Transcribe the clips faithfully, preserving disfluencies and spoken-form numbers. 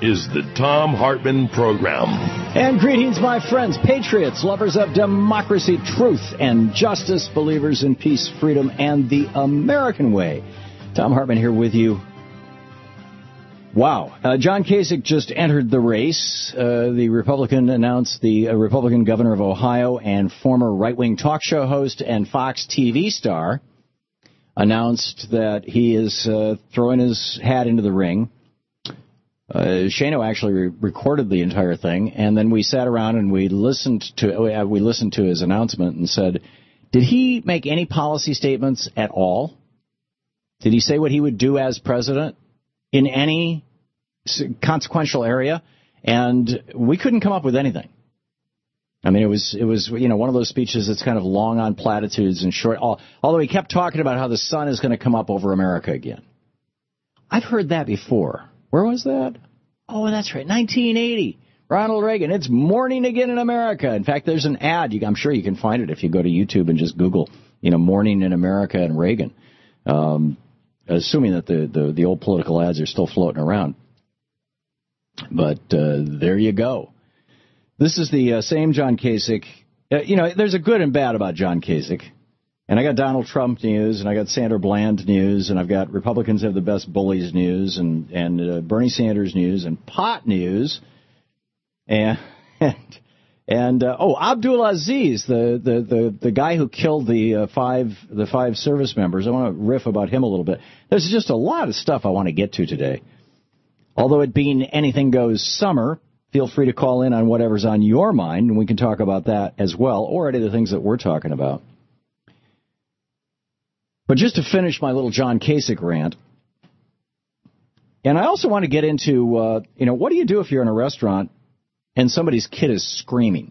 is the Thom Hartmann Program. And greetings, my friends, patriots, lovers of democracy, truth, and justice, believers in peace, freedom, and the American way. Thom Hartmann here with you. Wow. Uh, John Kasich just entered the race. Uh, the Republican announced the uh, Republican governor of Ohio and former right-wing talk show host and Fox T V star announced that he is uh, throwing his hat into the ring. Uh, Shano actually re- recorded the entire thing, and then we sat around and we listened to uh, we listened to his announcement and said, did he make any policy statements at all? Did he say what he would do as president in any consequential area? And we couldn't come up with anything. I mean, it was, it was, you know, one of those speeches that's kind of long on platitudes and short, although he kept talking about how the sun is going to come up over America again. I've heard that before. Where was that? Oh, that's right, nineteen eighty. Ronald Reagan, it's morning again in America. In fact, there's an ad. You, I'm sure you can find it if you go to YouTube and just Google, you know, morning in America and Reagan. Um, assuming that the, the, the old political ads are still floating around. But uh, there you go. This is the uh, same John Kasich. Uh, you know, there's a good and bad about John Kasich. And I got Donald Trump news, and I got Sandra Bland news, and I've got Republicans have the best bullies news, and, and uh, Bernie Sanders news, and pot news. And, and, and uh, oh, Abdul Aziz, the, the, the, the guy who killed the uh, five the five service members. I want to riff about him a little bit. There's just a lot of stuff I want to get to today. Although it being anything goes summer, feel free to call in on whatever's on your mind, and we can talk about that as well, or any of the things that we're talking about. But just to finish my little John Kasich rant, and I also want to get into, uh, you know, what do you do if you're in a restaurant and somebody's kid is screaming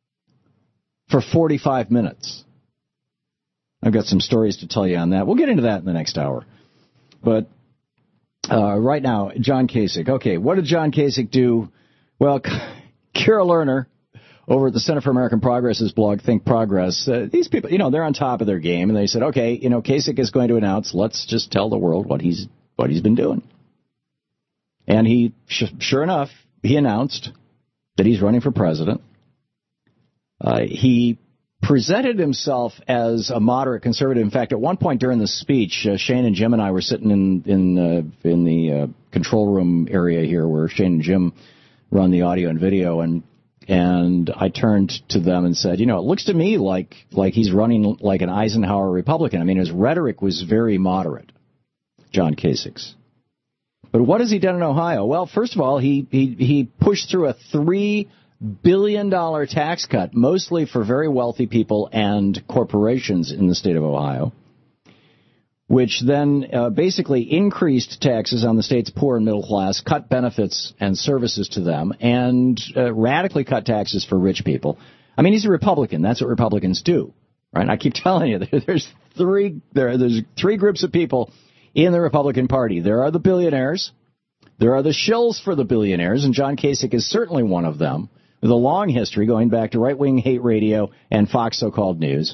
for forty-five minutes? I've got some stories to tell you on that. We'll get into that in the next hour. But uh, right now, John Kasich. Okay, what did John Kasich do? Well, Kira Lerner over at the Center for American Progress's blog, Think Progress, uh, these people, you know, they're on top of their game, and they said, okay, you know, Kasich is going to announce, let's just tell the world what he's what he's been doing. And he, sh- sure enough, he announced that he's running for president. Uh, he presented himself as a moderate conservative. In fact, at one point during the speech, uh, Shane and Jim and I were sitting in in uh, in the uh, control room area here where Shane and Jim run the audio and video, and and I turned to them and said, you know, it looks to me like like he's running like an Eisenhower Republican. I mean, his rhetoric was very moderate, John Kasich's. But what has he done in Ohio? Well, first of all, he he, he pushed through a three billion dollars tax cut, mostly for very wealthy people and corporations in the state of Ohio, which then uh, basically increased taxes on the state's poor and middle class, cut benefits and services to them, and uh, radically cut taxes for rich people. I mean, he's a Republican. That's what Republicans do, right? And I keep telling you, there's three there. There's three groups of people in the Republican Party. There are the billionaires. There are the shills for the billionaires, and John Kasich is certainly one of them, with a long history going back to right-wing hate radio and Fox so-called news.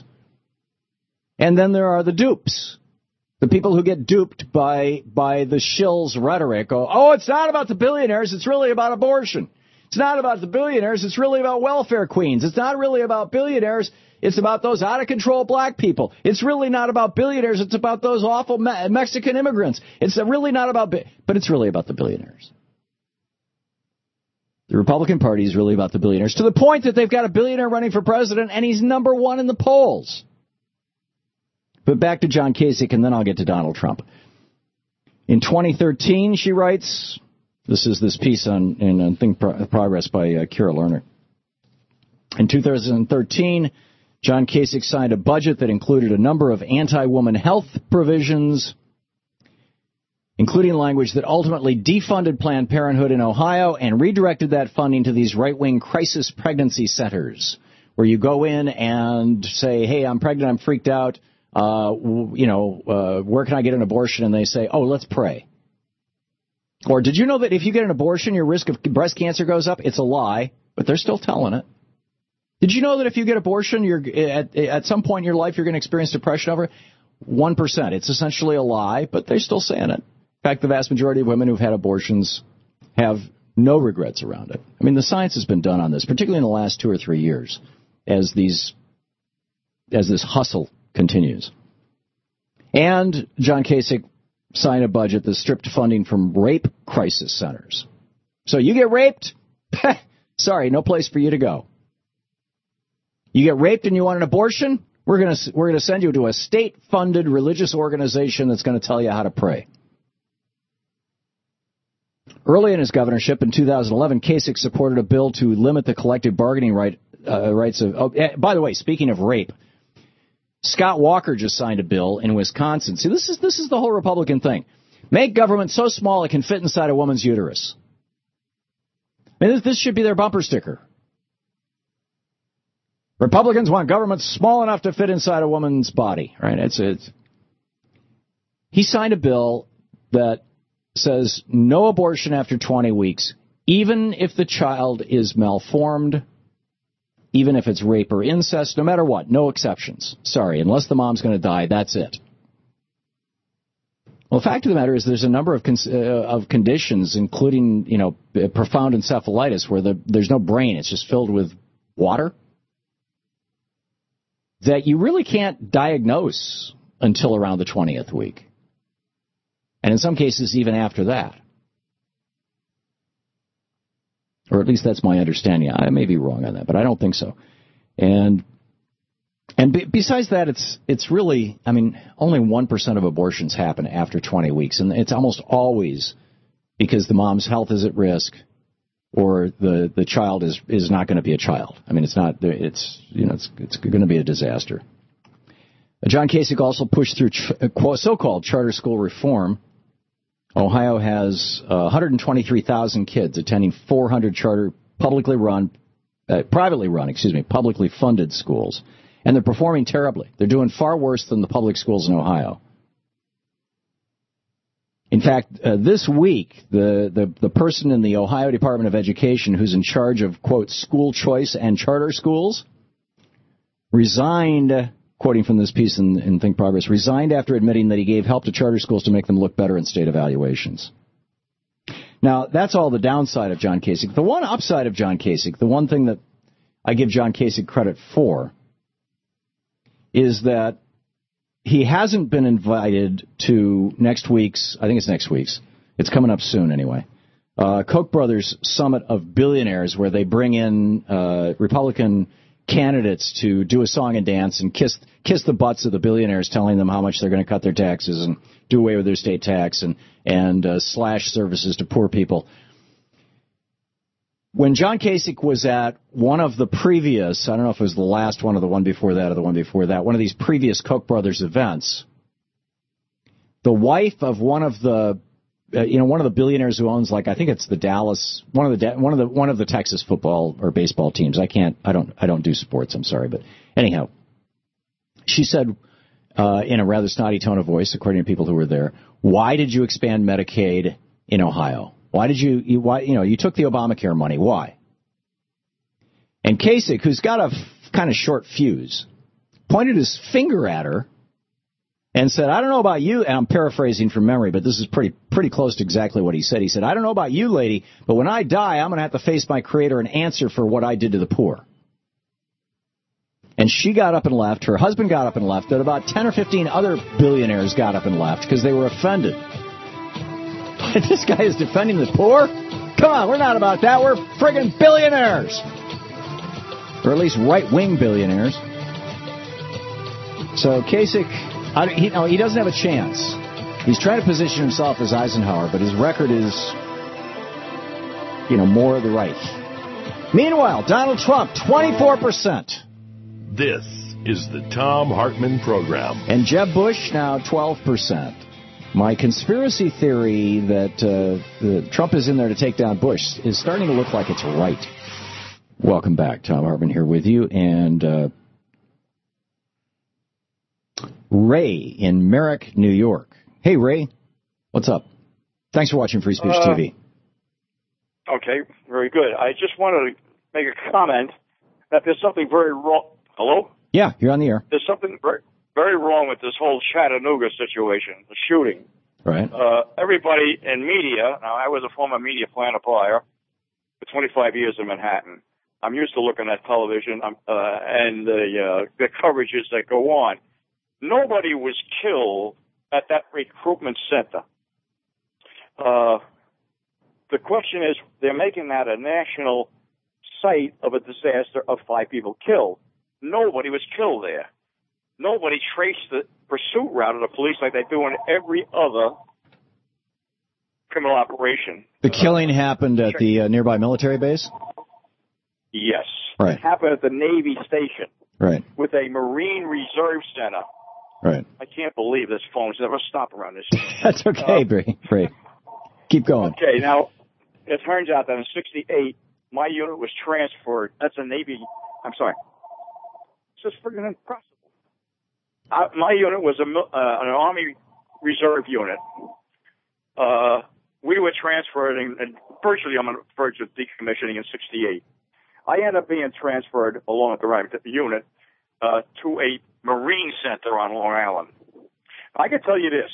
And then there are the dupes. The people who get duped by by the shill's rhetoric. Oh, oh, it's not about the billionaires. It's really about abortion. It's not about the billionaires. It's really about welfare queens. It's not really about billionaires. It's about those out-of-control black people. It's really not about billionaires. It's about those awful Me- Mexican immigrants. It's really not about... Bi- but it's really about the billionaires. The Republican Party is really about the billionaires, to the point that they've got a billionaire running for president, and he's number one in the polls. But back to John Kasich, and then I'll get to Donald Trump. In twenty thirteen, she writes, this is this piece on in on Think Pro- Progress by uh, Kira Lerner. In two thousand thirteen, John Kasich signed a budget that included a number of anti-woman health provisions, including language that ultimately defunded Planned Parenthood in Ohio and redirected that funding to these right-wing crisis pregnancy centers, where you go in and say, hey, I'm pregnant, I'm freaked out. Uh, you know, uh, where can I get an abortion? And they say, oh, let's pray. Or did you know that if you get an abortion, your risk of breast cancer goes up? It's a lie, but they're still telling it. Did you know that if you get abortion, you're at, at some point in your life, you're going to experience depression over it? one percent. It's essentially a lie, but they're still saying it. In fact, the vast majority of women who've had abortions have No regrets around it. I mean, the science has been done on this, particularly in the last two or three years, as these, as this hustle continues. And John Kasich signed a budget that stripped funding from rape crisis centers. So you get raped? Sorry, no place for you to go. You get raped and you want an abortion? We're going to we're going to send you to a state-funded religious organization that's going to tell you how to pray. Early in his governorship in two thousand eleven, Kasich supported a bill to limit the collective bargaining right uh, rights of. Oh, by the way, speaking of rape, Scott Walker just signed a bill in Wisconsin. See, this is this is the whole Republican thing. Make government so small it can fit inside a woman's uterus. I mean, this, this should be their bumper sticker. Republicans want government small enough to fit inside a woman's body, right? It's it's. He signed a bill that says no abortion after twenty weeks, even if the child is malformed, even if it's rape or incest, no matter what, no exceptions. Sorry, unless the mom's going to die, that's it. Well, the fact of the matter is there's a number of con- uh, of conditions, including, you know, profound encephalitis, where the, there's no brain, it's just filled with water, that you really can't diagnose until around the twentieth week. And in some cases, even after that. Or at least that's my understanding. I may be wrong on that, but I don't think so. And and be, besides that, it's it's really, I mean, only one percent of abortions happen after twenty weeks. And it's almost always because the mom's health is at risk or the, the child is, is not going to be a child. I mean, it's not, it's, you know, it's, it's going to be a disaster. John Kasich also pushed through ch- so-called charter school reform. Ohio has uh, one hundred twenty-three thousand kids attending four hundred charter, publicly run, uh, privately run, excuse me, publicly funded schools. And they're performing terribly. They're doing far worse than the public schools in Ohio. In fact, uh, this week, the, the, the person in the Ohio Department of Education who's in charge of, quote, school choice and charter schools resigned, quoting from this piece in, in Think Progress, resigned after admitting that he gave help to charter schools to make them look better in state evaluations. Now, that's all the downside of John Kasich. The one upside of John Kasich, the one thing that I give John Kasich credit for, is that he hasn't been invited to next week's, I think it's next week's, it's coming up soon anyway, uh, Koch brothers summit of billionaires where they bring in uh, Republican candidates to do a song and dance and kiss kiss the butts of the billionaires, telling them how much they're going to cut their taxes and do away with their state tax and, and uh, slash services to poor people. When John Kasich was at one of the previous, I don't know if it was the last one or the one before that or the one before that, one of these previous Koch brothers events, the wife of one of the, uh, you know, one of the billionaires who owns, like, I think it's the Dallas, one of the one of the one of the Texas football or baseball teams. I can't, I don't, I don't do sports. I'm sorry, but anyhow, she said uh, in a rather snotty tone of voice, according to people who were there, "Why did you expand Medicaid in Ohio? Why did you, you, why, you know, you took the Obamacare money. Why?" And Kasich, who's got a f- kind of short fuse, pointed his finger at her and said, "I don't know about you," and I'm paraphrasing from memory, but this is pretty pretty close to exactly what he said. He said, "I don't know about you, lady, but when I die, I'm going to have to face my Creator and answer for what I did to the poor." And she got up and left. Her husband got up and left. And about ten or fifteen other billionaires got up and left because they were offended. This guy is defending the poor? Come on, we're not about that. We're friggin' billionaires. Or at least right-wing billionaires. So Kasich, I, he, no, he doesn't have a chance. He's trying to position himself as Eisenhower, but his record is, you know, more of the right. Meanwhile, Donald Trump, twenty-four percent. This is the Thom Hartmann Program. And Jeb Bush, now twelve percent. My conspiracy theory that, uh, that Trump is in there to take down Bush is starting to look like it's right. Welcome back. Thom Hartmann here with you. And uh, Ray in Merrick, New York. Hey, Ray. What's up? Thanks for watching Free Speech uh, T V. Okay, very good. I just wanted to make a comment that there's something very wrong. Hello? Yeah, you're on the air. There's something very... very wrong with this whole Chattanooga situation, the shooting. Right. Uh, everybody in media, now I was a former media plan applier, for twenty-five years in Manhattan. I'm used to looking at television um, uh, and the, uh, the coverages that go on. Nobody was killed at that recruitment center. Uh, the question is, they're making that a national site of a disaster of five people killed. Nobody was killed there. Nobody traced the pursuit route of the police like they do in every other criminal operation. The killing uh, happened at the uh, nearby military base? Yes. Right. It happened at the Navy station. Right. With a Marine Reserve Center. Right. I can't believe this phone's never stopped around this. That's okay, uh, Bree. Bree. Keep going. Okay, now, it turns out that in sixty-eight, my unit was transferred. That's a Navy, I'm sorry. It's just freaking impossible. Uh, my unit was a, uh, an Army Reserve unit. Uh, we were transferred, and, and virtually on the verge of decommissioning in sixty-eight. I ended up being transferred along with the right unit uh, to a Marine Center on Long Island. I can tell you this.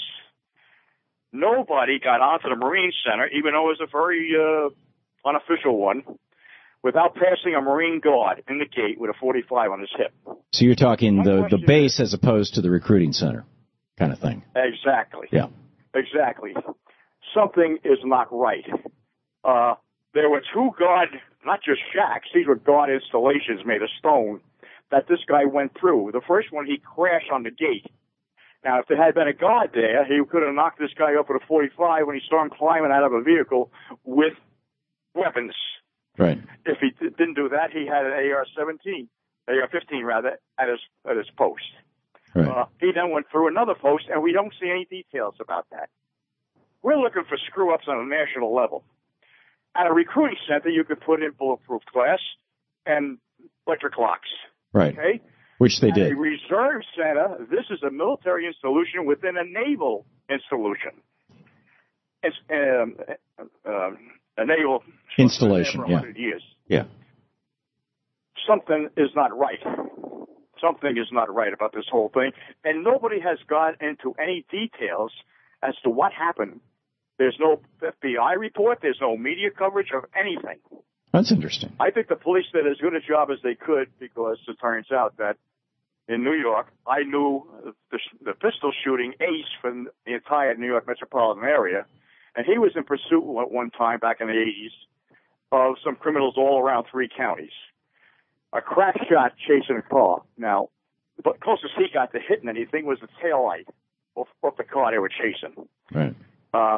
Nobody got onto the Marine Center, even though it was a very uh, unofficial one, without passing a Marine guard in the gate with a forty-five on his hip. So you're talking the, the base as opposed to the recruiting center kind of thing. Exactly. Yeah. Exactly. Something is not right. Uh, there were two guard, not just shacks, these were guard installations made of stone that this guy went through. The first one, he crashed on the gate. Now, if there had been a guard there, he could have knocked this guy up with a forty-five when he saw him climbing out of a vehicle with weapons. Right. If he d- didn't do that, he had an A R seventeen, A R fifteen rather, at his at his post. Right. Uh, he then went through another post, and we don't see any details about that. We're looking for screw-ups on a national level. At a recruiting center, you could put in bulletproof glass and electric locks. Right. Okay? Which they At did. a reserve center, this is a military installation within a naval installation. It's um, um, a naval installation, for yeah. one hundred years. Yeah. Something is not right. Something is not right about this whole thing. And nobody has gone into any details as to what happened. There's no F B I report. There's no media coverage of anything. That's interesting. I think the police did as good a job as they could because it turns out that in New York, I knew the, the pistol shooting ace from the entire New York metropolitan area, and he was in pursuit at one time back in the eighties of some criminals all around three counties. A crack shot chasing a car. Now, the closest he got to hitting anything was the taillight off, off the car they were chasing. Right. Uh,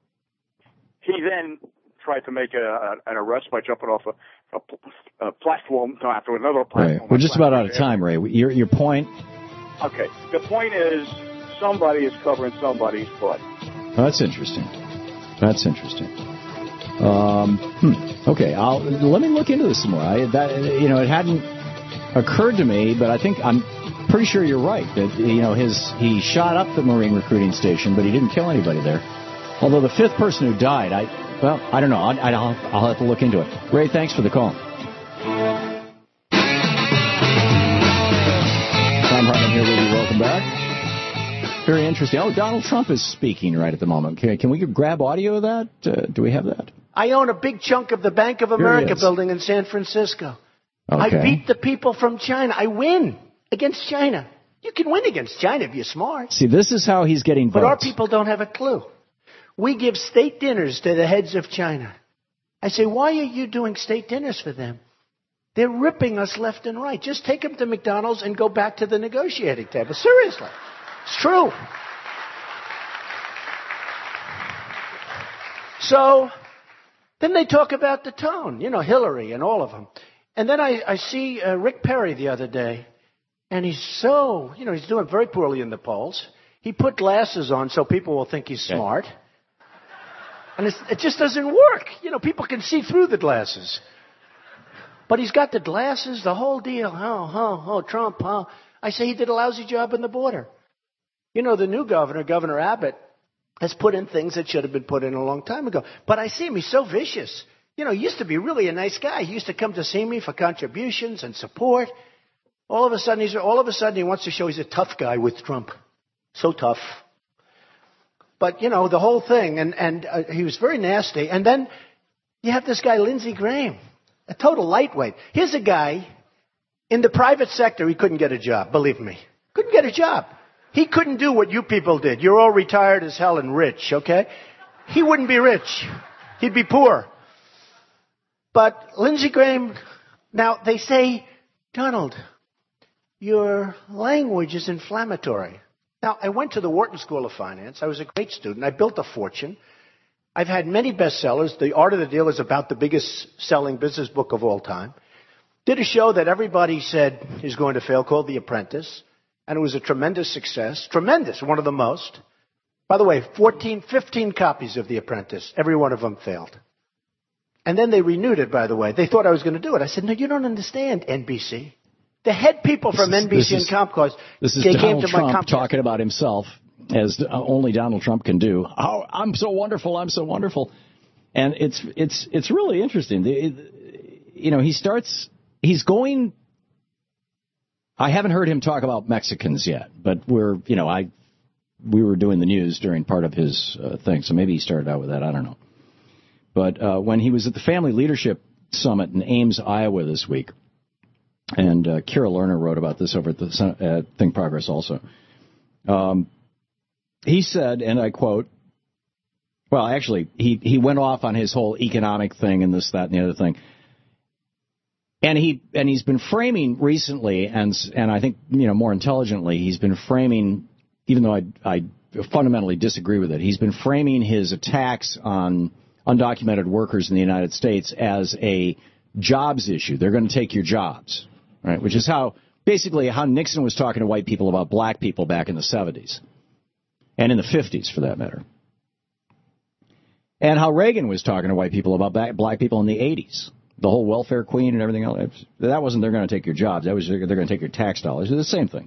he then tried to make a, a, an arrest by jumping off a, a, a platform to another platform. Right. We're just about out of time, Ray. Your, your point? Okay. The point is somebody is covering somebody's butt. Oh, that's interesting. That's interesting. Um, hmm. Okay, I'll let me look into this some more. I, that you know, it hadn't occurred to me, but I think I'm pretty sure you're right. That you know, his he shot up the Marine recruiting station, but he didn't kill anybody there. Although the fifth person who died, I well, I don't know. I, I'll I'll have to look into it. Ray, thanks for the call. Tom Hartman here with you. Welcome back. Very interesting. Oh, Donald Trump is speaking right at the moment. Can, can we grab audio of that? Uh, do we have that? I own a big chunk of the Bank of America building in San Francisco. Okay. I beat the people from China. I win against China. You can win against China if you're smart. See, this is how he's getting votes. But our people don't have a clue. We give state dinners to the heads of China. I say, why are you doing state dinners for them? They're ripping us left and right. Just take them to McDonald's and go back to the negotiating table. Seriously. It's true. So then they talk about the tone, you know, Hillary and all of them. And then I, I see uh, Rick Perry the other day, and he's so, you know, he's doing very poorly in the polls. He put glasses on so people will think he's smart. Okay. And it's, it just doesn't work. You know, people can see through the glasses. But he's got the glasses, the whole deal. Oh, oh, oh, Trump, oh. I say he did a lousy job on the border. You know, the new governor, Governor Abbott, has put in things that should have been put in a long time ago. But I see him, he's so vicious. You know, he used to be really a nice guy. He used to come to see me for contributions and support. All of a sudden, he's all of a sudden he wants to show he's a tough guy with Trump. So tough. But, you know, the whole thing, and, and uh, he was very nasty. And then you have this guy, Lindsey Graham, a total lightweight. Here's a guy in the private sector. He couldn't get a job, believe me. Couldn't get a job. He couldn't do what you people did. You're all retired as hell and rich, okay? He wouldn't be rich. He'd be poor. But Lindsey Graham, now they say, Donald, your language is inflammatory. Now, I went to the Wharton School of Finance. I was a great student. I built a fortune. I've had many bestsellers. The Art of the Deal is about the biggest selling business book of all time. Did a show that everybody said is going to fail called The Apprentice. And it was a tremendous success. Tremendous, one of the most. By the way, fourteen, fifteen copies of The Apprentice. Every one of them failed. And then they renewed it, by the way. They thought I was going to do it. I said, no, you don't understand, N B C. The head people from this is, N B C and is, Comcast, this is they Donald came to Trump my Comcast. talking about himself, as only Donald Trump can do. Oh, I'm so wonderful, I'm so wonderful. And it's it's it's really interesting. The, you know, he starts, he's going, I haven't heard him talk about Mexicans yet, but we're, you know, I we were doing the news during part of his uh, thing, so maybe he started out with that, I don't know. But uh, when he was at the Family Leadership Summit in Ames, Iowa this week, and uh, Kira Lerner wrote about this over at the uh, Think Progress also. Um, he said, and I quote, well, actually, he, he went off on his whole economic thing and this, that, and the other thing. And he and he's been framing recently, and and I think, you know, more intelligently, he's been framing, even though I, I fundamentally disagree with it, he's been framing his attacks on undocumented workers in the United States as a jobs issue. They're going to take your jobs. Right, which is how, basically, how Nixon was talking to white people about black people back in the seventies. And in the fifties, for that matter. And how Reagan was talking to white people about black people in the eighties. The whole welfare queen and everything else. That wasn't they're going to take your jobs. That was they're going to take your tax dollars. It's the same thing.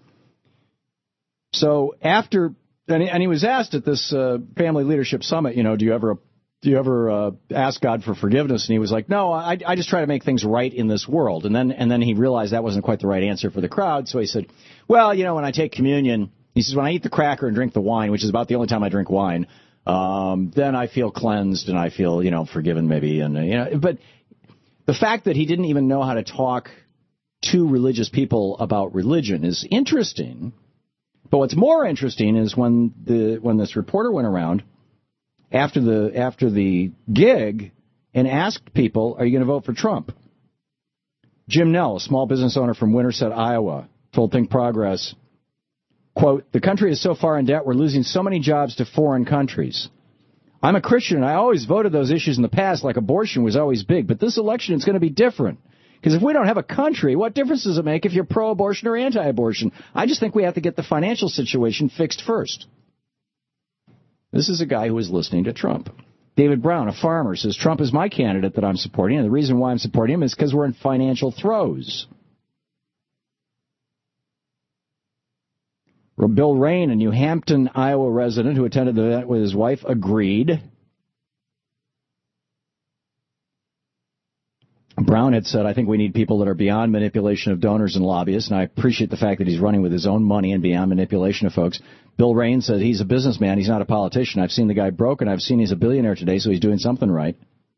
So after, and he, and he was asked at this uh, Family Leadership Summit, you know, do you ever... Do you ever uh, ask God for forgiveness? And he was like, no, I, I just try to make things right in this world. And then and then he realized that wasn't quite the right answer for the crowd. So he said, well, you know, when I take communion, he says, when I eat the cracker and drink the wine, which is about the only time I drink wine, um, then I feel cleansed and I feel, you know, forgiven maybe. And, uh, you know, but the fact that he didn't even know how to talk to religious people about religion is interesting. But what's more interesting is when the when this reporter went around after the after the gig and asked people, are you going to vote for Trump? Jim Nell, a small business owner from Winterset, Iowa, told Think Progress, quote, the country is so far in debt, we're losing so many jobs to foreign countries. I'm a Christian, and I always voted those issues in the past, like abortion was always big, but this election is going to be different. Because if we don't have a country, what difference does it make if you're pro-abortion or anti-abortion? I just think we have to get the financial situation fixed first. This is a guy who is listening to Trump. David Brown, a farmer, says, Trump is my candidate that I'm supporting, and the reason why I'm supporting him is because we're in financial throes. Bill Rain, a New Hampton, Iowa resident who attended the event with his wife, agreed. Brown had said, I think we need people that are beyond manipulation of donors and lobbyists, and I appreciate the fact that he's running with his own money and beyond manipulation of folks. Bill Rain said he's a businessman, he's not a politician. I've seen the guy broke, and I've seen he's a billionaire today, so he's doing something right.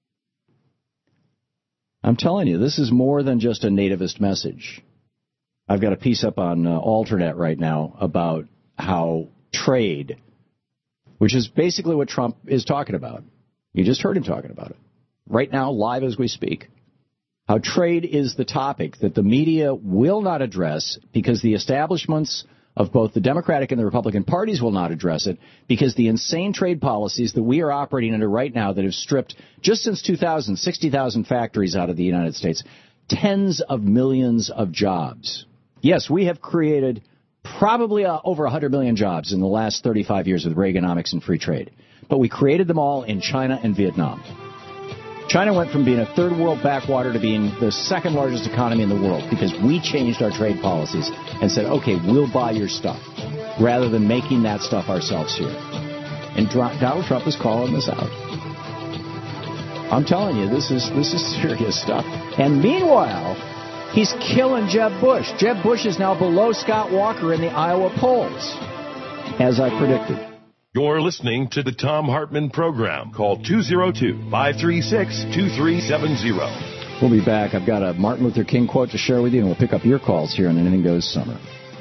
I'm telling you, this is more than just a nativist message. I've got a piece up on uh, Alternet right now about how trade, which is basically what Trump is talking about. You just heard him talking about it. Right now, live as we speak. How trade is the topic that the media will not address because the establishments of both the Democratic and the Republican parties will not address it because the insane trade policies that we are operating under right now that have stripped, just since two thousand, sixty thousand factories out of the United States, tens of millions of jobs. Yes, we have created probably uh, over one hundred million jobs in the last thirty-five years with Reaganomics and free trade. But we created them all in China and Vietnam. China went from being a third world backwater to being the second largest economy in the world because we changed our trade policies and said, okay, we'll buy your stuff, rather than making that stuff ourselves here. And Donald Trump is calling this out. I'm telling you, this is this is serious stuff. And meanwhile, he's killing Jeb Bush. Jeb Bush is now below Scott Walker in the Iowa polls, as I predicted. You're listening to the Thom Hartmann Program. Call two oh two, five three six, two three seven zero. We'll be back. I've got a Martin Luther King quote to share with you, and we'll pick up your calls here on Anything Goes Summer.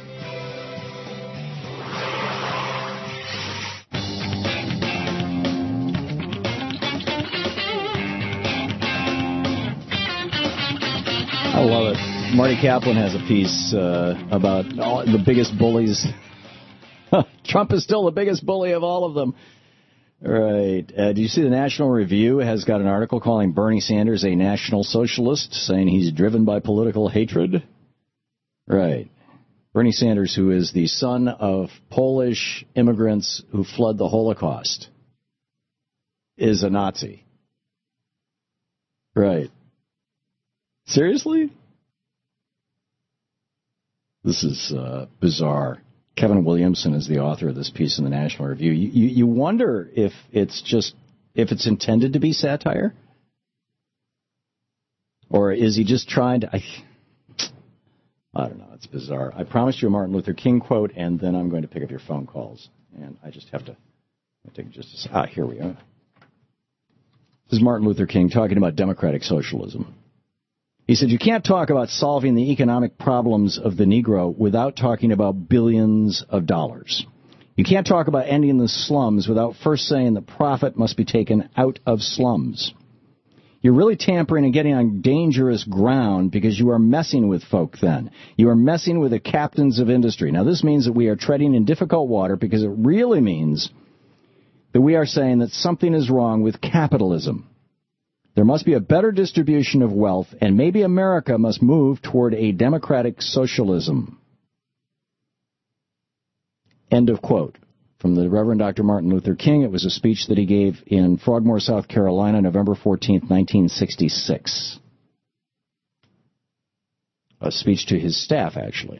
I love it. Marty Kaplan has a piece uh, about all, the biggest bullies. Trump is still the biggest bully of all of them. Right. Uh, do you see the National Review has got an article calling Bernie Sanders a national socialist, saying he's driven by political hatred? Right. Bernie Sanders, who is the son of Polish immigrants who fled the Holocaust, is a Nazi. Right. Seriously? This is uh, bizarre. Kevin Williamson is the author of this piece in the National Review. You, you, you wonder if it's just, if it's intended to be satire? Or is he just trying to, I, I don't know, it's bizarre. I promised you a Martin Luther King quote, and then I'm going to pick up your phone calls. And I just have to, I'll take just a second. Ah, here we are. This is Martin Luther King talking about democratic socialism. He said, you can't talk about solving the economic problems of the Negro without talking about billions of dollars. You can't talk about ending the slums without first saying that profit must be taken out of slums. You're really tampering and getting on dangerous ground because you are messing with folk then. You are messing with the captains of industry. Now, this means that we are treading in difficult water because it really means that we are saying that something is wrong with capitalism. There must be a better distribution of wealth, and maybe America must move toward a democratic socialism. End of quote. From the Reverend Doctor Martin Luther King. It was a speech that he gave in Frogmore, South Carolina, November fourteenth, nineteen sixty-six. A speech to his staff, actually.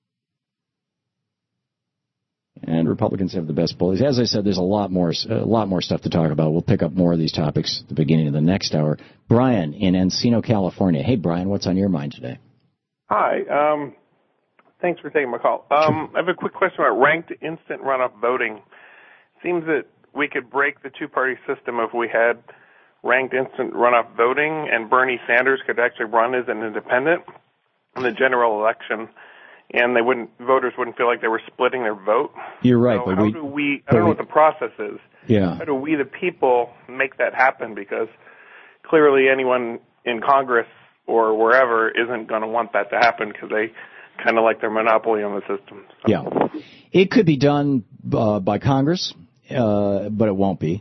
And Republicans have the best bullies. As I said, there's a lot more a lot more stuff to talk about. We'll pick up more of these topics at the beginning of the next hour. Brian in Encino, California. Hey, Brian, what's on your mind today? Hi. Um, thanks for taking my call. Um, I have a quick question about ranked instant runoff voting. Seems that we could break the two-party system if we had ranked instant runoff voting, and Bernie Sanders could actually run as an independent in the general election. And they wouldn't, voters wouldn't feel like they were splitting their vote. You're right, so but how we, do we? I don't know we, what the process is. Yeah. How do we, the people, make that happen? Because clearly, anyone in Congress or wherever isn't going to want that to happen because they kind of like their monopoly on the system. So. Yeah, it could be done uh, by Congress, uh, but it won't be.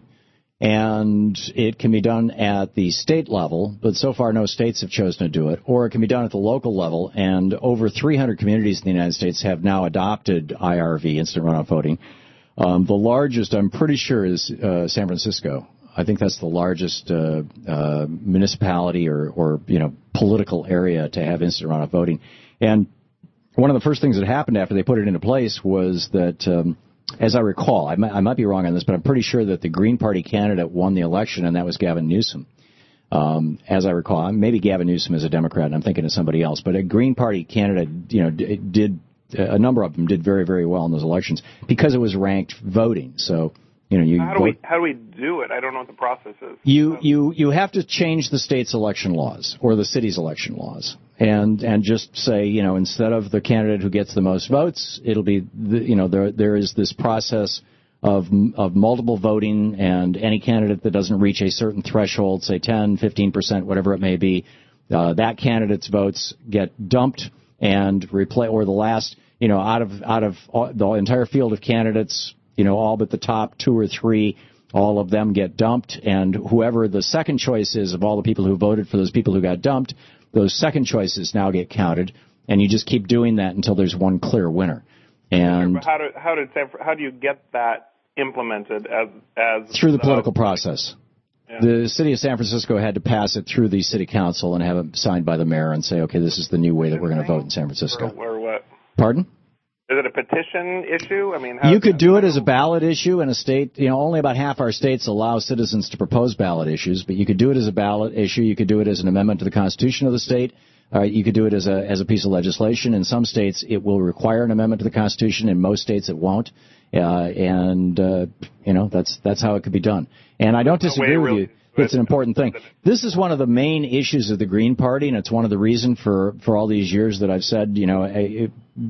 And it can be done at the state level, but so far no states have chosen to do it. Or it can be done at the local level, and over three hundred communities in the United States have now adopted I R V, instant runoff voting. Um, the largest, I'm pretty sure, is uh, San Francisco. I think that's the largest uh, uh, municipality or, or, you know, political area to have instant runoff voting. And one of the first things that happened after they put it into place was that... Um, As I recall, I might, I might be wrong on this, but I'm pretty sure that the Green Party candidate won the election, and that was Gavin Newsom. Um, as I recall, maybe Gavin Newsom is a Democrat, and I'm thinking of somebody else. But a Green Party candidate, you know, did a number of them did very, very well in those elections because it was ranked voting. So, you know, you how do we how do we do it? I don't know what the process is. You you you have to change the state's election laws or the city's election laws. And and just say, you know, instead of the candidate who gets the most votes, it'll be, the, you know, there there is this process of of multiple voting, and any candidate that doesn't reach a certain threshold, say ten, fifteen percent, whatever it may be, uh, that candidate's votes get dumped and replay, or the last, you know, out of out of the entire field of candidates, you know, all but the top two or three, all of them get dumped, and whoever the second choice is of all the people who voted for those people who got dumped, those second choices now get counted, and you just keep doing that until there's one clear winner. And how do how did how do you get that implemented as as through the political uh, process? Yeah. The city of San Francisco had to pass it through the city council and have it signed by the mayor and say, okay, this is the new way that we're going to vote in San Francisco. Or, or what? Pardon? Is it a petition issue? I mean, how you could do it as a ballot issue in a state. You know, only about half our states allow citizens to propose ballot issues, but you could do it as a ballot issue. You could do it as an amendment to the Constitution of the state. Uh, you could do it as a as a piece of legislation. In some states, it will require an amendment to the Constitution. In most states, it won't. uh, and uh, you know that's that's how it could be done. And I don't disagree with you. It's an important thing. This is one of the main issues of the Green Party, and it's one of the reasons for, for all these years that I've said, you know, it,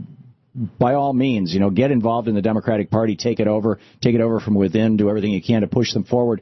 by all means, you know, get involved in the Democratic Party, take it over, take it over from within, do everything you can to push them forward,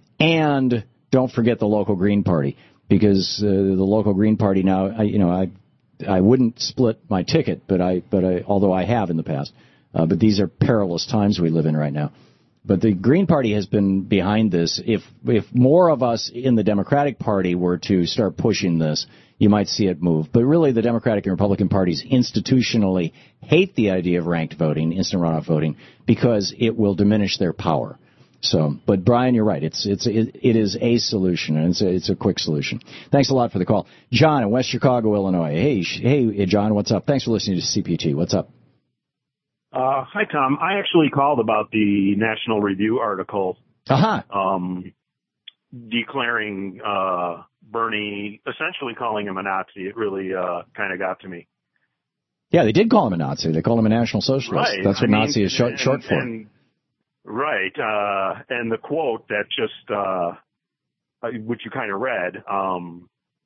and don't forget the local Green Party, because uh, the local Green Party now, I, you know, I I wouldn't split my ticket, but I but I, although I have in the past, uh, but these are perilous times we live in right now. But the Green Party has been behind this. If if more of us in the Democratic Party were to start pushing this, you might see it move. But really, the Democratic and Republican parties institutionally hate the idea of ranked voting, instant runoff voting, because it will diminish their power. So, but Brian, you're right. It's it's it, it is a solution, and it's a, it's a quick solution. Thanks a lot for the call, John in West Chicago, Illinois. Hey, hey, John, what's up? Thanks for listening to C P T. What's up? Uh, hi, Tom. I actually called about the National Review article, uh-huh. um, declaring uh, Bernie, essentially calling him a Nazi. It really uh, kind of got to me. Yeah, they did call him a Nazi. They called him a National Socialist. Right. That's what I mean, Nazi is short, and, short for. And, right. Uh, and the quote that just, uh, which you kind of read, um,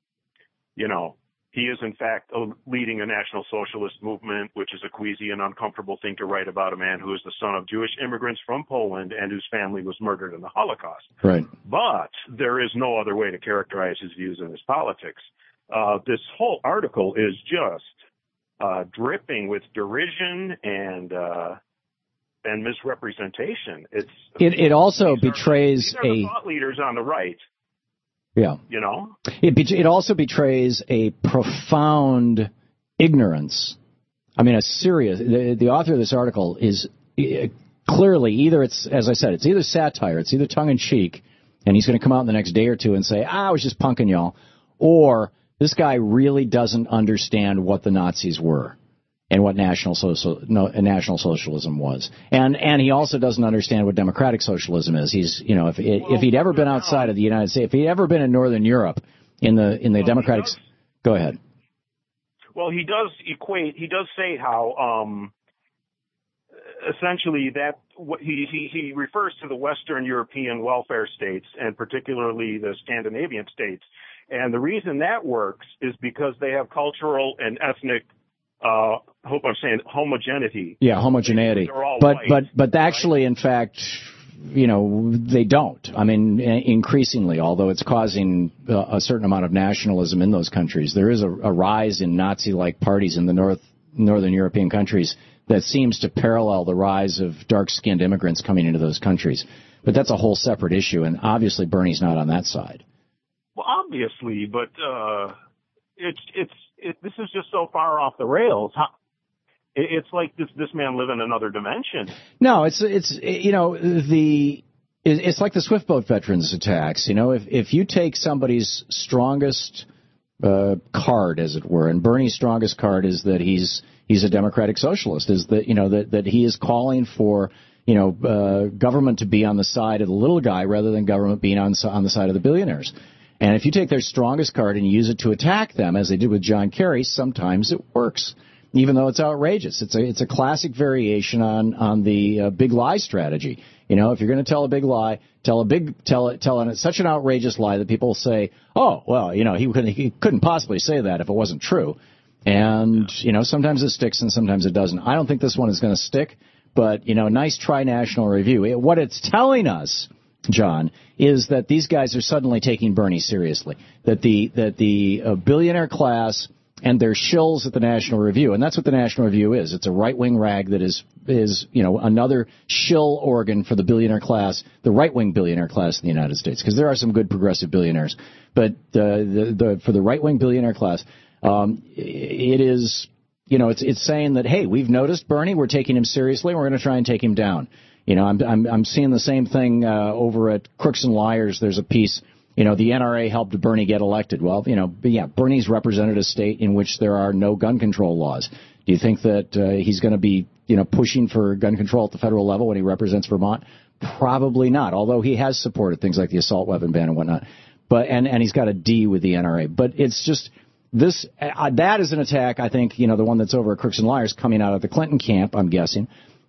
you know, he is, in fact, leading a National Socialist movement, which is a queasy and uncomfortable thing to write about a man who is the son of Jewish immigrants from Poland and whose family was murdered in the Holocaust. Right. But there is no other way to characterize his views and his politics. Uh, this whole article is just uh, dripping with derision and uh, and misrepresentation. It's It, it also these betrays are, these are the a thought leaders on the right. Yeah. You know? It, it also betrays a profound ignorance. I mean, a serious, the, the author of this article is clearly either it's, as I said, it's either satire, it's either tongue-in-cheek, and he's going to come out in the next day or two and say, ah, I was just punking y'all, or this guy really doesn't understand what the Nazis were and what National Social, no, National Socialism was. And and he also doesn't understand what democratic socialism is. He's, you know, if if he'd ever been outside of the United States, if he'd ever been in Northern Europe in the in the well, democratic, go ahead. Well, he does equate. He does say how um, essentially that what he, he he refers to the Western European welfare states and particularly the Scandinavian states. And the reason that works is because they have cultural and ethnic. Uh, I hope I'm saying homogeneity. Yeah, homogeneity. But white, but but actually, right? In fact, you know, they don't. I mean, increasingly, although it's causing a certain amount of nationalism in those countries, there is a, a rise in Nazi-like parties in the North Northern European countries that seems to parallel the rise of dark-skinned immigrants coming into those countries. But that's a whole separate issue, and obviously Bernie's not on that side. Well, obviously, but uh, it's it's. It, this is just so far off the rails. How, it, it's like this this man live in another dimension. No, it's it's you know the it's like the Swift boat veterans attacks. You know, if if you take somebody's strongest uh, card, as it were, and Bernie's strongest card is that he's he's a democratic socialist, is that you know that that he is calling for you know uh, government to be on the side of the little guy rather than government being on on the side of the billionaires. And if you take their strongest card and use it to attack them, as they did with John Kerry, sometimes it works, even though it's outrageous. It's a it's a classic variation on on the uh, big lie strategy. You know, if you're going to tell a big lie, tell a big tell it tell it such an outrageous lie that people say, oh, well, you know, he couldn't he couldn't possibly say that if it wasn't true. And you know, sometimes it sticks and sometimes it doesn't. I don't think this one is going to stick, but you know, nice try, National Review. It, what it's telling us, John, is that these guys are suddenly taking Bernie seriously. That the that the uh, billionaire class and their shills at the National Review, and that's what the National Review is. It's a right-wing rag that is is you know another shill organ for the billionaire class, the right-wing billionaire class in the United States, because there are some good progressive billionaires, but uh, the the for the right-wing billionaire class, um, it is you know it's it's saying that hey, we've noticed Bernie, we're taking him seriously, and we're going to try and take him down. You know, I'm I'm I'm seeing the same thing uh, over at Crooks and Liars. There's a piece, you know, the N R A helped Bernie get elected. Well, you know, yeah, Bernie's represented a state in which there are no gun control laws. Do you think that uh, he's going to be, you know, pushing for gun control at the federal level when he represents Vermont? Probably not, although he has supported things like the assault weapon ban and whatnot. But and, and he's got a D with the N R A. But it's just this uh, that is an attack, I think, you know, the one that's over at Crooks and Liars coming out of the Clinton camp, I'm guessing.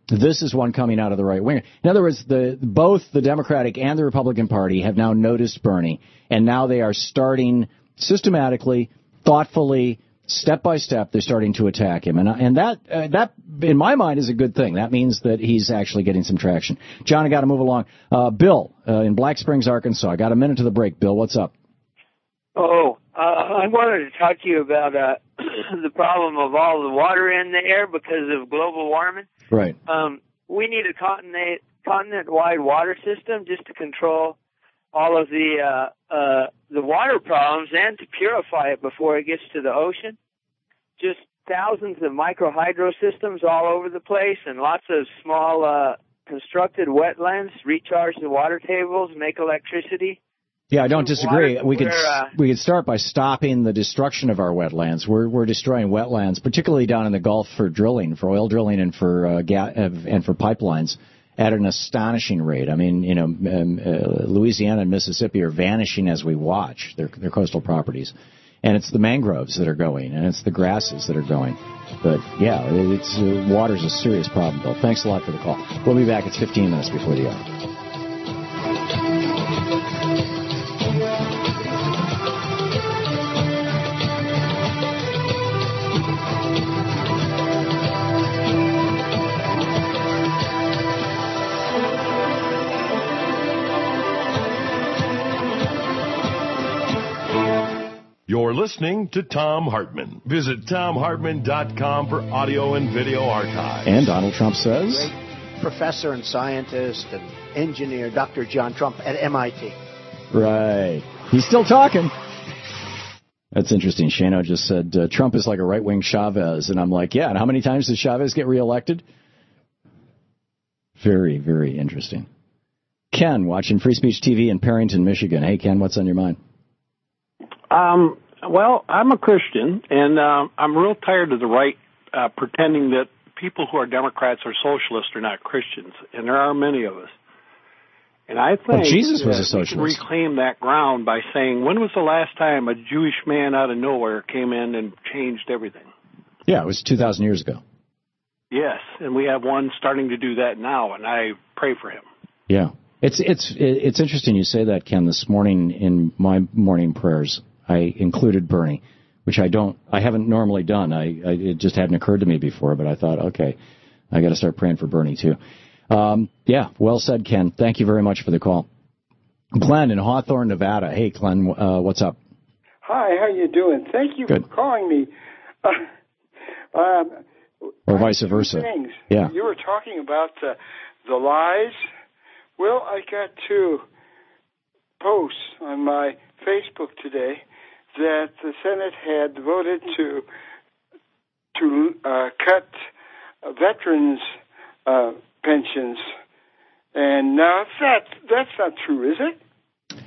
This is one coming out of the right wing. In other words, the both the Democratic and the Republican Party have now noticed Bernie, and now they are starting systematically, thoughtfully, step by step, they're starting to attack him. And, and that, uh, that, in my mind, is a good thing. That means that he's actually getting some traction. John, I got to move along. Uh, Bill, uh, in Black Springs, Arkansas. I got a minute to the break. Bill, what's up? Oh, uh, I wanted to talk to you about uh, the problem of all the water in the air because of global warming. Right. Um, we need a continent, continent-wide water system just to control all of the uh, uh, the water problems and to purify it before it gets to the ocean. Just thousands of micro hydro systems all over the place and lots of small uh, constructed wetlands recharge the water tables, make electricity. Yeah, I don't disagree. Water, we could uh, we could start by stopping the destruction of our wetlands. We're we're destroying wetlands, particularly down in the Gulf for drilling, for oil drilling, and for uh, ga- and for pipelines at an astonishing rate. I mean, you know, um, uh, Louisiana and Mississippi are vanishing as we watch their their coastal properties, and it's the mangroves that are going, and it's the grasses that are going. But yeah, it's uh, water's a serious problem, Bill. Thanks a lot for the call. We'll be back. It's fifteen minutes before the hour. You're listening to Thom Hartmann. Visit Thom Hartmann dot com for audio and video archives. And Donald Trump says... Great professor and scientist and engineer, Doctor John Trump at M I T. Right. He's still talking. That's interesting. Shano just said, uh, Trump is like a right-wing Chavez. And I'm like, yeah, and how many times did Chavez get reelected? Very, very interesting. Ken, watching Free Speech T V in Perrington, Michigan. Hey, Ken, what's on your mind? Um, well, I'm a Christian, and uh, I'm real tired of the right uh, pretending that people who are Democrats or socialists are not Christians, and there are many of us. And I think well, Jesus was that a socialist. we can reclaim that ground by saying, when was the last time a Jewish man out of nowhere came in and changed everything? Yeah, it was two thousand years ago. Yes, and we have one starting to do that now, and I pray for him. Yeah. It's it's it's interesting you say that, Ken. This morning in my morning prayers, I included Bernie, which I don't, I haven't normally done. I, I it just hadn't occurred to me before, but I thought, okay, I got to start praying for Bernie too. Um, yeah, well said, Ken. Thank you very much for the call. Glenn in Hawthorne, Nevada. Hey, Glenn, uh, what's up? Hi, how you doing? Thank you Good. for calling me. Uh, um, or vice versa. Things. Yeah. You were talking about uh, the lies. Well, I got two posts on my Facebook today that the Senate had voted to to uh, cut uh, veterans' uh, pensions, and now that that's not true, is it?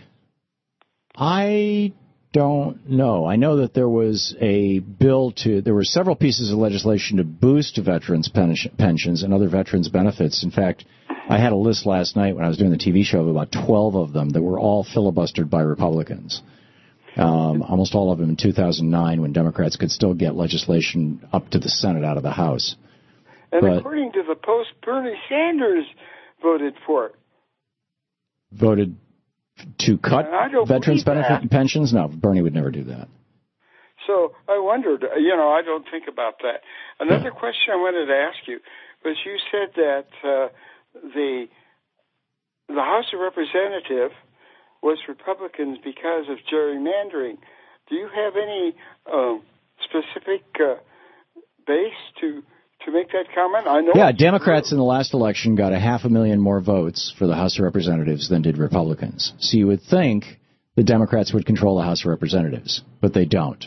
I don't know. I know that there was a bill to, there were several pieces of legislation to boost veterans' pensions and other veterans' benefits. In fact, I had a list last night when I was doing the T V show of about twelve of them that were all filibustered by Republicans. Um, almost all of them in two thousand nine when Democrats could still get legislation up to the Senate out of the House. And but according to the Post, Bernie Sanders voted for it. Voted to cut veterans' benefit that. pensions? No, Bernie would never do that. So I wondered, you know, I don't think about that. Another yeah. question I wanted to ask you was you said that uh, the the House of Representatives was Republicans because of gerrymandering. Do you have any uh, specific uh, base to to make that comment? I know. Yeah, Democrats in the last election got a half a million more votes for the House of Representatives than did Republicans. So you would think the Democrats would control the House of Representatives, but they don't.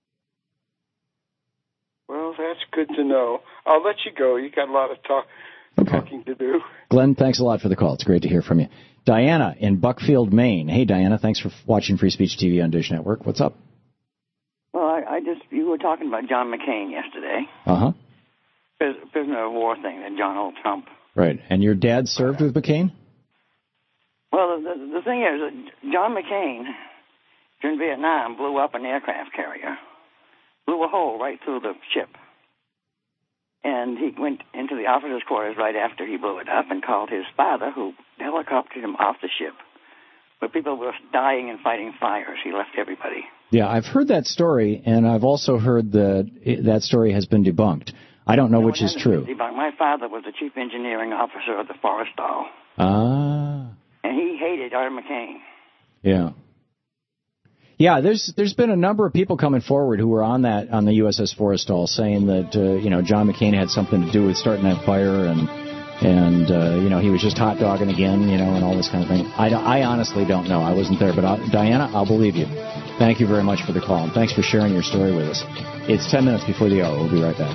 Well, that's good to know. I'll let you go. You got a lot of talk, okay. talking to do. Glenn, thanks a lot for the call. It's great to hear from you. Diana in Buckfield, Maine. Hey, Diana, thanks for watching Free Speech T V on Dish Network. What's up? Well, I, I just, you were talking about John McCain yesterday. Uh-huh. Prisoner of war thing that John Old Trump. Right. And your dad served with McCain? Well, the, the thing is, that John McCain, during Vietnam, blew up an aircraft carrier. Blew a hole right through the ship. And he went into the officers' quarters right after he blew it up and called his father, who helicoptered him off the ship. But people were dying and fighting fires. He left everybody. Yeah, I've heard that story, and I've also heard that that story has been debunked. I don't know no, which is true. Debunked. My father was the chief engineering officer of the Forrestal. Ah. And he hated Art McCain. Yeah. Yeah, there's there's been a number of people coming forward who were on that on the U S S Forrestal saying that uh, you know John McCain had something to do with starting that fire and and uh, you know he was just hot dogging again, you know, and all this kind of thing. I, I honestly don't know. I wasn't there, but I, Diana, I'll believe you. Thank you very much for the call, and thanks for sharing your story with us. It's ten minutes before the hour. We'll be right back.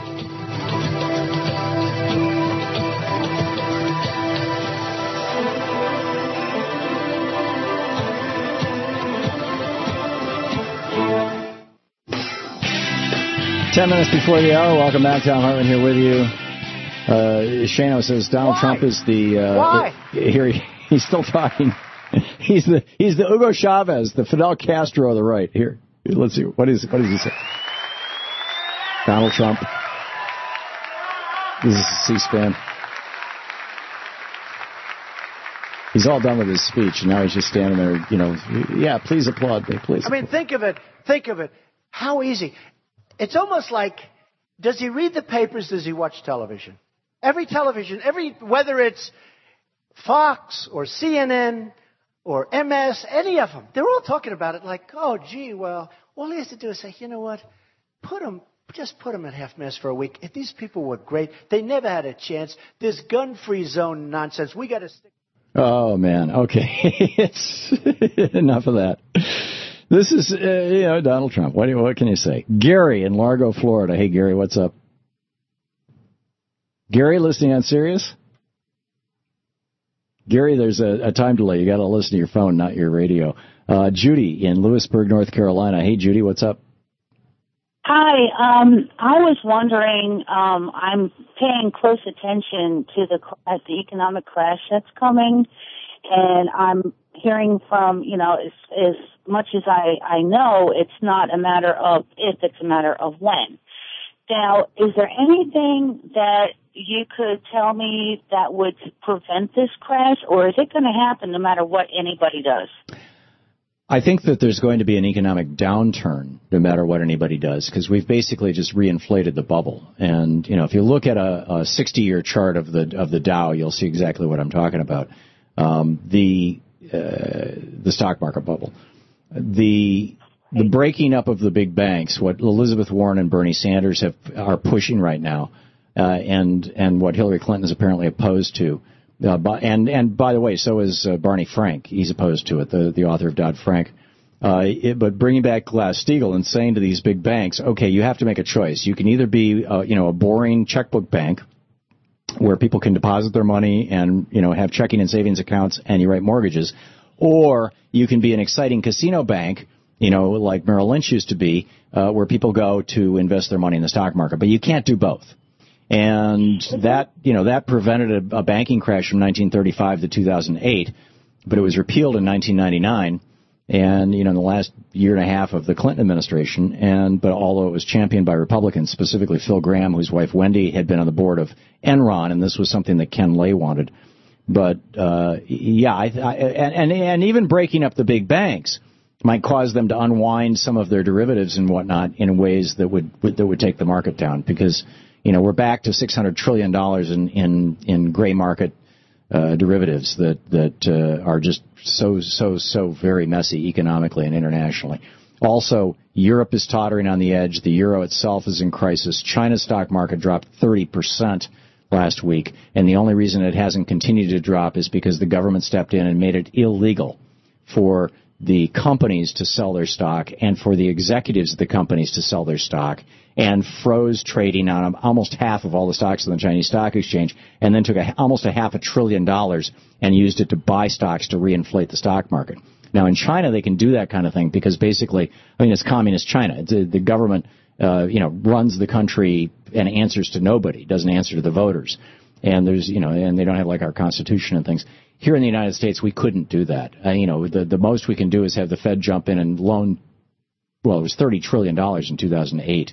Ten minutes before the hour. Welcome back. Tom Hartman here with you. Uh, Shano says Donald Why? Trump is the. Uh, Why? Here he, he's still talking. He's the he's the Hugo Chavez, the Fidel Castro of the right. Here, let's see. What is what does he say? Donald Trump. This is C-SPAN. He's all done with his speech, and now he's just standing there. You know, yeah. Please applaud me, please. I mean, think of it. Think of it. How easy. It's almost like, does he read the papers? Does he watch television? Every television, every whether it's Fox or C N N or M S, any of them, they're all talking about it like, oh, gee, well, all he has to do is say, you know what, put them, just put them at half-mast for a week. If these people were great, they never had a chance. This gun-free zone nonsense, we got to stick. Oh, man. Okay. It's enough of that. This is, uh, you know, Donald Trump. What, what can you say? Gary in Largo, Florida. Hey, Gary, what's up? Gary, listening on Sirius? Gary, there's a, a time delay. You got to listen to your phone, not your radio. Uh, Judy in Lewisburg, North Carolina. Hey, Judy, what's up? Hi. Um, I was wondering, um, I'm paying close attention to the, uh, the economic crash that's coming, and I'm hearing from, you know, as, as much as I, I know, it's not a matter of if, it's a matter of when. Now, is there anything that you could tell me that would prevent this crash, or is it going to happen no matter what anybody does? I think that there's going to be an economic downturn no matter what anybody does, because we've basically just reinflated the bubble. And, you know, if you look at a, a sixty-year chart of the of the Dow, you'll see exactly what I'm talking about. Um, the uh, the stock market bubble. The the breaking up of the big banks, what Elizabeth Warren and Bernie Sanders have are pushing right now, uh, and and what Hillary Clinton is apparently opposed to. Uh, by, and and by the way, so is uh, Barney Frank. He's opposed to it, the the author of Dodd-Frank. Uh, it, but bringing back Glass-Steagall and saying to these big banks, okay, you have to make a choice. You can either be, uh, you know, a boring checkbook bank where people can deposit their money and, you know, have checking and savings accounts and you write mortgages, or you can be an exciting casino bank, you know, like Merrill Lynch used to be, uh, where people go to invest their money in the stock market. But you can't do both. And that, you know, that prevented a, a banking crash from nineteen thirty-five to two thousand eight, but it was repealed in nineteen ninety-nine. And, you know, in the last year and a half of the Clinton administration, and but although it was championed by Republicans, specifically Phil Gramm, whose wife Wendy had been on the board of Enron, and this was something that Ken Lay wanted. But uh, yeah, I, I, and and even breaking up the big banks might cause them to unwind some of their derivatives and whatnot in ways that would that would take the market down, because, you know, we're back to six hundred trillion dollars in in in gray market uh, derivatives that that uh, are just so so so very messy economically and internationally. Also, Europe is tottering on the edge. The euro itself is in crisis. China's stock market dropped thirty percent last week, and the only reason it hasn't continued to drop is because the government stepped in and made it illegal for the companies to sell their stock and for the executives of the companies to sell their stock, and froze trading on almost half of all the stocks on the Chinese stock exchange, and then took a, almost a half a trillion dollars and used it to buy stocks to reinflate the stock market. Now, in China, they can do that kind of thing because basically, I mean, it's communist China. It's, the government, uh, you know, runs the country and answers to nobody, doesn't answer to the voters. And there's, you know, and they don't have like our Constitution and things. Here in the United States, we couldn't do that. Uh, you know, the the most we can do is have the Fed jump in and loan, well, it was thirty trillion dollars in two thousand eight.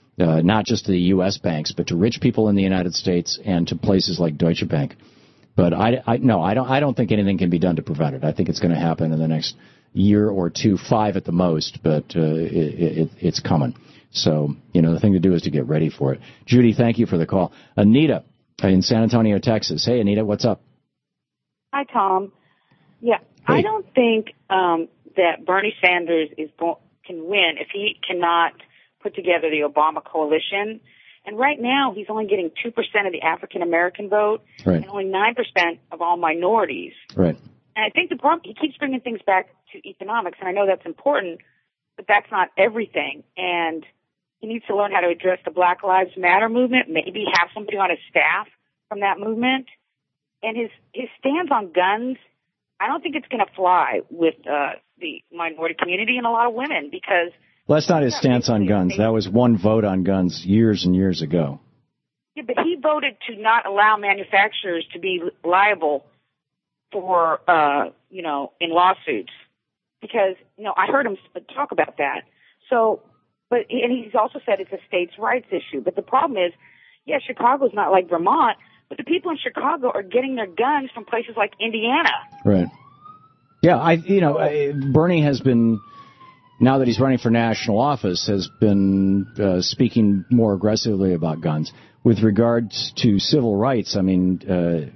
uh, not just to the U S banks, but to rich people in the United States and to places like Deutsche Bank. But I, I no, I don't. I don't think anything can be done to prevent it. I think it's going to happen in the next year or two, five at the most. But uh, it, it, it's coming. So you know, the thing to do is to get ready for it. Judy, thank you for the call. Anita in San Antonio, Texas. Hey, Anita, what's up? Hi, Tom. Yeah, hey. I don't think um, that Bernie Sanders is go- can win if he cannot put together the Obama coalition. And right now, he's only getting two percent of the African-American vote right. and only nine percent of all minorities. Right. And I think the problem, he keeps bringing things back to economics, and I know that's important, but that's not everything. And he needs to learn how to address the Black Lives Matter movement, maybe have somebody on his staff from that movement. And his, his stance on guns, I don't think it's going to fly with uh, the minority community and a lot of women because... Well, that's not his stance on guns. That was one vote on guns years and years ago. Yeah, but he voted to not allow manufacturers to be liable for, uh, you know, in lawsuits. Because, you know, I heard him talk about that. So, but, and he's also said it's a states' rights issue. But the problem is, yeah, Chicago's not like Vermont, but the people in Chicago are getting their guns from places like Indiana. Right. Yeah, I, you know, I, Bernie has been... now that he's running for national office, has been uh, speaking more aggressively about guns. With regards to civil rights, I mean, uh,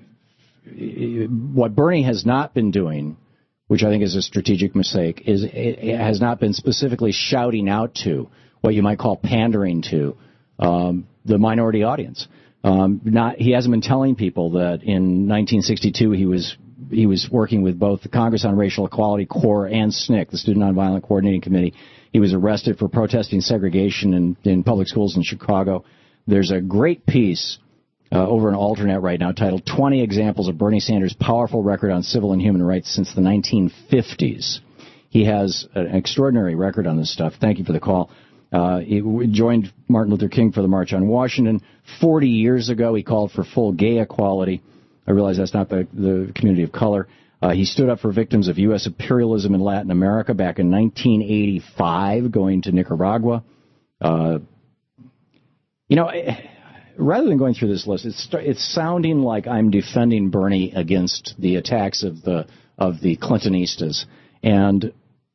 what Bernie has not been doing, which I think is a strategic mistake, is it has not been specifically shouting out to what you might call pandering to um, the minority audience. Um, not he hasn't been telling people that in nineteen sixty-two he was he was working with both the Congress on Racial Equality Corps and S N C C, the Student Nonviolent Coordinating Committee. He was arrested for protesting segregation in, in public schools in Chicago. There's a great piece uh, over on Alternet right now titled twenty Examples of Bernie Sanders' Powerful Record on Civil and Human Rights Since the nineteen fifties. He has an extraordinary record on this stuff. Thank you for the call. Uh, he joined Martin Luther King for the March on Washington. Forty years ago, he called for full gay equality. I realize that's not the, the community of color. Uh, he stood up for victims of U S imperialism in Latin America back in nineteen eighty-five, going to Nicaragua. Uh, you know, rather than going through this list, it's, it's sounding like I'm defending Bernie against the attacks of the of the Clintonistas, and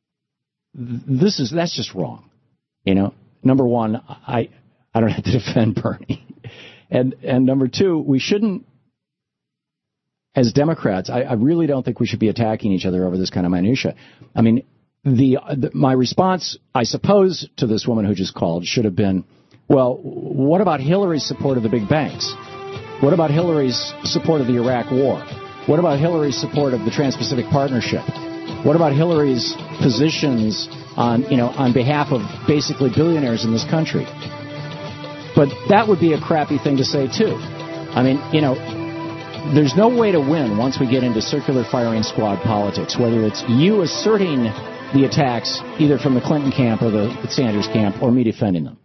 this is that's just wrong. You know, number one, I I don't have to defend Bernie, and and number two, we shouldn't. As Democrats, I, I really don't think we should be attacking each other over this kind of minutia. I mean, the, the my response, I suppose, to this woman who just called should have been, well, what about Hillary's support of the big banks? What about Hillary's support of the Iraq War? What about Hillary's support of the Trans-Pacific Partnership? What about Hillary's positions on, you know, on behalf of basically billionaires in this country? But that would be a crappy thing to say, too. I mean, you know, there's no way to win once we get into circular firing squad politics, whether it's you asserting the attacks either from the Clinton camp or the Sanders camp or me defending them.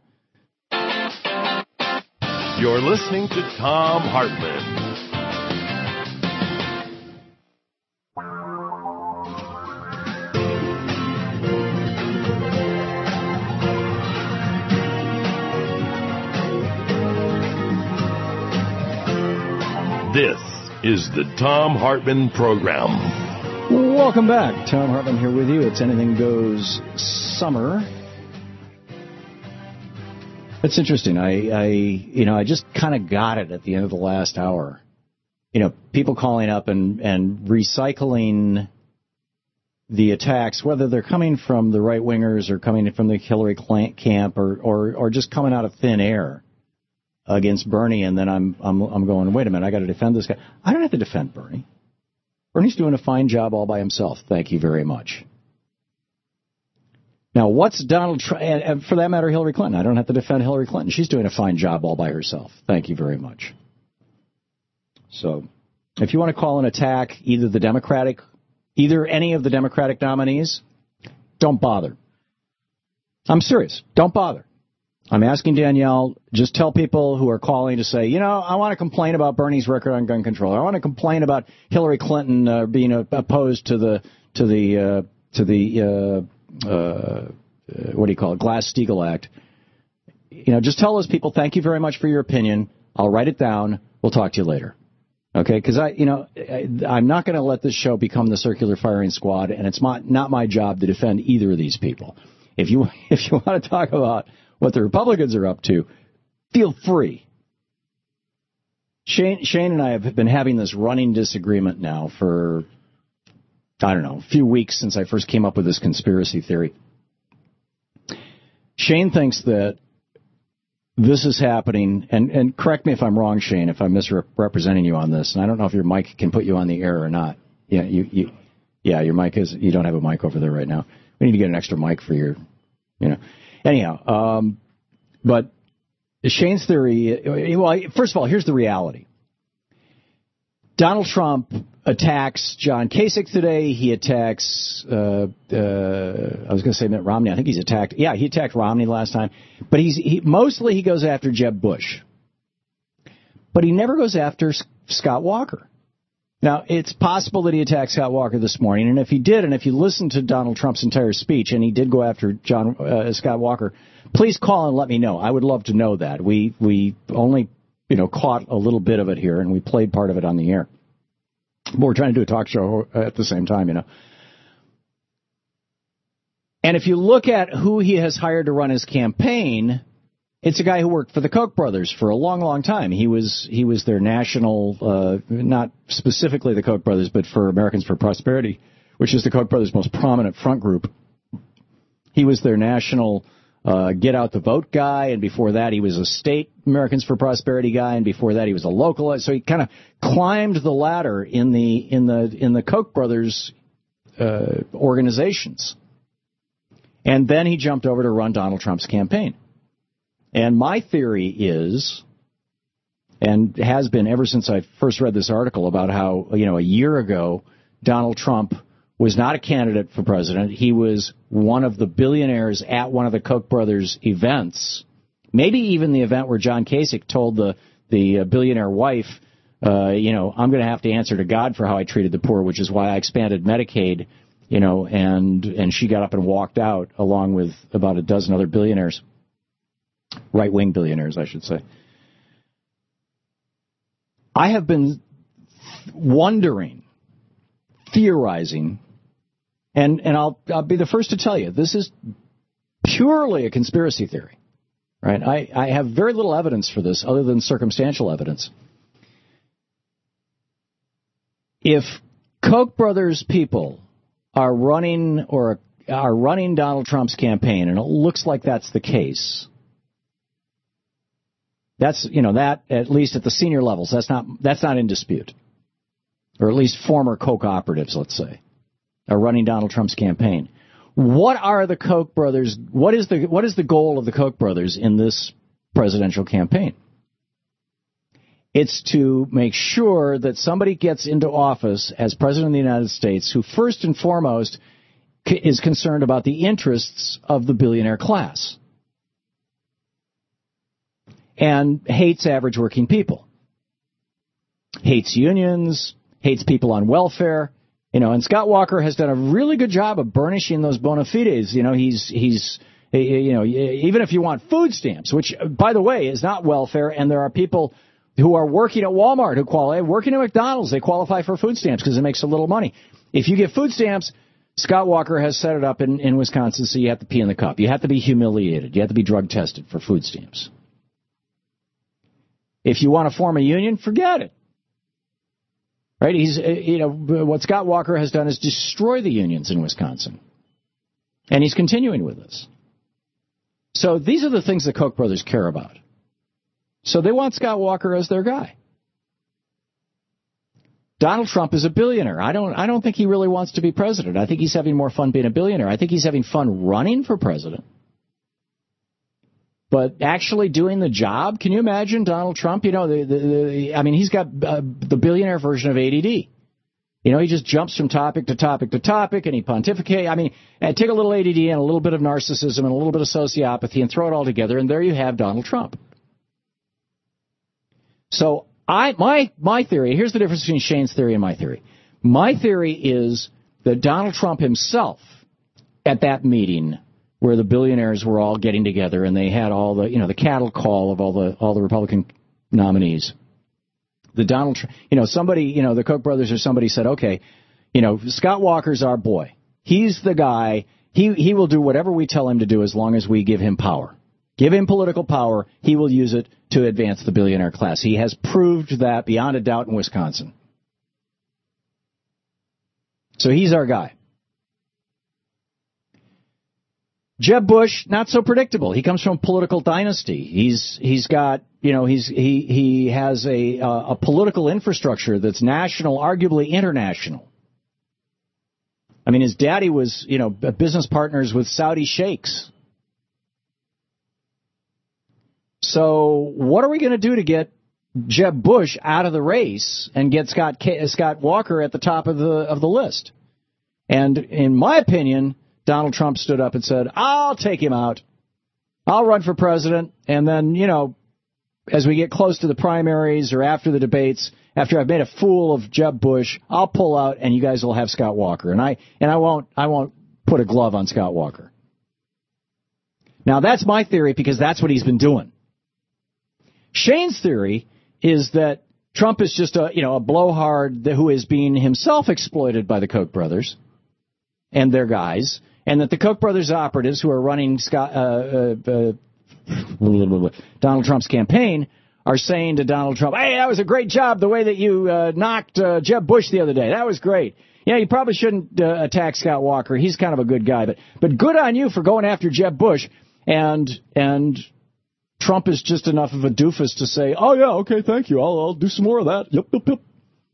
You're listening to Thom Hartmann. This is the Thom Hartmann Program. Welcome back. Thom Hartmann here with you. It's Anything Goes Summer. It's interesting. I, I you know, I just kind of got it at the end of the last hour. You know, people calling up and, and recycling the attacks, whether they're coming from the right-wingers or coming from the Hillary camp or, or, or just coming out of thin air against Bernie, and then I'm I'm I'm going, wait a minute, I got to defend this guy. I don't have to defend Bernie. Bernie's doing a fine job all by himself. Thank you very much. Now, what's Donald Trump, and for that matter, Hillary Clinton? I don't have to defend Hillary Clinton. She's doing a fine job all by herself. Thank you very much. So, if you want to call an attack either the Democratic, either any of the Democratic nominees, don't bother. I'm serious. Don't bother. I'm asking Danielle, just tell people who are calling to say, you know, I want to complain about Bernie's record on gun control. I want to complain about Hillary Clinton uh, being uh, opposed to the to the uh, to the uh, uh, what do you call it, Glass-Steagall Act. you know, just tell those people, thank you very much for your opinion. I'll write it down. We'll talk to you later. Okay, because I, you know, I, I'm not going to let this show become the circular firing squad, and it's not, not my job to defend either of these people. If you if you want to talk about what the Republicans are up to, feel free. Shane, Shane and I have been having this running disagreement now for, I don't know, a few weeks since I first came up with this conspiracy theory. Shane thinks that this is happening, and, and correct me if I'm wrong, Shane, if I'm misrepresenting you on this, and I don't know if your mic can put you on the air or not. Yeah, you, you, yeah, your mic is, you don't have a mic over there right now. We need to get an extra mic for your, you know. Anyhow, um, but Shane's theory, well, first of all, here's the reality. Donald Trump attacks John Kasich today. He attacks, uh, uh, I was going to say Mitt Romney. I think he's attacked. Yeah, he attacked Romney last time. But he's he, mostly he goes after Jeb Bush. But he never goes after S- Scott Walker. Now, it's possible that he attacked Scott Walker this morning. And if he did, and if you listen to Donald Trump's entire speech, and he did go after John uh, Scott Walker, please call and let me know. I would love to know that. We we only, you know, caught a little bit of it here, and we played part of it on the air. But we're trying to do a talk show at the same time, you know. And if you look at who he has hired to run his campaign, it's a guy who worked for the Koch brothers for a long, long time. He was he was their national, uh, not specifically the Koch brothers, but for Americans for Prosperity, which is the Koch brothers' most prominent front group. He was their national uh, get out the vote guy, and before that he was a state Americans for Prosperity guy, and before that he was a local. So he kind of climbed the ladder in the in the in the Koch brothers uh, organizations, and then he jumped over to run Donald Trump's campaign. And my theory is, and has been ever since I first read this article about how, you know, a year ago, Donald Trump was not a candidate for president. He was one of the billionaires at one of the Koch brothers events, maybe even the event where John Kasich told the, the billionaire wife, uh, you know, I'm going to have to answer to God for how I treated the poor, which is why I expanded Medicaid, you know, and, and she got up and walked out along with about a dozen other billionaires. Right-wing billionaires, I should say. I have been wondering, theorizing, and, and I'll, I'll be the first to tell you, this is purely a conspiracy theory. Right? I, I have very little evidence for this other than circumstantial evidence. If Koch brothers people are running or are running Donald Trump's campaign, and it looks like that's the case, That's, you know, that, at least at the senior levels, that's not, that's not in dispute. Or at least former Koch operatives, let's say, are running Donald Trump's campaign. What are the Koch brothers, what is the, what is the goal of the Koch brothers in this presidential campaign? It's to make sure that somebody gets into office as president of the United States who first and foremost is concerned about the interests of the billionaire class and hates average working people, hates unions, hates people on welfare, you know. And Scott Walker has done a really good job of burnishing those bona fides. You know, he's he's you know, even if you want food stamps, which by the way is not welfare, and there are people who are working at Walmart who qualify, working at McDonald's, they qualify for food stamps because it makes a little money. If you get food stamps, Scott Walker has set it up in, in Wisconsin, so you have to pee in the cup. You have to be humiliated. You have to be drug tested for food stamps. If you want to form a union, forget it. Right? He's, you know, what Scott Walker has done is destroy the unions in Wisconsin. And he's continuing with this. So these are the things the Koch brothers care about. So they want Scott Walker as their guy. Donald Trump is a billionaire. I don't, I don't think he really wants to be president. I think he's having more fun being a billionaire. I think he's having fun running for president. But actually doing the job, can you imagine Donald Trump? You know, the, the, the, I mean, he's got uh, the billionaire version of A D D. You know, he just jumps from topic to topic to topic, and he pontificates. I mean, take a little A D D and a little bit of narcissism and a little bit of sociopathy and throw it all together, and there you have Donald Trump. So I, my, my theory, here's the difference between Shane's theory and my theory. My theory is that Donald Trump himself at that meeting where the billionaires were all getting together and they had all the, you know, the cattle call of all the all the Republican nominees. The Donald, you know, somebody, you know, the Koch brothers or somebody said, okay, you know, Scott Walker's our boy. He's the guy. He he will do whatever we tell him to do as long as we give him power. Give him political power. He will use it to advance the billionaire class. He has proved that beyond a doubt in Wisconsin. So he's our guy. Jeb Bush, not so predictable. He comes from a political dynasty. He's he's got, you know, he's he he has a uh, a political infrastructure that's national, arguably international. I mean, his daddy was, you know, business partners with Saudi sheikhs. So what are we going to do to get Jeb Bush out of the race and get Scott K- Scott Walker at the top of the of the list? And in my opinion, Donald Trump stood up and said, I'll take him out. I'll run for president. And then, you know, as we get close to the primaries or after the debates, after I've made a fool of Jeb Bush, I'll pull out and you guys will have Scott Walker. And I and I won't I won't put a glove on Scott Walker. Now, that's my theory because that's what he's been doing. Shane's theory is that Trump is just a, you know, a blowhard who is being himself exploited by the Koch brothers and their guys, and that the Koch brothers operatives who are running Scott, uh, uh, uh, Donald Trump's campaign are saying to Donald Trump, hey, that was a great job the way that you uh, knocked uh, Jeb Bush the other day. That was great. Yeah, you probably shouldn't uh, attack Scott Walker. He's kind of a good guy, but but good on you for going after Jeb Bush. And and Trump is just enough of a doofus to say, oh, yeah, okay, thank you. I'll, I'll do some more of that. Yep, yep, yep.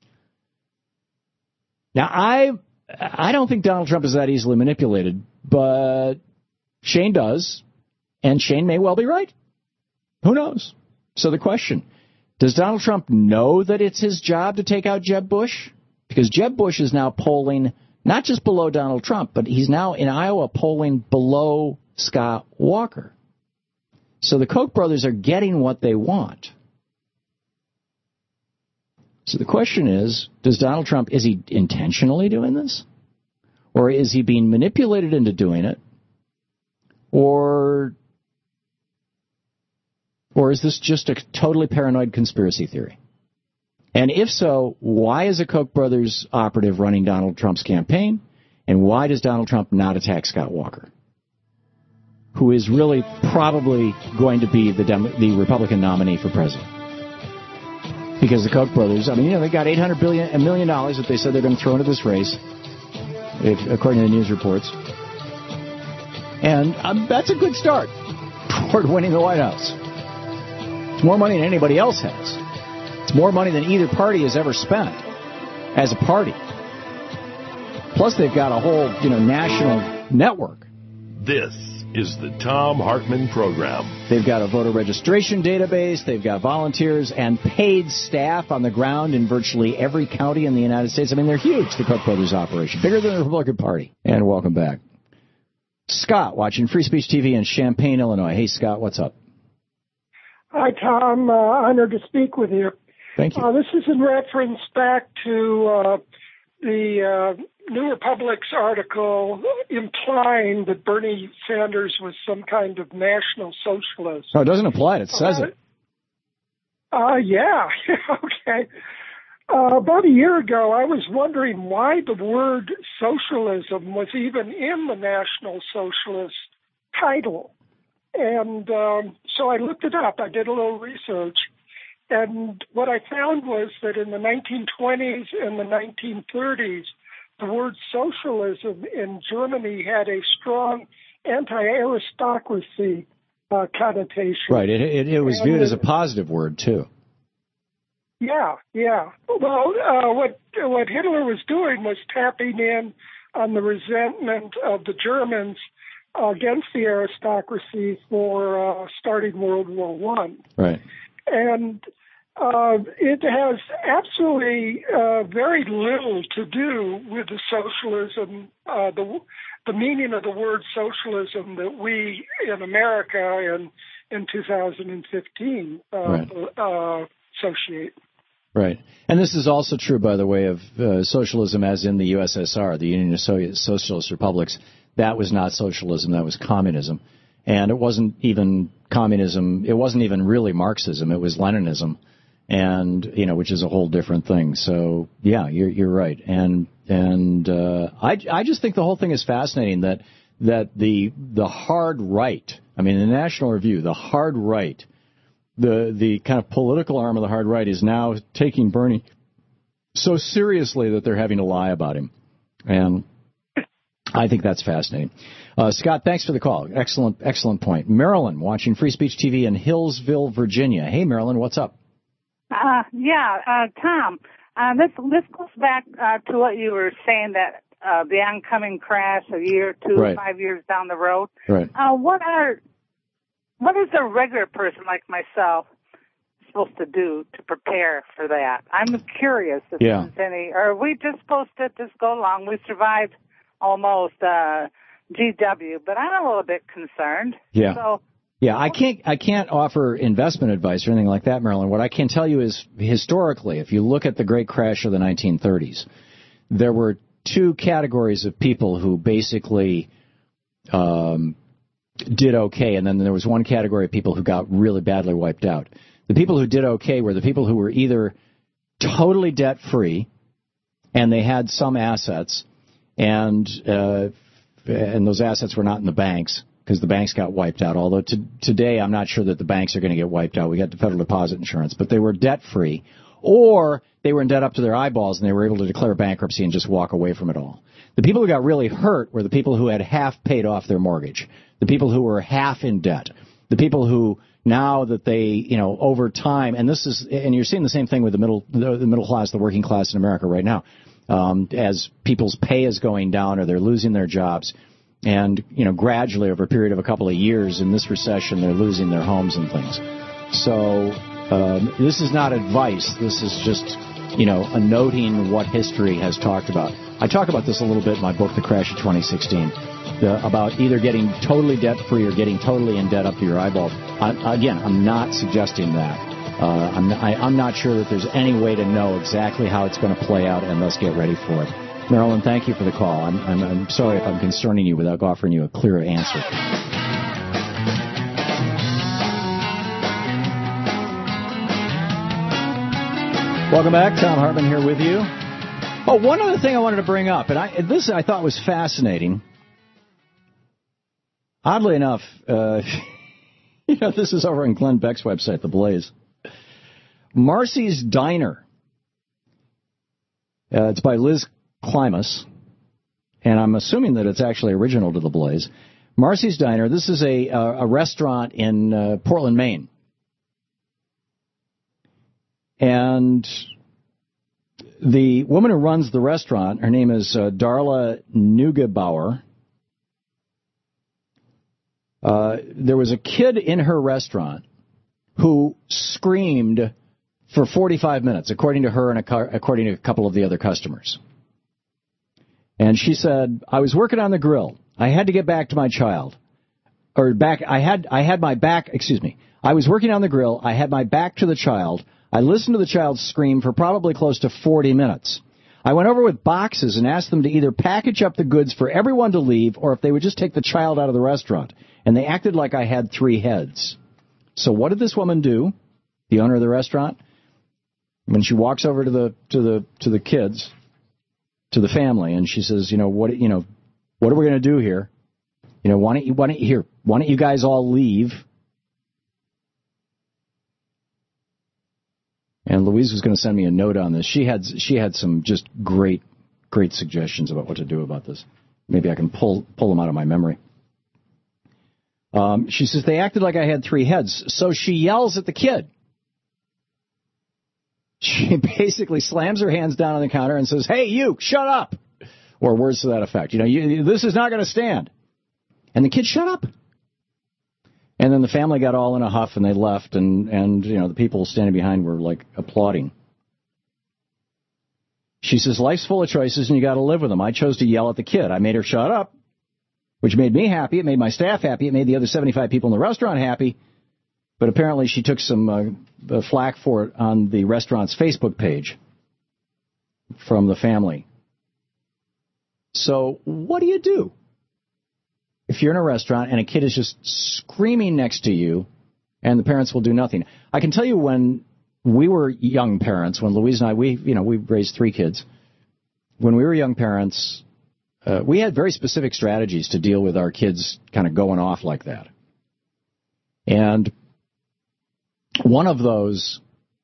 Now, I I don't think Donald Trump is that easily manipulated, but Shane does, and Shane may well be right. Who knows? So the question, does Donald Trump know that it's his job to take out Jeb Bush? Because Jeb Bush is now polling not just below Donald Trump, but he's now in Iowa polling below Scott Walker. So the Koch brothers are getting what they want. So the question is, does Donald Trump, is he intentionally doing this? Or is he being manipulated into doing it? Or, or is this just a totally paranoid conspiracy theory? And if so, why is a Koch brothers operative running Donald Trump's campaign? And why does Donald Trump not attack Scott Walker, who is really probably going to be the Dem- the Republican nominee for president? Because the Koch brothers, I mean, you know, they got eight hundred billion dollars, a million dollars that they said they're going to throw into this race, if, according to the news reports. And um, that's a good start toward winning the White House. It's more money than anybody else has. It's more money than either party has ever spent as a party. Plus, they've got a whole, you know, national network. This is the Thom Hartmann Program. They've got a voter registration database. They've got volunteers and paid staff on the ground in virtually every county in the United States. I mean, they're huge, the Koch brothers operation. Bigger than the Republican Party. And welcome back. Scott, watching Free Speech T V in Champaign, Illinois. Hey, Scott, what's up? Hi, Tom. Uh, honored to speak with you. Thank you. Uh, this is in reference back to uh, the uh, New Republic's article implying that Bernie Sanders was some kind of national socialist. Oh, it doesn't imply it. It says uh, it. Uh, yeah. Okay. Uh, about a year ago, I was wondering why the word socialism was even in the National Socialist title. And um, so I looked it up. I did a little research. And what I found was that in the nineteen twenties and the nineteen thirties, the word socialism in Germany had a strong anti-aristocracy uh, connotation. Right. It, it, it was and viewed it, as a positive word, too. Yeah, yeah. Well, uh, what what Hitler was doing was tapping in on the resentment of the Germans against the aristocracy for uh, starting World War One. Right. And uh, it has absolutely uh, very little to do with the socialism, uh, the the meaning of the word socialism that we in America in in two thousand fifteen uh, right. uh, associate. Right. And this is also true, by the way, of uh, socialism as in the U S S R, the Union of Soviet Socialist Republics. that was not socialism, that was communism. And it wasn't even communism, it wasn't even really Marxism, it was Leninism, and, you know, which is a whole different thing. So, yeah, you're, you're right. And, and, uh, I, I just think the whole thing is fascinating that, that the, the hard right, I mean, the National Review, the hard right, the, the kind of political arm of the hard right is now taking Bernie so seriously that they're having to lie about him. And I think that's fascinating. Uh, Scott, thanks for the call. Excellent, excellent point. Marilyn, watching Free Speech T V in Hillsville, Virginia. Hey, Marilyn, what's up? Uh, yeah, uh, Tom, uh, this, this goes back uh, to what you were saying, that uh, the oncoming crash a year, two, right. five years down the road. Right. Uh, what are, what is a regular person like myself supposed to do to prepare for that? I'm curious if yeah. there's any, or are we just supposed to just go along? We survived almost uh, G W, but I'm a little bit concerned. Yeah. So, yeah, I can't I can't offer investment advice or anything like that, Marilyn. What I can tell you is historically, if you look at the great crash of the nineteen thirties, there were two categories of people who basically um, did okay, and then there was one category of people who got really badly wiped out. The people who did okay were the people who were either totally debt-free and they had some assets, and uh, and those assets were not in the banks because the banks got wiped out. Although to, today I'm not sure that the banks are going to get wiped out. We got the Federal Deposit Insurance, but they were debt-free, or they were in debt up to their eyeballs and they were able to declare bankruptcy and just walk away from it all. The people who got really hurt were the people who had half paid off their mortgage, the people who were half in debt, the people who now that they, you know, over time, and this is, and you're seeing the same thing with the middle, the, the middle class, the working class in America right now. Um, as people's pay is going down or they're losing their jobs. And, you know, gradually over a period of a couple of years in this recession, they're losing their homes and things. So um, this is not advice. This is just, you know, a noting what history has talked about. I talk about this a little bit in my book, The Crash of twenty sixteen, the, about either getting totally debt-free or getting totally in debt up to your eyeballs. I, again, I'm not suggesting that. Uh, I'm, I, I'm not sure that there's any way to know exactly how it's going to play out, and let's get ready for it. Marilyn, thank you for the call. I'm, I'm, I'm sorry if I'm concerning you without offering you a clear answer. Welcome back. Tom Hartman here with you. Oh, one other thing I wanted to bring up, and I, this I thought was fascinating. Oddly enough, uh, you know, this is over on Glenn Beck's website, The Blaze. Marcy's Diner. Uh, it's by Liz Klimas, and I'm assuming that it's actually original to The Blaze. Marcy's Diner. This is a a restaurant in uh, Portland, Maine, and the woman who runs the restaurant, her name is uh, Darla Neugebauer. Uh, there was a kid in her restaurant who screamed for forty-five minutes, according to her and a, according to a couple of the other customers. And she said, I was working on the grill. I had to get back to my child. Or back, I had, I had my back, excuse me. I was working on the grill. I had my back to the child. I listened to the child scream for probably close to forty minutes. I went over with boxes and asked them to either package up the goods for everyone to leave or if they would just take the child out of the restaurant. And they acted like I had three heads. So what did this woman do, the owner of the restaurant? When she walks over to the to the to the kids, to the family, and she says, you know, what you know, what are we going to do here? You know, why don't you why don't you here? Why don't you guys all leave? And Louise was going to send me a note on this. She had she had some just great great suggestions about what to do about this. Maybe I can pull pull them out of my memory. Um, she says they acted like I had three heads, so she yells at the kid. She basically slams her hands down on the counter and says, hey, you, shut up, or words to that effect. You know, you, this is not going to stand. And the kid shut up. And then the family got all in a huff and they left, and, and you know, the people standing behind were, like, applauding. She says, life's full of choices and you got to live with them. I chose to yell at the kid. I made her shut up, which made me happy. It made my staff happy. It made the other seventy-five people in the restaurant happy. But apparently she took some uh, flack for it on the restaurant's Facebook page from the family. So what do you do? if you're in a restaurant and a kid is just screaming next to you and the parents will do nothing. I can tell you when we were young parents, when Louise and I, we, you know, we raised three kids. When we were young parents, uh, we had very specific strategies to deal with our kids kind of going off like that. And one of those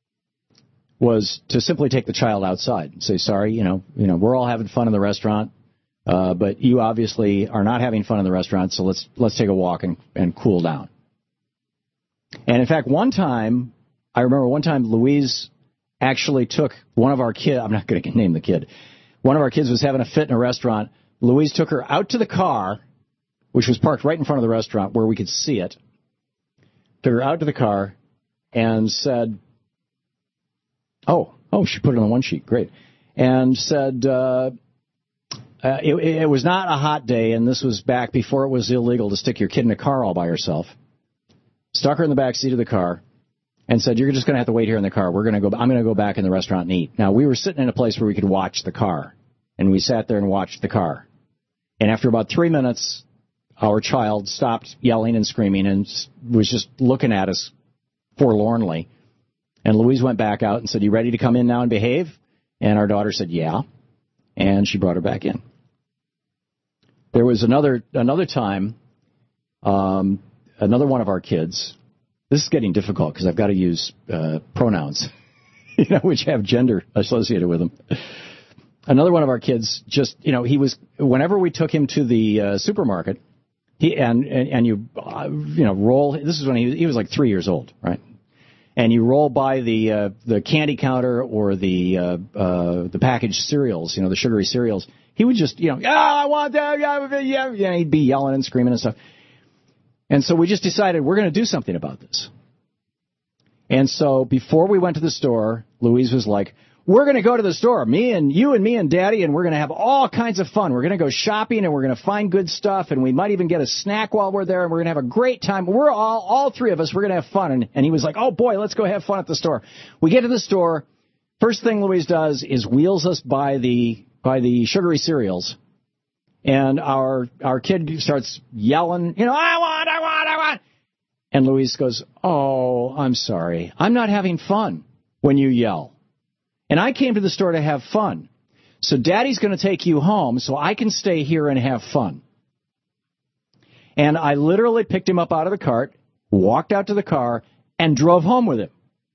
was to simply take the child outside and say, sorry, you know, you know, we're all having fun in the restaurant, uh, but you obviously are not having fun in the restaurant, so let's let's take a walk and, and cool down. And in fact, one time, I remember one time Louise actually took one of our kids, I'm not going to name the kid, one of our kids was having a fit in a restaurant. Louise took her out to the car, which was parked right in front of the restaurant where we could see it, took her out to the car and said, oh, oh, she put it on one sheet, great, and said uh, uh, it, it was not a hot day, and this was back before it was illegal to stick your kid in a car all by herself. Stuck her in the back seat of the car and said, you're just going to have to wait here in the car. We're going to go. I'm going to go back in the restaurant and eat. Now, we were sitting in a place where we could watch the car, and we sat there and watched the car. And after about three minutes, our child stopped yelling and screaming and was just looking at us forlornly. And Louise went back out and said, you ready to come in now and behave? And our daughter said, yeah. And she brought her back in. There was another another time, um, another one of our kids. This is getting difficult because I've got to use uh, pronouns, you know, which have gender associated with them. Another one of our kids just, you know, he was, whenever we took him to the uh, supermarket, he and, and, and you, uh, you know, roll, this is when he, he was like three years old, right? And you roll by the uh, the candy counter or the uh, uh, the packaged cereals, you know, the sugary cereals. He would just, you know, oh, I want that, yeah, yeah, yeah. He'd be yelling and screaming and stuff. And so we just decided we're going to do something about this. And so before we went to the store, Louise was like, we're going to go to the store, me and you and me and Daddy, and we're going to have all kinds of fun. We're going to go shopping, and we're going to find good stuff, and we might even get a snack while we're there, and we're going to have a great time. We're all, all three of us, we're going to have fun. And, and he was like, oh, boy, let's go have fun at the store. We get to the store. First thing Louise does is wheels us by the by the sugary cereals, and our our kid starts yelling, you know, I want, I want, I want. And Louise goes, oh, I'm sorry. I'm not having fun when you yell. And I came to the store to have fun. So Daddy's going to take you home so I can stay here and have fun. And I literally picked him up out of the cart, walked out to the car, and drove home with him.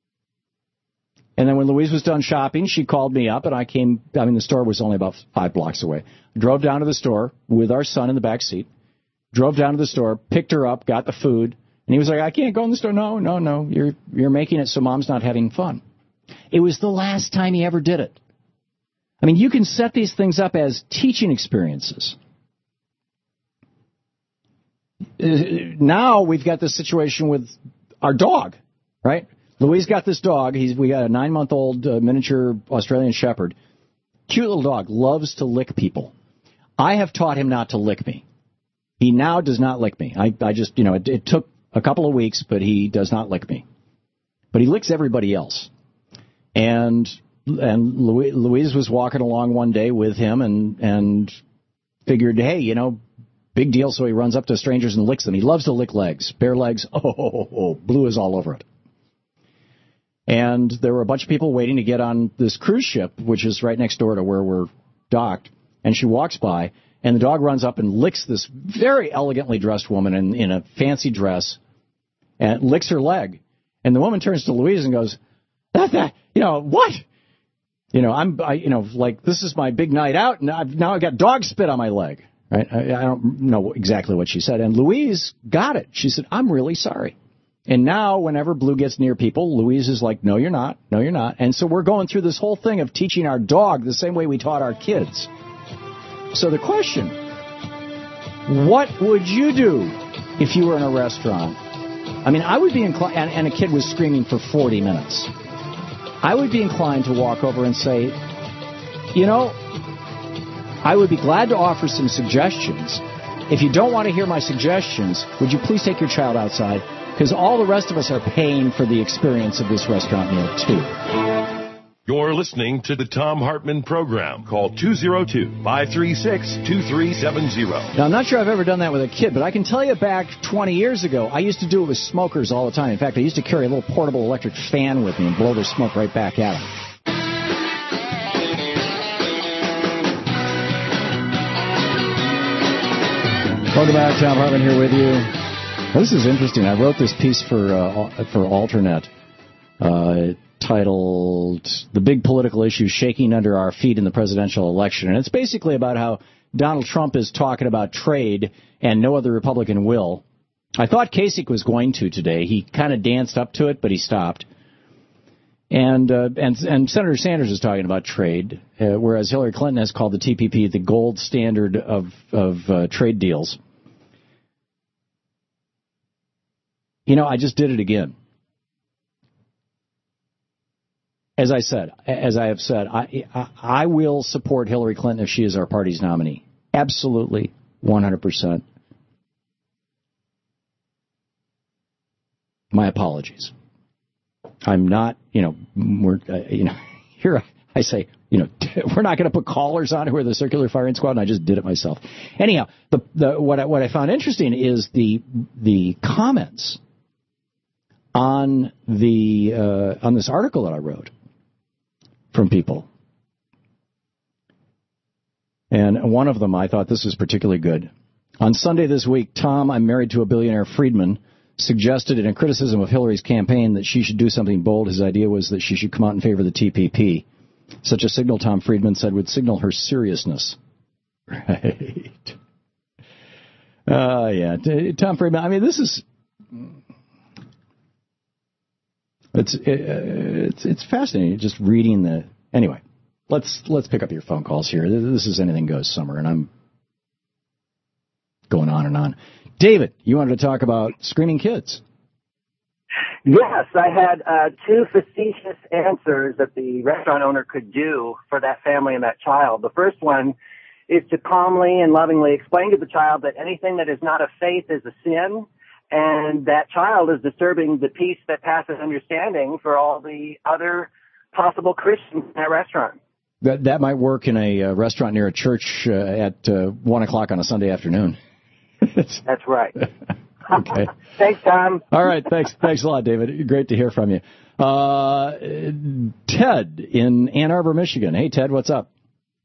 And then when Louise was done shopping, she called me up, and I came, I mean, the store was only about five blocks away. Drove down to the store with our son in the back seat, drove down to the store, picked her up, got the food, and he was like, I can't go in the store. No, no, no, you're you're making it so Mom's not having fun. It was the last time he ever did it. I mean, you can set these things up as teaching experiences. Now we've got this situation with our dog, right? Louise got this dog. He's we got a nine-month-old uh, miniature Australian Shepherd. Cute little dog, loves to lick people. I have taught him not to lick me. He now does not lick me. I, I just, you know, it, it took a couple of weeks, but he does not lick me. But he licks everybody else. And and Louise was walking along one day with him and and figured, hey, you know, big deal. So he runs up to strangers and licks them. He loves to lick legs, bare legs. Oh, oh, oh, oh, blue is all over it. And there were a bunch of people waiting to get on this cruise ship, which is right next door to where we're docked. And she walks by, and the dog runs up and licks this very elegantly dressed woman in, in a fancy dress and licks her leg. And the woman turns to Louise and goes, that, that, you know, what? You know, I'm, I, you know, like, this is my big night out, and I've, now I've got dog spit on my leg, right? I, I don't know exactly what she said. And Louise got it. She said, I'm really sorry. And now, whenever Blue gets near people, Louise is like, no, you're not. No, you're not. And so we're going through this whole thing of teaching our dog the same way we taught our kids. So the question, what would you do if you were in a restaurant? I mean, I would be inclined, and, and a kid was screaming for forty minutes. I would be inclined to walk over and say, you know, I would be glad to offer some suggestions. If you don't want to hear my suggestions, would you please take your child outside? Because all the rest of us are paying for the experience of this restaurant meal, too. You're listening to the Thom Hartmann Program. Call two oh two, five three six, two three seven zero. Now, I'm not sure I've ever done that with a kid, but I can tell you back twenty years ago, I used to do it with smokers all the time. In fact, I used to carry a little portable electric fan with me and blow the smoke right back at them. Welcome back. Thom Hartmann here with you. Well, this is interesting. I wrote this piece for uh, for Alternet uh, titled "The Big Political Issues Shaking Under Our Feet in the Presidential Election." And it's basically about how Donald Trump is talking about trade and no other Republican will. I thought Kasich was going to today. He kind of danced up to it, but he stopped. And uh, and and Senator Sanders is talking about trade, uh, whereas Hillary Clinton has called the T P P the gold standard of of uh, trade deals. You know, I just did it again. As I said, as I have said, I, I I will support Hillary Clinton if she is our party's nominee. Absolutely, one hundred percent. My apologies. I'm not, you know, we're, uh, you know, here I say, you know, we're not going to put callers on who are the circular firing squad, and I just did it myself. Anyhow, the the what I, what I found interesting is the the comments on the uh, on this article that I wrote from people, and one of them I thought this was particularly good. On Sunday this week, Tom, I'm married to a billionaire freedman, suggested in a criticism of Hillary's campaign that she should do something bold. His idea was that she should come out in favor of the T P P. Such a signal, Tom Friedman said, would signal her seriousness. Right. Uh, yeah, Tom Friedman, I mean, this is... It's it's it's fascinating just reading the... Anyway, let's let's pick up your phone calls here. This is Anything Goes Summer, and I'm going on and on. David, you wanted to talk about screaming kids. Yes, I had uh, two facetious answers that the restaurant owner could do for that family and that child. The first one is to calmly and lovingly explain to the child that anything that is not of faith is a sin, and that child is disturbing the peace that passes understanding for all the other possible Christians in that restaurant. That that might work in a uh, restaurant near a church uh, at uh, one o'clock on a Sunday afternoon. That's right. Okay. Thanks, Tom. All right. Thanks. Thanks a lot, David. Great to hear from you. Uh, Ted in Ann Arbor, Michigan. Hey, Ted, what's up?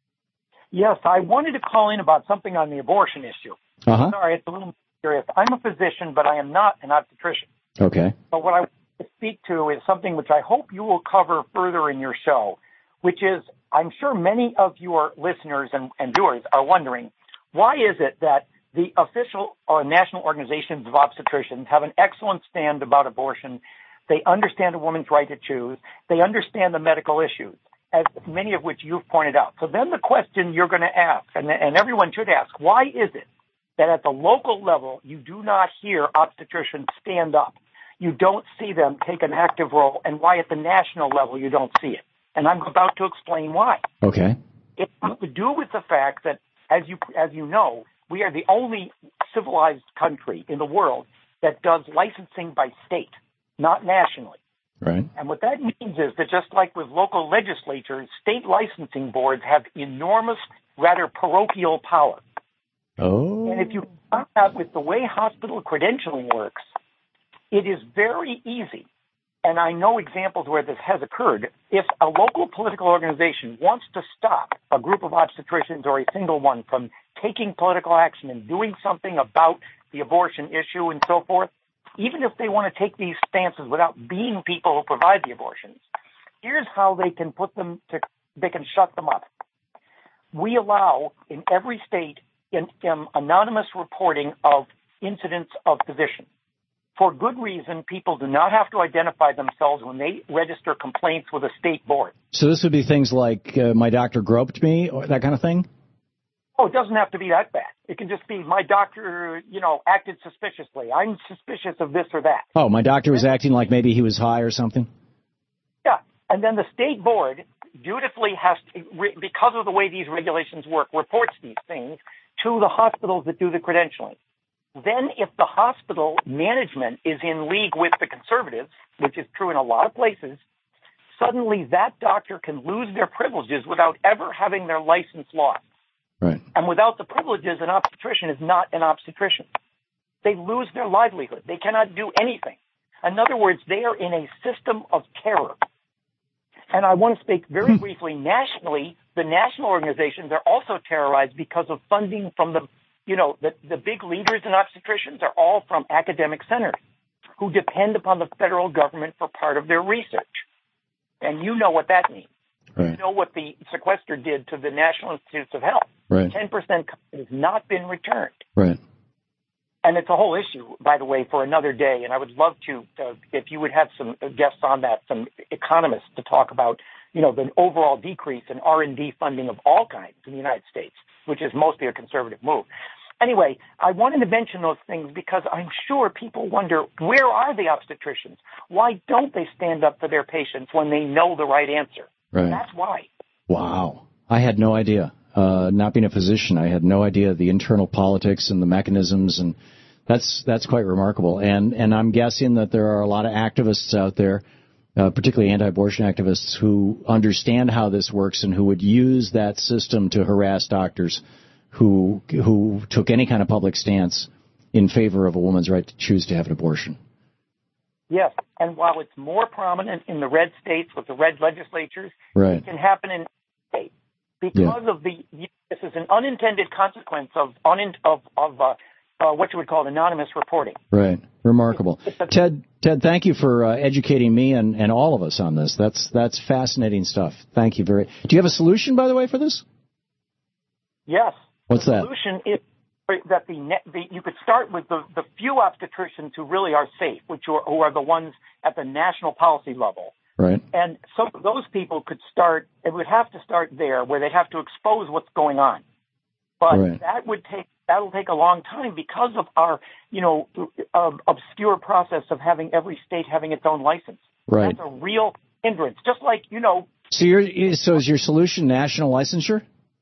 Yes, I wanted to call in about something on the abortion issue. Uh-huh. Sorry, it's a little curious. I'm a physician, but I am not an obstetrician. Okay. But what I want to speak to is something which I hope you will cover further in your show, which is I'm sure many of your listeners and, and viewers are wondering, why is it that the official or national organizations of obstetricians have an excellent stand about abortion? They understand a woman's right to choose. They understand the medical issues, as many of which you've pointed out. So then the question you're going to ask, and, and everyone should ask, why is it that at the local level you do not hear obstetricians stand up? You don't see them take an active role, and why at the national level you don't see it? And I'm about to explain why. Okay. It has to do with the fact that, as you as you know, we are the only civilized country in the world that does licensing by state, not nationally. Right. And what that means is that just like with local legislatures, state licensing boards have enormous, rather parochial power. Oh. And if you find out with the way hospital credentialing works, it is very easy, and I know examples where this has occurred. If a local political organization wants to stop a group of obstetricians or a single one from taking political action and doing something about the abortion issue and so forth, even if they want to take these stances without being people who provide the abortions, here's how they can put them to, they can shut them up. We allow in every state in, in anonymous reporting of incidents of physicians. For good reason, people do not have to identify themselves when they register complaints with a state board. So this would be things like uh, my doctor groped me, or that kind of thing? Oh, it doesn't have to be that bad. It can just be my doctor, you know, acted suspiciously. I'm suspicious of this or that. Oh, my doctor was acting like maybe he was high or something? Yeah, and then the state board dutifully has to, because of the way these regulations work, reports these things to the hospitals that do the credentialing. Then if the hospital management is in league with the conservatives, which is true in a lot of places, suddenly that doctor can lose their privileges without ever having their license lost. Right. And without the privileges, an obstetrician is not an obstetrician. They lose their livelihood. They cannot do anything. In other words, they are in a system of terror. And I want to speak very briefly nationally. The national organizations are also terrorized because of funding from the, you know, the, the big leaders in obstetricians are all from academic centers who depend upon the federal government for part of their research. And you know what that means. Right. You know what the sequester did to the National Institutes of Health. Right. ten percent has not been returned. Right. And it's a whole issue, by the way, for another day. And I would love to, uh, if you would have some guests on that, some economists to talk about, you know, the overall decrease in R and D funding of all kinds in the United States, which is mostly a conservative move. Anyway, I wanted to mention those things because I'm sure people wonder, where are the obstetricians? Why don't they stand up for their patients when they know the right answer? Right. That's why. Wow. I had no idea. Uh, not being a physician, I had no idea the internal politics and the mechanisms, and that's that's quite remarkable. And and I'm guessing that there are a lot of activists out there, uh, particularly anti-abortion activists, who understand how this works and who would use that system to harass doctors who who took any kind of public stance in favor of a woman's right to choose to have an abortion. Yes, and while it's more prominent in the red states with the red legislatures, right. it can happen in states. Because yeah. of the, this is an unintended consequence of un, of, of uh, uh, what you would call anonymous reporting. Right. Remarkable. Ted, Ted, thank you for uh, educating me and, and all of us on this. That's that's fascinating stuff. Thank you very. Do you have a solution, by the way, for this? Yes. What's the that? The solution is that the, the you could start with the, the few obstetricians who really are safe, which are, who are the ones at the national policy level. Right. And some of those people could start, it would have to start there where they'd have to expose what's going on. But right. that would take, that'll take a long time because of our, you know, uh, obscure process of having every state having its own license. Right. That's a real hindrance. Just like, you know. So you're, so is your solution national licensure?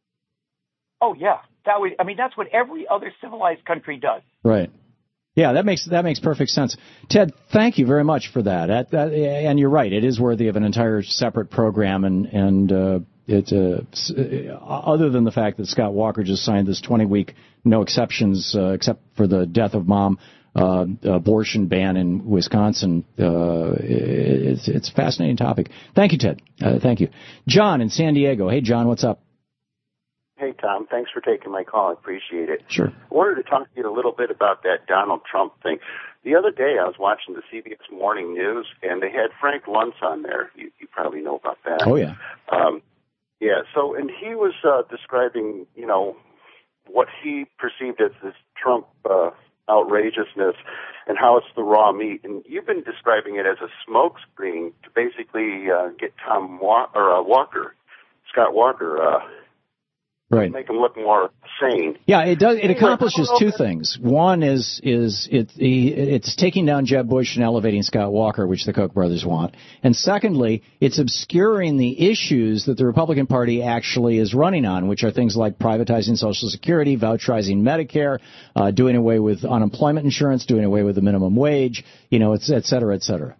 Oh, yeah. That would, I mean, that's what every other civilized country does. Right. Yeah, that makes that makes perfect sense. Ted, thank you very much for that. That, that and you're right; it is worthy of an entire separate program. And and uh, it, uh, other than the fact that Scott Walker just signed this twenty-week no exceptions uh, except for the death of mom uh, abortion ban in Wisconsin, uh, it's it's a fascinating topic. Thank you, Ted. Uh, thank you, John in San Diego. Hey, John, what's up? Hey, Tom. Thanks for taking my call. I appreciate it. Sure. I wanted to talk to you a little bit about that Donald Trump thing. The other day, I was watching the C B S Morning News, and they had Frank Luntz on there. You, you probably know about that. Oh, yeah. Um, yeah, so, and he was uh, describing, you know, what he perceived as this Trump uh, outrageousness and how it's the raw meat. And you've been describing it as a smokescreen to basically uh, get Tom Wa- or uh, Walker, Scott Walker, uh, Right. Make them look more sane. Yeah, it does. It accomplishes two things. One is is it it's taking down Jeb Bush and elevating Scott Walker, which the Koch brothers want. And secondly, it's obscuring the issues that the Republican Party actually is running on, which are things like privatizing Social Security, voucherizing Medicare, uh, doing away with unemployment insurance, doing away with the minimum wage, you know, et, et cetera, et cetera.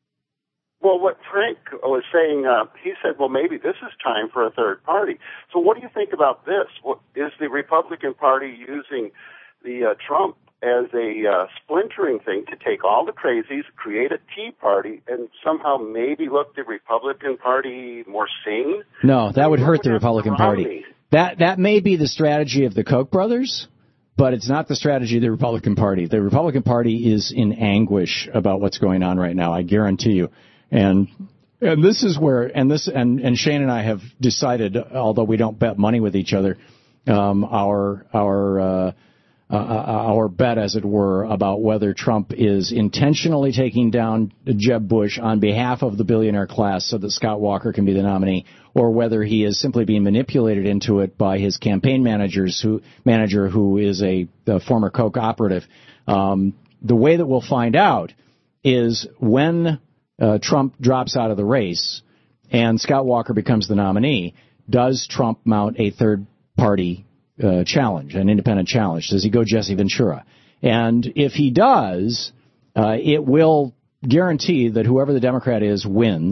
Well, what Frank was saying, uh, he said, well, maybe this is time for a third party. So what do you think about this? What, is the Republican Party using the uh, Trump as a uh, splintering thing to take all the crazies, create a Tea Party, and somehow maybe look the Republican Party more sane? No, that would hurt the Republican Party. That that may be the strategy of the Koch brothers, but it's not the strategy of the Republican Party. The Republican Party is in anguish about what's going on right now, I guarantee you. And and this is where and this and, and Shane and I have decided, although we don't bet money with each other, um, our our uh, uh, our bet, as it were, about whether Trump is intentionally taking down Jeb Bush on behalf of the billionaire class so that Scott Walker can be the nominee, or whether he is simply being manipulated into it by his campaign managers, who manager who is a, a former Koch operative. Um, the way that we'll find out is when Uh, Trump drops out of the race and Scott Walker becomes the nominee, does Trump mount a third-party uh, challenge, an independent challenge? Does he go Jesse Ventura? And if he does, uh, it will guarantee that whoever the Democrat is wins,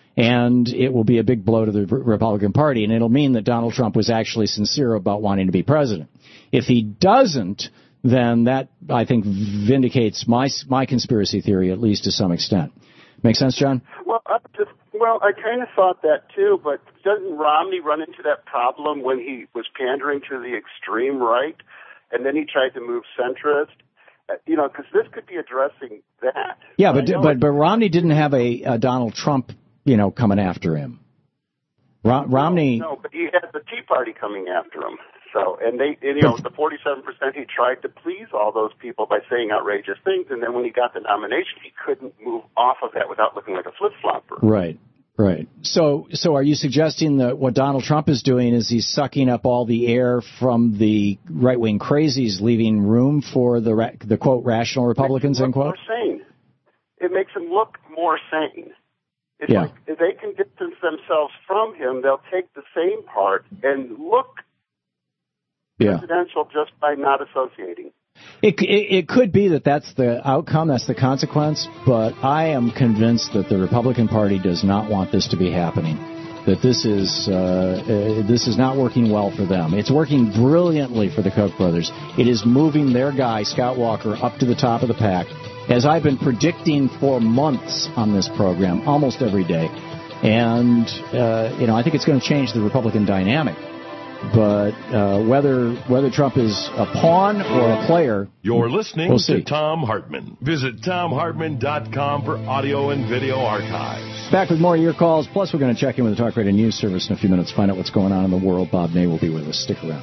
And it will be a big blow to the Republican Party, and it'll mean that Donald Trump was actually sincere about wanting to be president. If he doesn't, then that, I think, vindicates my my conspiracy theory, at least to some extent. Make sense, John? Well, I just, well, I kind of thought that too, but doesn't Romney run into that problem when he was pandering to the extreme right, and then he tried to move centrist? Uh, you know, because this could be addressing that. Yeah, but but but Romney didn't have a, a Donald Trump, you know, coming after him. Ro- Romney. No, but he had the Tea Party coming after him. So, and they, and, you know, the forty-seven percent, he tried to please all those people by saying outrageous things, and then when he got the nomination, he couldn't move off of that without looking like a flip-flopper. Right, right. So, so are you suggesting that what Donald Trump is doing is he's sucking up all the air from the right-wing crazies, leaving room for the, ra- the quote, rational Republicans, end quote? More sane. It makes him look more sane. It's yeah. like if they can distance themselves from him, they'll take the same part and look yeah. presidential just by not associating. It, it it could be that that's the outcome, that's the consequence, but I am convinced that the Republican Party does not want this to be happening. That this is uh, uh, this is not working well for them. It's working brilliantly for the Koch brothers. It is moving their guy, Scott Walker, up to the top of the pack, as I've been predicting for months on this program, almost every day. And, uh, you know, I think it's going to change the Republican dynamic. But uh, whether whether Trump is a pawn or a player, you're listening we'll to Thom Hartmann. Visit Thom Hartmann dot com for audio and video archives. Back with more of your calls. Plus, we're going to check in with the Talk Radio News Service in a few minutes, find out what's going on in the world. Bob Ney will be with us. Stick around.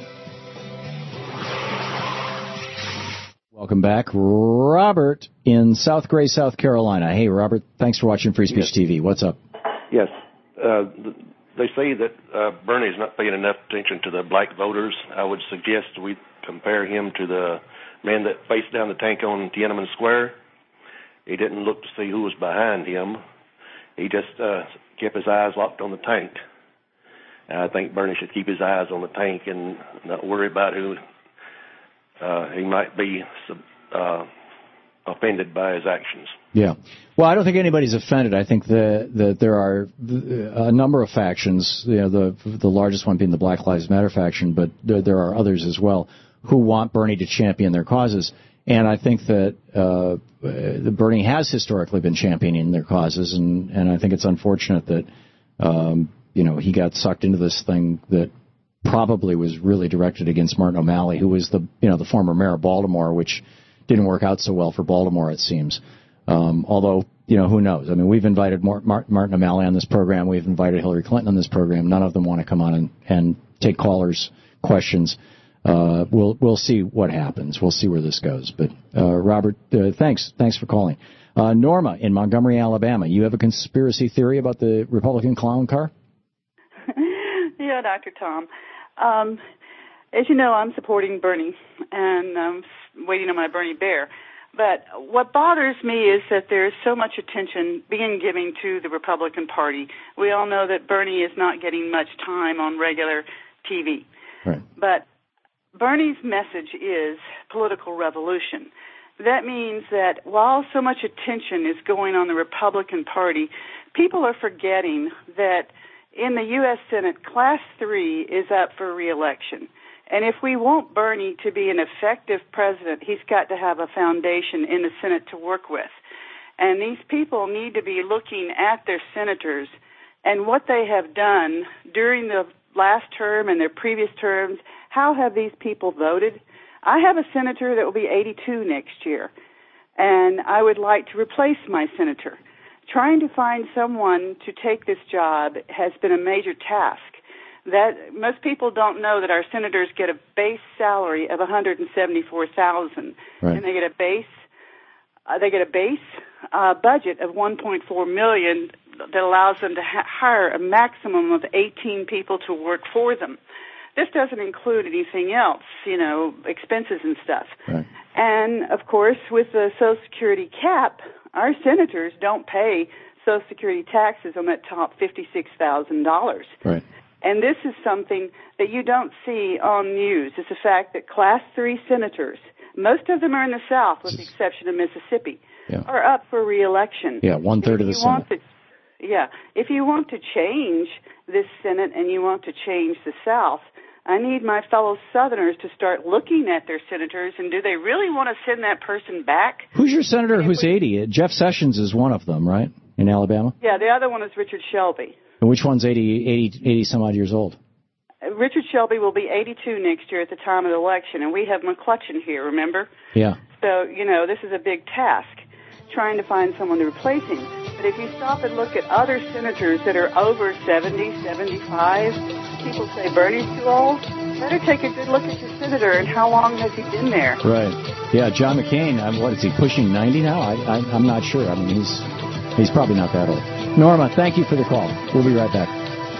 Welcome back. Robert in South Gray, South Carolina. Hey, Robert, thanks for watching Free Speech yes. T V. What's up? Yes. Uh, they say that uh, Bernie's not paying enough attention to the black voters. I would suggest we compare him to the man that faced down the tank on Tiananmen Square. He didn't look to see who was behind him. He just uh, kept his eyes locked on the tank. I think Bernie should keep his eyes on the tank and not worry about who uh, he might be uh, offended by his actions. Yeah. Well, I don't think anybody's offended. I think that that there are a number of factions, you know, the the largest one being the Black Lives Matter faction, but there, there are others as well who want Bernie to champion their causes. And I think that uh, the Bernie has historically been championing their causes, and, and I think it's unfortunate that, um, you know, he got sucked into this thing that probably was really directed against Martin O'Malley, who was the, you know, the former mayor of Baltimore, which didn't work out so well for Baltimore, it seems. Um, although, you know, who knows? I mean, we've invited Martin O'Malley on this program. We've invited Hillary Clinton on this program. None of them want to come on and, and take callers' questions. Uh, we'll we'll see what happens. We'll see where this goes. But uh, Robert, uh, thanks thanks for calling. Uh, Norma in Montgomery, Alabama. You have a conspiracy theory about the Republican clown car? Yeah, Doctor Tom. Um, as you know, I'm supporting Bernie, and I'm waiting on my Bernie bear. But what bothers me is that there's so much attention being given to the Republican Party. We all know that Bernie is not getting much time on regular T V. Right. But Bernie's message is political revolution. That means that while so much attention is going on the Republican Party, people are forgetting that in the U S Senate, Class three is up for re-election. And if we want Bernie to be an effective president, he's got to have a foundation in the Senate to work with. And these people need to be looking at their senators and what they have done during the last term and their previous terms. How have these people voted? I have a senator that will be eighty-two next year, and I would like to replace my senator. Trying to find someone to take this job has been a major task. That most people don't know that our senators get a base salary of one hundred seventy-four thousand dollars, right. and they get a base uh, they get a base uh, budget of one point four million dollars that allows them to ha- hire a maximum of eighteen people to work for them. This doesn't include anything else, you know, expenses and stuff. Right. And of course, with the Social Security cap, our senators don't pay Social Security taxes on that top fifty-six thousand dollars. Right. And this is something that you don't see on news. It's the fact that Class three senators, most of them are in the South with the exception of Mississippi, yeah. are up for re-election. Yeah, one-third of the Senate. Yeah. If you want to change this Senate and you want to change the South, I need my fellow Southerners to start looking at their senators, and do they really want to send that person back? Who's your senator who's eighty? Jeff Sessions is one of them, right, in Alabama? Yeah, the other one is Richard Shelby. And which one's eighty, eighty, eighty some odd years old? Uh, Richard Shelby will be eighty-two next year at the time of the election, and we have McClutchin here, remember? Yeah. So, you know, this is a big task, trying to find someone to replace him. But if you stop and look at other senators that are over seventy, seventy-five, people say Bernie's too old. Better take a good look at your senator and how long has he been there. Right. Yeah, John McCain, I'm, what is he, pushing ninety now? I, I, I'm not sure. I mean, he's he's probably not that old. Norma, thank you for the call. We'll be right back.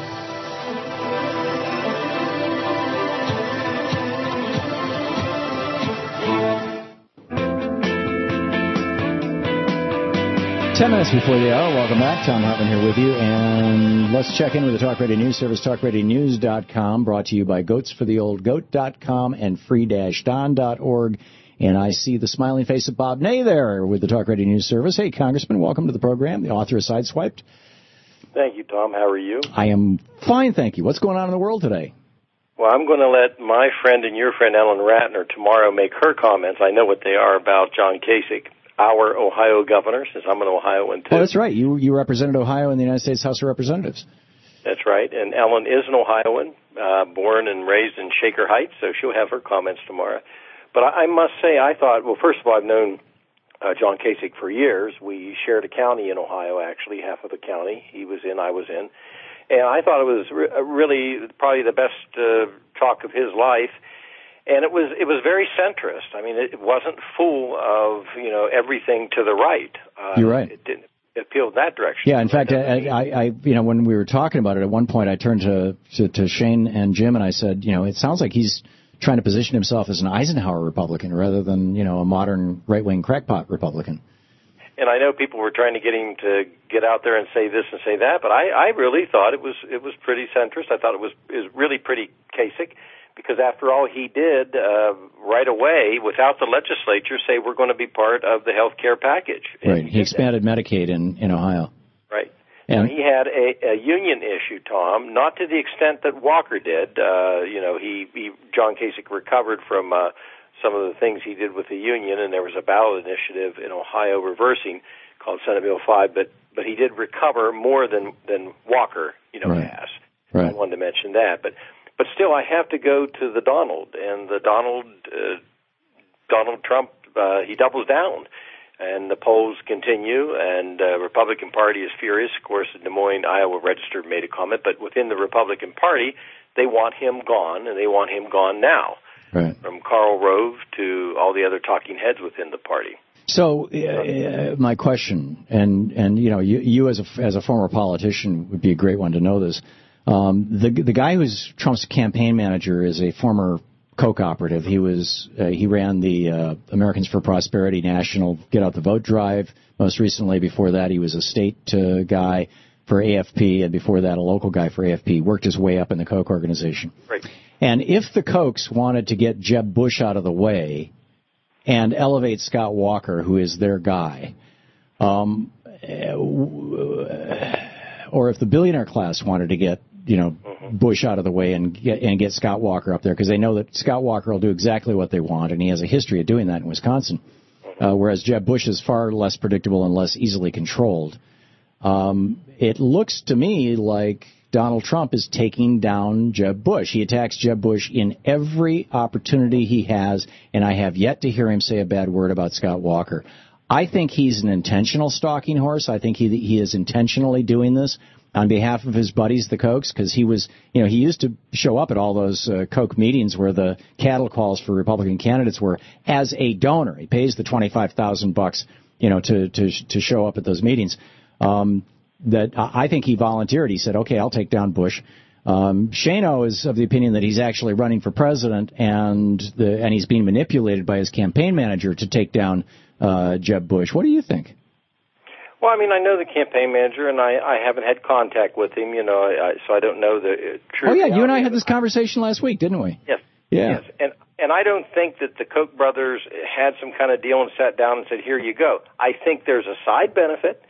Ten minutes before the hour. Welcome back. Tom Hartman here with you. And let's check in with the Talk Radio News Service, talk radio news dot com, brought to you by goats for the old goat dot com and free dash don dot org. And I see the smiling face of Bob Ney there with the Talk Radio News Service. Hey, Congressman, welcome to the program. The author of Sideswiped. Thank you, Tom. How are you? I am fine, thank you. What's going on in the world today? Well, I'm going to let my friend and your friend Ellen Ratner tomorrow make her comments. I know what they are about John Kasich, our Ohio governor, since I'm an Ohioan, too. Oh, that's right. You you represented Ohio in the United States House of Representatives. That's right. And Ellen is an Ohioan, uh, born and raised in Shaker Heights, so she'll have her comments tomorrow. But I, I must say, I thought, well, first of all, I've known uh, John Kasich for years. We shared a county in Ohio, actually, half of the county he was in, I was in. And I thought it was re- really probably the best uh, talk of his life. And it was it was very centrist. I mean, it wasn't full of, you know, everything to the right. Uh, You're right. It didn't it appeal in that direction. Yeah, in fact, I, I, I, you know, when we were talking about it, at one point I turned to, to to Shane and Jim and I said, you know, it sounds like he's trying to position himself as an Eisenhower Republican rather than, you know, a modern right-wing crackpot Republican. And I know people were trying to get him to get out there and say this and say that, but I, I really thought it was it was pretty centrist. I thought it was is really pretty Kasich. Because after all, he did uh, right away, without the legislature, say we're going to be part of the health care package. Right. He expanded Medicaid in, in Ohio. Right. And he had a, a union issue, Tom, not to the extent that Walker did. Uh, you know, he, he John Kasich recovered from uh, some of the things he did with the union, and there was a ballot initiative in Ohio reversing called Senate Bill five, but but he did recover more than than Walker, you know, right. has. Right. I wanted to mention that, but. But still, I have to go to the Donald, and the Donald, uh, Donald Trump, uh, he doubles down, and the polls continue, and the uh, Republican Party is furious. Of course, the Des Moines, Iowa Register made a comment, but within the Republican Party, they want him gone, and they want him gone now, right. From Karl Rove to all the other talking heads within the party. So, uh, my question, and and you know, you, you as a as a former politician would be a great one to know this. Um, the the guy who's Trump's campaign manager is a former Koch operative. He was uh, he ran the uh, Americans for Prosperity National Get Out the Vote drive. Most recently, before that, he was a state uh, guy for A F P, and before that, a local guy for A F P. Worked his way up in the Koch organization. Right. And if the Kochs wanted to get Jeb Bush out of the way and elevate Scott Walker, who is their guy, um, or if the billionaire class wanted to get you know, mm-hmm. Bush out of the way and get, and get Scott Walker up there, because they know that Scott Walker will do exactly what they want, and he has a history of doing that in Wisconsin, mm-hmm. uh, whereas Jeb Bush is far less predictable and less easily controlled. Um, it looks to me like Donald Trump is taking down Jeb Bush. He attacks Jeb Bush in every opportunity he has, and I have yet to hear him say a bad word about Scott Walker. I think he's an intentional stalking horse. I think he he is intentionally doing this on behalf of his buddies, the Kochs, because he was, you know, he used to show up at all those uh, Koch meetings where the cattle calls for Republican candidates were as a donor. He pays the twenty-five thousand bucks, you know, to to to show up at those meetings. Um, that I think he volunteered. He said, "Okay, I'll take down Bush." Um, Shano is of the opinion that he's actually running for president, and the and he's being manipulated by his campaign manager to take down uh, Jeb Bush. What do you think? Well, I mean, I know the campaign manager, and I, I haven't had contact with him, you know, I, so I don't know the uh, true. Oh, yeah, you and I had this conversation last week, didn't we? Yes. Yeah. Yes, and and I don't think that the Koch brothers had some kind of deal and sat down and said, here you go. I think there's a side benefit.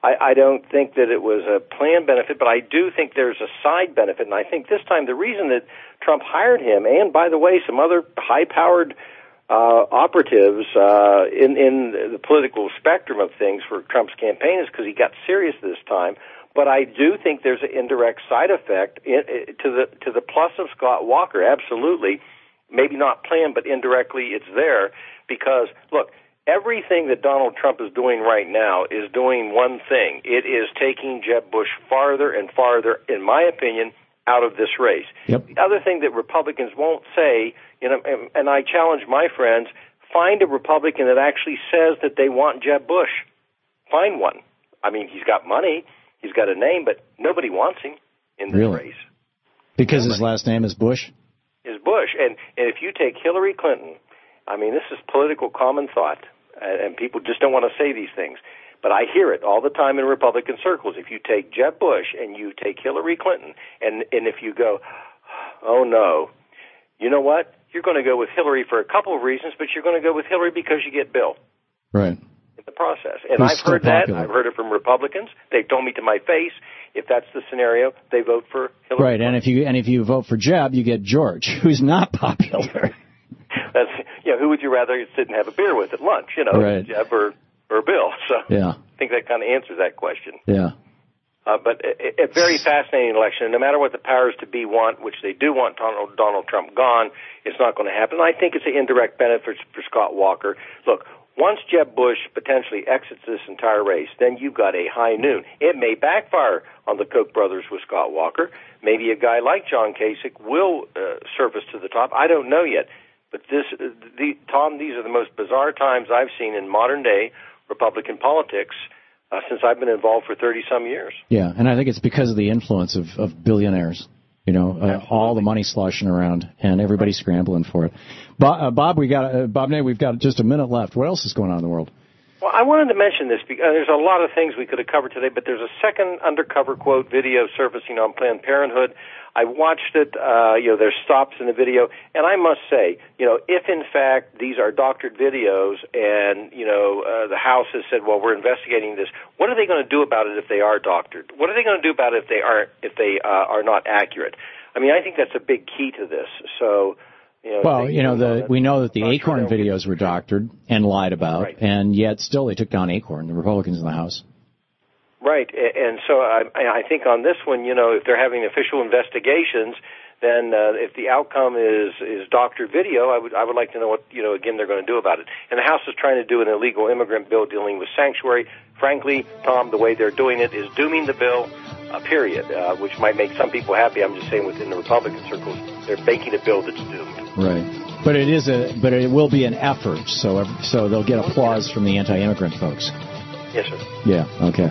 I, I don't think that it was a planned benefit, but I do think there's a side benefit. And I think this time the reason that Trump hired him, and by the way, some other high-powered uh, operatives uh, in, in the political spectrum of things for Trump's campaign is because he got serious this time. But I do think there's an indirect side effect in, in, to the to the plus of Scott Walker. Absolutely, maybe not planned, but indirectly it's there because look. Everything that Donald Trump is doing right now is doing one thing. It is taking Jeb Bush farther and farther, in my opinion, out of this race. Yep. The other thing that Republicans won't say, you know, and, and I challenge my friends, find a Republican that actually says that they want Jeb Bush. Find one. I mean, he's got money, he's got a name, but nobody wants him in this really? race. Because nobody. His last name is Bush? Is Bush. And, and if you take Hillary Clinton, I mean, this is political common thought, and people just don't want to say these things. But I hear it all the time in Republican circles. If you take Jeb Bush and you take Hillary Clinton, and, and if you go, oh, no, you know what? You're going to go with Hillary for a couple of reasons, but you're going to go with Hillary because you get Bill. Right. In the process. And Who's I've heard popular. that. I've heard it from Republicans. They've told me to my face, if that's the scenario, they vote for Hillary Right, Clinton. and if you and if you vote for Jeb, you get George, who's not popular. That's, you know, who would you rather sit and have a beer with at lunch, you know, right. Jeb or, or Bill? So yeah. I think that kind of answers that question. Yeah. Uh, but a, a very fascinating election. No matter what the powers to be want, which they do want Donald, Donald Trump gone, it's not going to happen. I think it's an indirect benefit for Scott Walker. Look, once Jeb Bush potentially exits this entire race, then you've got a high noon. It may backfire on the Koch brothers with Scott Walker. Maybe a guy like John Kasich will uh, surface to the top. I don't know yet. But this, the, Tom, these are the most bizarre times I've seen in modern-day Republican politics uh, since I've been involved for thirty-some years. Yeah, and I think it's because of the influence of, of billionaires, you know, uh, all the money sloshing around and everybody scrambling for it. Bob, uh, Bob we got uh, Bob Ney, we've got just a minute left. What else is going on in the world? Well, I wanted to mention this because there's a lot of things we could have covered today, but there's a second undercover quote video surfacing on Planned Parenthood. I watched it, uh, you know, there's stops in the video, and I must say, you know, if in fact these are doctored videos and, you know, uh, the House has said, well, we're investigating this, what are they going to do about it if they are doctored? What are they going to do about it if they aren't, if they uh, are not accurate? I mean, I think that's a big key to this. So, you know, well, they, you know, the we know that the Acorn sure videos were doctored and lied about, right. and yet still they took down Acorn, the Republicans in the House. Right, and so I, I think on this one, you know, if they're having official investigations, then uh, if the outcome is is doctored video, I would I would like to know what, you know, again, they're going to do about it. And the House is trying to do an illegal immigrant bill dealing with sanctuary. Frankly, Tom, the way they're doing it is dooming the bill, uh, period, uh, which might make some people happy. I'm just saying within the Republican circles, they're making a bill that's doomed. Right. But it is a but it will be an effort, so so they'll get applause from the anti-immigrant folks. Yes, sir. Yeah, okay.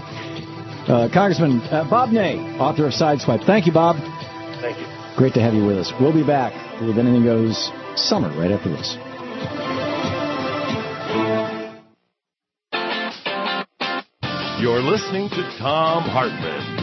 Uh, Congressman uh, Bob Ney, author of Sideswipe. Thank you, Bob. Thank you. Great to have you with us. We'll be back with Anything Goes Summer right after this. You're listening to Thom Hartmann.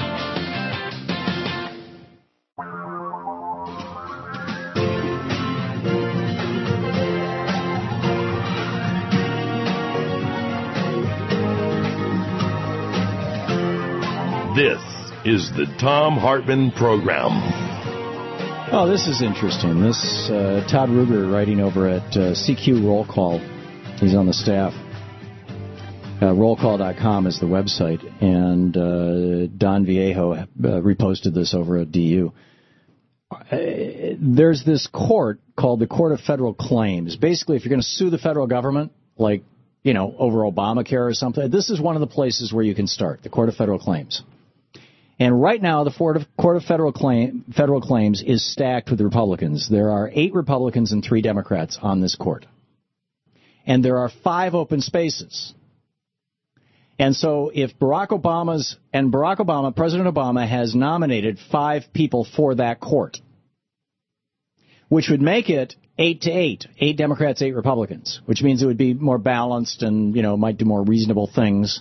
This is the Thom Hartmann Program. Oh, this is interesting. This uh, Todd Ruger writing over at uh, C Q Roll Call. He's on the staff. Uh, roll call dot com is the website, and uh, Don Viejo uh, reposted this over at D U. Uh, there's this court called the Court of Federal Claims. Basically, if you're going to sue the federal government, like, you know, over Obamacare or something, this is one of the places where you can start, the Court of Federal Claims. And right now, the Court of, Court of Federal, Claim, Federal Claims is stacked with Republicans. There are eight Republicans and three Democrats on this court. And there are five open spaces. And so if Barack Obama's, and Barack Obama, President Obama, has nominated five people for that court, which would make it eight to eight, eight Democrats, eight Republicans, which means it would be more balanced and, you know, might do more reasonable things.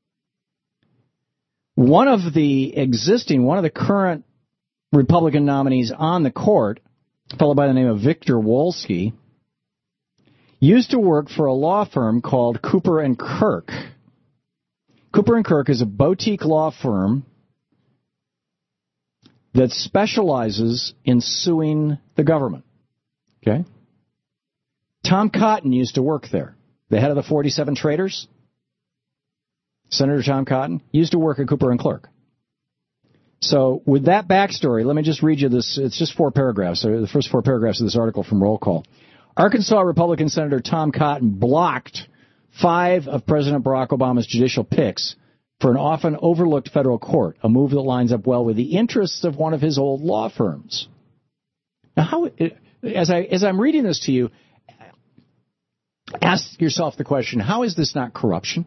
One of the existing, one of the current Republican nominees on the court, a fellow by the name of Victor Wolsky, used to work for a law firm called Cooper and Kirk. Cooper and Kirk is a boutique law firm that specializes in suing the government. Okay? Tom Cotton used to work there. The head of the forty-seven Traders, Senator Tom Cotton, used to work at Cooper and Kirk. So with that backstory, let me just read you this. It's just four paragraphs. So the first four paragraphs of this article from Roll Call. Arkansas Republican Senator Tom Cotton blocked five of President Barack Obama's judicial picks for an often overlooked federal court, a move that lines up well with the interests of one of his old law firms. Now, how, as I as I'm reading this to you, ask yourself the question: how is this not corruption?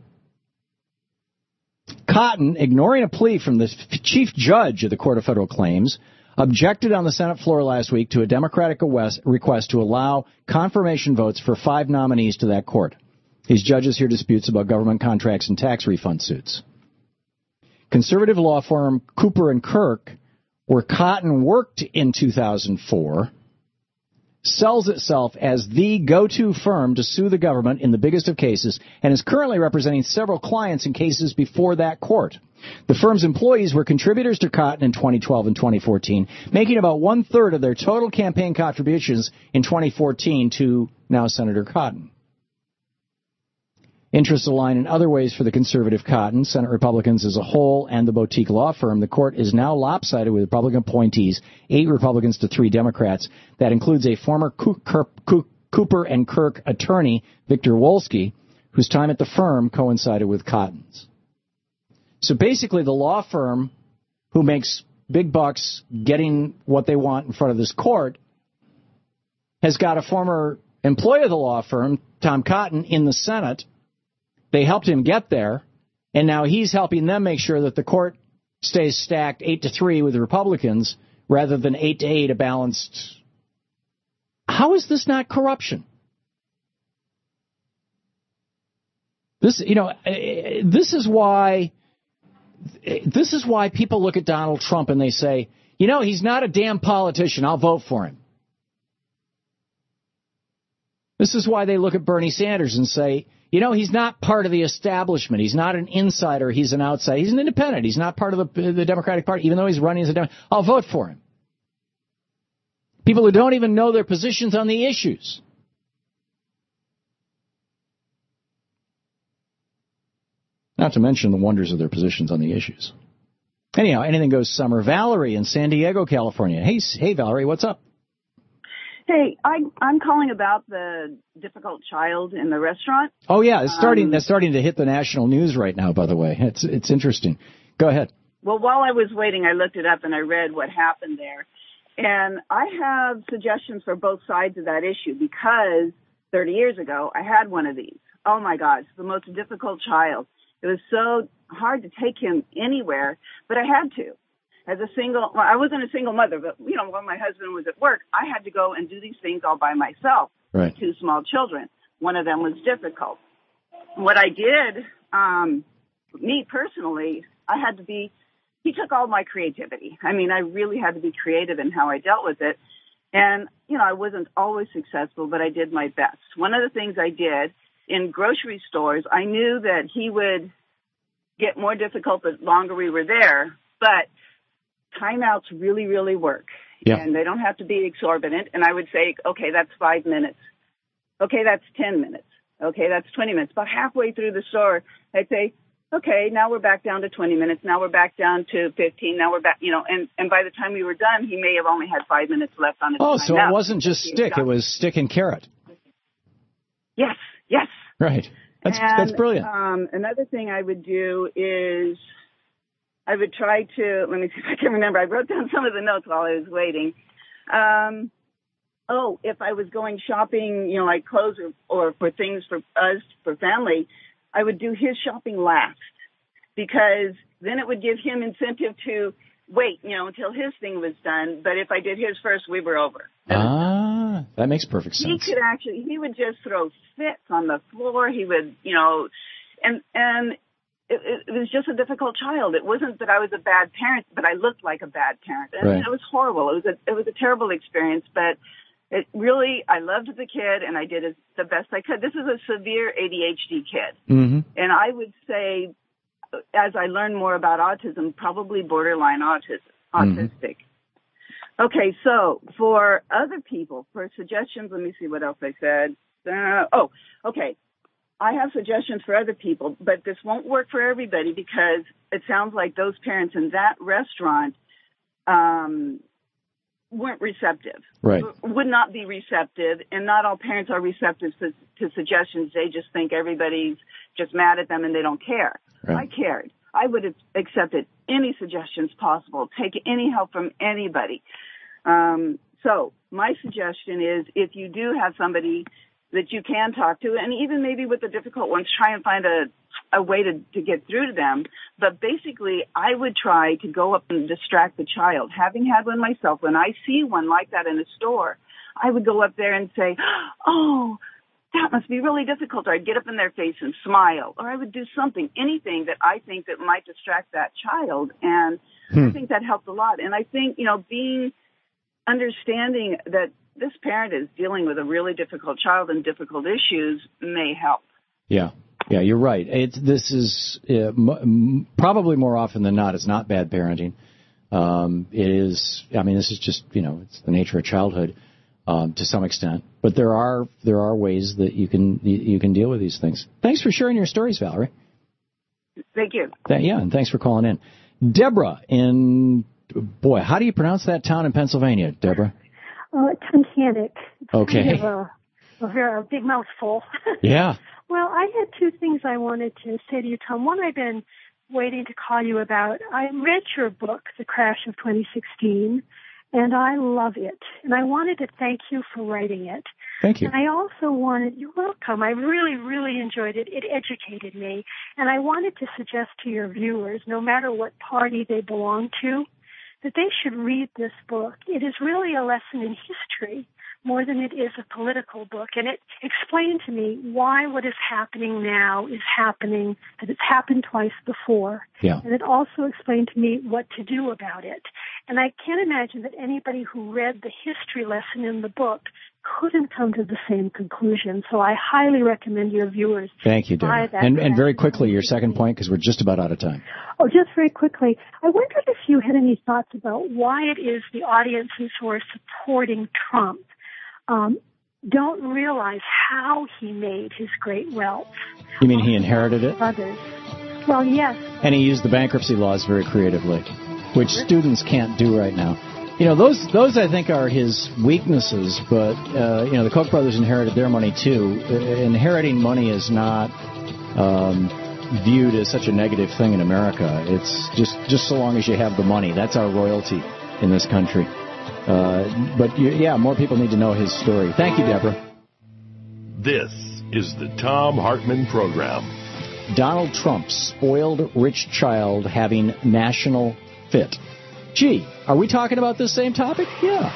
Cotton, ignoring a plea from the chief judge of the Court of Federal Claims, objected on the Senate floor last week to a Democratic request to allow confirmation votes for five nominees to that court. These judges hear disputes about government contracts and tax refund suits. Conservative law firm Cooper and Kirk, where Cotton worked in two thousand four, sells itself as the go-to firm to sue the government in the biggest of cases and is currently representing several clients in cases before that court. The firm's employees were contributors to Cotton in twenty twelve and twenty fourteen, making about one-third of their total campaign contributions in twenty fourteen to now Senator Cotton. Interests align in other ways for the conservative Cotton, Senate Republicans as a whole, and the boutique law firm. The court is now lopsided with Republican appointees, eight Republicans to three Democrats. That includes a former Cooper and Kirk attorney, Victor Wolsky, whose time at the firm coincided with Cotton's. So basically, the law firm who makes big bucks getting what they want in front of this court has got a former employee of the law firm, Tom Cotton, in the Senate. They helped him get there, and now he's helping them make sure that the court stays stacked eight to three with the Republicans rather than eight to eight, a balanced. How is this not corruption? This, you know, this is why. This is why people look at Donald Trump and they say, you know, he's not a damn politician. I'll vote for him. This is why they look at Bernie Sanders and say, you know, he's not part of the establishment. He's not an insider. He's an outsider. He's an independent. He's not part of the, the Democratic Party, even though he's running as a Democrat. I'll vote for him. People who don't even know their positions on the issues. Not to mention the wonders of their positions on the issues. Anyhow, anything goes summer. Valerie in San Diego, California. Hey, hey, Valerie, what's up? Hey, I, I'm calling about the difficult child in the restaurant. Oh, yeah, it's starting. Um, that's starting to hit the national news right now, by the way. It's it's interesting. Go ahead. Well, while I was waiting, I looked it up and I read what happened there. And I have suggestions for both sides of that issue because thirty years ago, I had one of these. Oh, my God, it's the most difficult child. It was so hard to take him anywhere, but I had to. As a single, well, I wasn't a single mother, but, you know, when my husband was at work, I had to go and do these things all by myself. Right. Two small children. One of them was difficult. What I did, um, me personally, I had to be, he took all my creativity. I mean, I really had to be creative in how I dealt with it. And, you know, I wasn't always successful, but I did my best. One of the things I did in grocery stores, I knew that he would get more difficult the longer we were there, but timeouts really, really work. Yeah. And they don't have to be exorbitant. And I would say, okay, that's five minutes. Okay, that's ten minutes. Okay, that's twenty minutes. About halfway through the store, I'd say, okay, now we're back down to twenty minutes. Now we're back down to fifteen. Now we're back, you know, and, and by the time we were done, he may have only had five minutes left on his Oh, timeout. so it wasn't just stick. It was stick and carrot. Yes, yes. Right. That's and, that's brilliant. Um, another thing I would do is I would try to, let me see if I can remember. I wrote down some of the notes while I was waiting. Um, oh, if I was going shopping, you know, like clothes or, or for things for us, for family, I would do his shopping last because then it would give him incentive to wait, you know, until his thing was done. But if I did his first, we were over. Ah, that makes perfect He sense. could actually, he would just throw fits on the floor. He would, you know, and, and it, it was just a difficult child. It wasn't that I was a bad parent, but I looked like a bad parent. And Right. it was horrible. It was a, it was a terrible experience, but it really, I loved the kid and I did as, the best I could. This is a severe A D H D kid. Mm-hmm. And I would say as I learn more about autism, probably borderline autism, autistic. Mm-hmm. Okay, so for other people, for suggestions, let me see what else I said. Uh, oh, okay. I have suggestions for other people, but this won't work for everybody because it sounds like those parents in that restaurant um, weren't receptive. Right. Would not be receptive, and not all parents are receptive to, to suggestions. They just think everybody's just mad at them and they don't care. Right. I cared. I would have accepted any suggestions possible, take any help from anybody. Um, so my suggestion is if you do have somebody that you can talk to, and even maybe with the difficult ones, try and find a, a way to, to get through to them. But basically, I would try to go up and distract the child. Having had one myself, when I see one like that in a store, I would go up there and say, oh, that must be really difficult. Or I'd get up in their face and smile. Or I would do something, anything that I think that might distract that child. And hmm. I think that helped a lot. And I think, you know, being understanding that this parent is dealing with a really difficult child and difficult issues may help. Yeah. Yeah, you're right. It's, this is uh, m- probably more often than not, it's not bad parenting. Um, it is, I mean, this is just, you know, it's the nature of childhood um, to some extent. But there are there are ways that you can you can deal with these things. Thanks for sharing your stories, Valerie. Thank you. That, yeah, and thanks for calling in. Deborah in, boy, how do you pronounce that town in Pennsylvania, Deborah? Oh, uh, Tunkhannock. Okay. Kind of a, a, very, a big mouthful. Yeah. Well, I had two things I wanted to say to you, Tom. One, I've been waiting to call you about. I read your book, The Crash of twenty sixteen, and I love it. And I wanted to thank you for writing it. Thank you. And I also wanted, you're welcome. I really, really enjoyed it. It educated me. And I wanted to suggest to your viewers, no matter what party they belong to, that they should read this book. It is really a lesson in history more than it is a political book. And it explained to me why what is happening now is happening, that it's happened twice before. Yeah. And it also explained to me what to do about it. And I can't imagine that anybody who read the history lesson in the book couldn't come to the same conclusion. So I highly recommend your viewers. Thank you, Deborah. And, and very quickly, your second point, because we're just about out of time. Oh, just very quickly, I wondered if you had any thoughts about why it is the audiences who are supporting Trump um, don't realize how he made his great wealth. You mean he inherited it? Others. Well, yes. And he used the bankruptcy laws very creatively, which students can't do right now. You know, those, those I think are his weaknesses, but, uh, you know, the Koch brothers inherited their money, too. Uh, inheriting money is not um, viewed as such a negative thing in America. It's just, just so long as you have the money. That's our royalty in this country. Uh, but, you, yeah, more people need to know his story. Thank you, Deborah. This is the Thom Hartmann Program. Donald Trump, spoiled rich child having national fit. Gee, are we talking about this same topic? Yeah.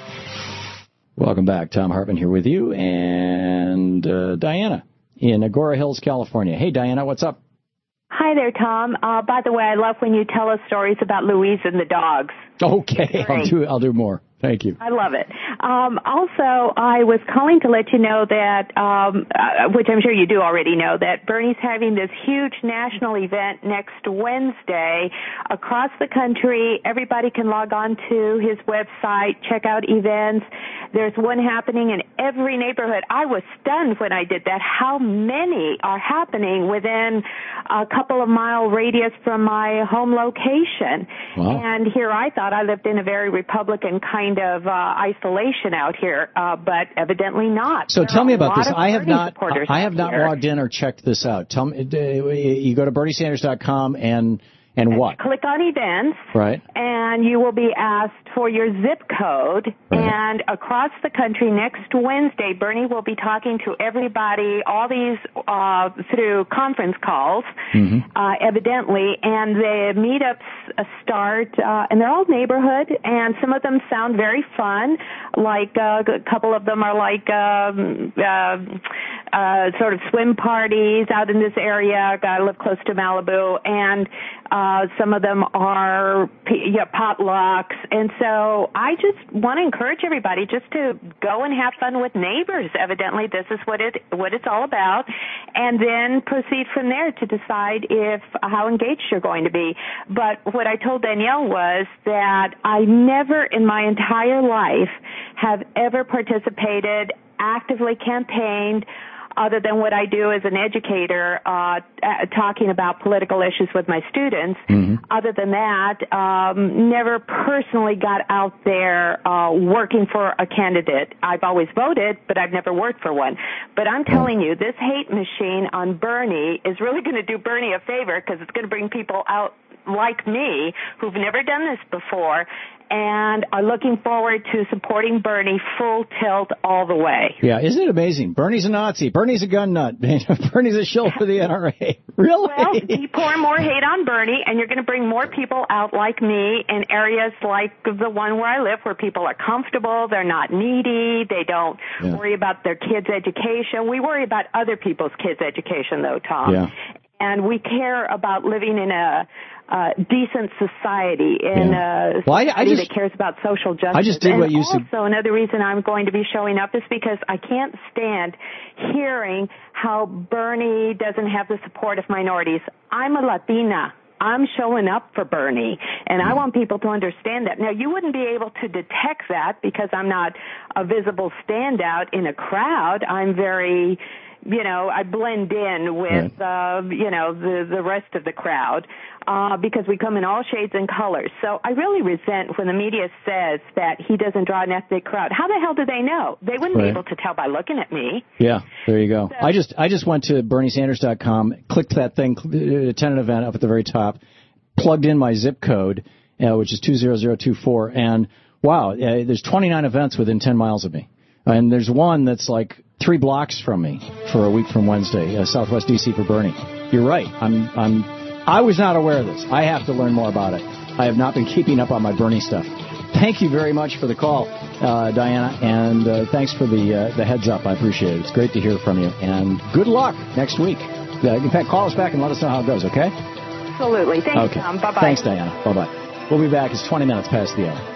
Welcome back. Thom Hartmann here with you and uh, Diana in Agora Hills, California. Hey, Diana, what's up? Hi there, Tom. Uh, by the way, I love when you tell us stories about Louise and the dogs. Okay, I'll do, I'll do more. Thank you. I love it. Um, also, I was calling to let you know that, um, uh, which I'm sure you do already know, that Bernie's having this huge national event next Wednesday across the country. Everybody can log on to his website, check out events. There's one happening in every neighborhood. I was stunned when I did that, how many are happening within a couple of mile radius from my home location. Wow. And here I thought I lived in a very Republican kind of uh, isolation out here, uh, but evidently not. So there tell me about this. I have Bernie not, I have not here. logged in or checked this out. Tell me, you go to Bernie Sanders dot com and and what? Click on events, right? And you will be asked for your zip code. Right. And across the country next Wednesday, Bernie will be talking to everybody, all these uh, through conference calls, mm-hmm. uh, evidently. And the meetups start, uh, and they're all neighborhood, and some of them sound very fun. Like uh, a couple of them are like um, uh, uh, sort of swim parties out in this area. I live close to Malibu, and uh, some of them are yeah, potlucks. And so I just want to encourage everybody just to go and have fun with neighbors. Evidently, this is what it what it's all about, and then proceed from there to decide if how engaged you're going to be. But what I told Danielle was that I never in my entire life have ever participated, actively campaigned, other than what I do as an educator, uh, talking about political issues with my students. Mm-hmm. Other than that, um, never personally got out there uh, working for a candidate. I've always voted, but I've never worked for one. But I'm telling you, this hate machine on Bernie is really going to do Bernie a favor, because it's going to bring people out like me who've never done this before and are looking forward to supporting Bernie full tilt all the way. Yeah, isn't it amazing? Bernie's a Nazi. Bernie's a gun nut. Bernie's a shill for the N R A. Really? Well, you pour more hate on Bernie, and you're going to bring more people out like me in areas like the one where I live, where people are comfortable, they're not needy, they don't yeah. worry about their kids' education. We worry about other people's kids' education, though, Tom. Yeah. And we care about living in a uh, decent society, in yeah. a well, I, I society just, that cares about social justice. I just did and what you also, said. another reason I'm going to be showing up is because I can't stand hearing how Bernie doesn't have the support of minorities. I'm a Latina. I'm showing up for Bernie, and I want people to understand that. Now, you wouldn't be able to detect that because I'm not a visible standout in a crowd. I'm very... You know, I blend in with, right. uh, you know, the, the rest of the crowd, uh, because we come in all shades and colors. So I really resent when the media says that he doesn't draw an ethnic crowd. How the hell do they know? They wouldn't right. be able to tell by looking at me. Yeah, there you go. So, I just, I just went to Bernie Sanders dot com, clicked that thing, attended an event up at the very top, plugged in my zip code, uh, which is two zero zero two four, and wow, uh, there's twenty-nine events within ten miles of me. And there's one that's like three blocks from me for a week from Wednesday, uh, Southwest D C for Bernie. You're right. I'm, I'm, I was not aware of this. I have to learn more about it. I have not been keeping up on my Bernie stuff. Thank you very much for the call, uh, Diana, and uh, thanks for the uh, the heads up. I appreciate it. It's great to hear from you, and good luck next week. Uh, in fact, call us back and let us know how it goes, okay? Absolutely. Thank okay. you, Tom. Bye-bye. Thanks, Diana. Bye-bye. We'll be back. It's twenty minutes past the hour.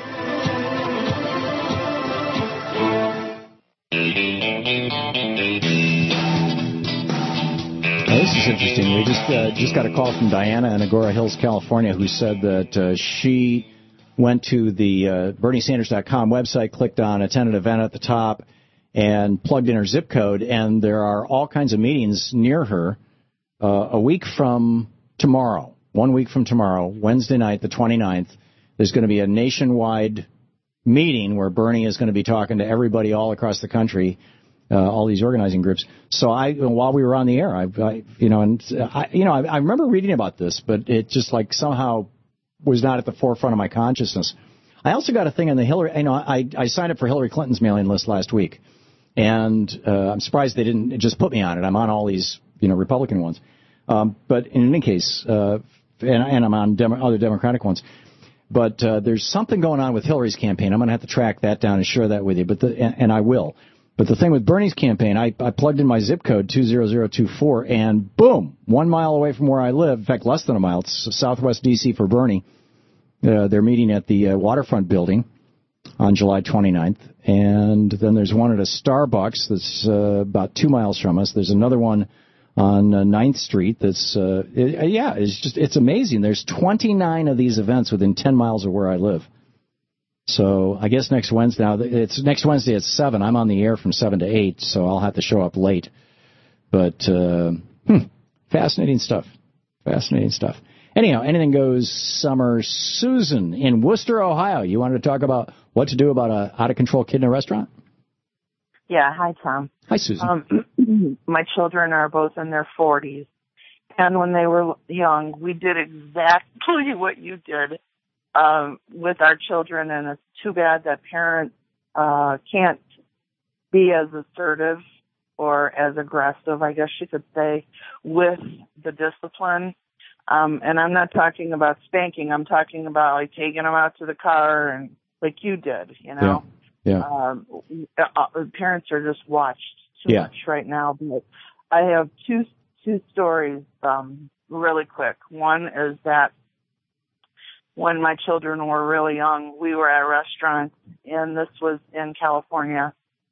Now, this is interesting. We just uh, just got a call from Diana in Agora Hills, California, who said that uh, she went to the uh, Bernie Sanders dot com website, clicked on attend an event at the top, and plugged in her zip code, and there are all kinds of meetings near her uh, a week from tomorrow, one week from tomorrow, Wednesday night, the twenty-ninth. There's going to be a nationwide meeting where Bernie is going to be talking to everybody all across the country. Uh, all these organizing groups. So I, while we were on the air, I, I you know, and I, you know, I, I remember reading about this, but it just like somehow was not at the forefront of my consciousness. I also got a thing on the Hillary. You know, I, I signed up for Hillary Clinton's mailing list last week, and uh, I'm surprised they didn't just put me on it. I'm on all these, you know, Republican ones, um, but in any case, uh, and, and I'm on Demo- other Democratic ones. But uh, there's something going on with Hillary's campaign. I'm going to have to track that down and share that with you. But the, and, and I will. But the thing with Bernie's campaign, I, I plugged in my zip code, two zero zero two four, and boom, one mile away from where I live, in fact, less than a mile, it's Southwest D C for Bernie. Uh, they're meeting at the uh, Waterfront Building on July twenty-ninth. And then there's one at a Starbucks that's uh, about two miles from us. There's another one on uh, ninth Street that's, uh, it, yeah, it's just, it's amazing. There's twenty-nine of these events within ten miles of where I live. So I guess next Wednesday, now it's next Wednesday at seven. I'm on the air from seven to eight, so I'll have to show up late. But uh, hmm, fascinating stuff. Fascinating stuff. Anyhow, anything goes summer. Susan in Worcester, Ohio. You wanted to talk about what to do about a out-of-control kid in a restaurant? Yeah. Hi, Tom. Hi, Susan. Um, my children are both in their forties. And when they were young, we did exactly what you did. Um, with our children, and it's too bad that parents uh, can't be as assertive or as aggressive, I guess you could say, with the discipline. Um, and I'm not talking about spanking. I'm talking about like taking them out to the car and like you did, you know. Yeah. yeah. Um, uh, parents are just watched too Yeah. much right now, but I have two two stories um, really quick. One is that when my children were really young, we were at a restaurant, and this was in California,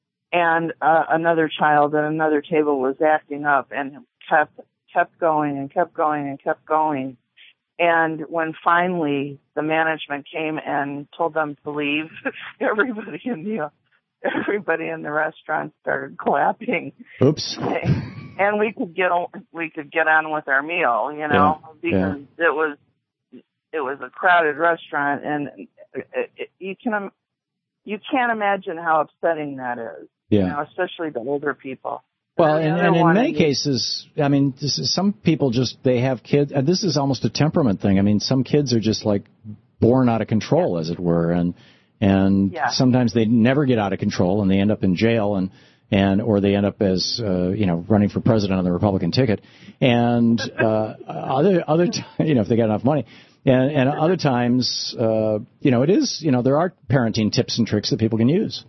and uh, another child at another table was acting up and kept kept going and kept going and kept going. And when finally the management came and told them to leave, everybody in the everybody in the restaurant started clapping. Oops. And we could get we could get on with our meal, you know, Yeah. because Yeah. it was it was a crowded restaurant, and it, it, you can you can't imagine how upsetting that is. Yeah. You know, especially the older people. Well, The and, other and in one many is- cases, I mean, this is, some people just, they have kids, and this is almost a temperament thing. I mean, some kids are just like born out of control, as it were, and and Yeah. sometimes they never get out of control, and they end up in jail, and and or they end up as uh, you know, running for president on the Republican ticket, and uh, other other t- you know, if they got enough money. And, and other times, uh, you know, it is, you know, there are parenting tips and tricks that people can use.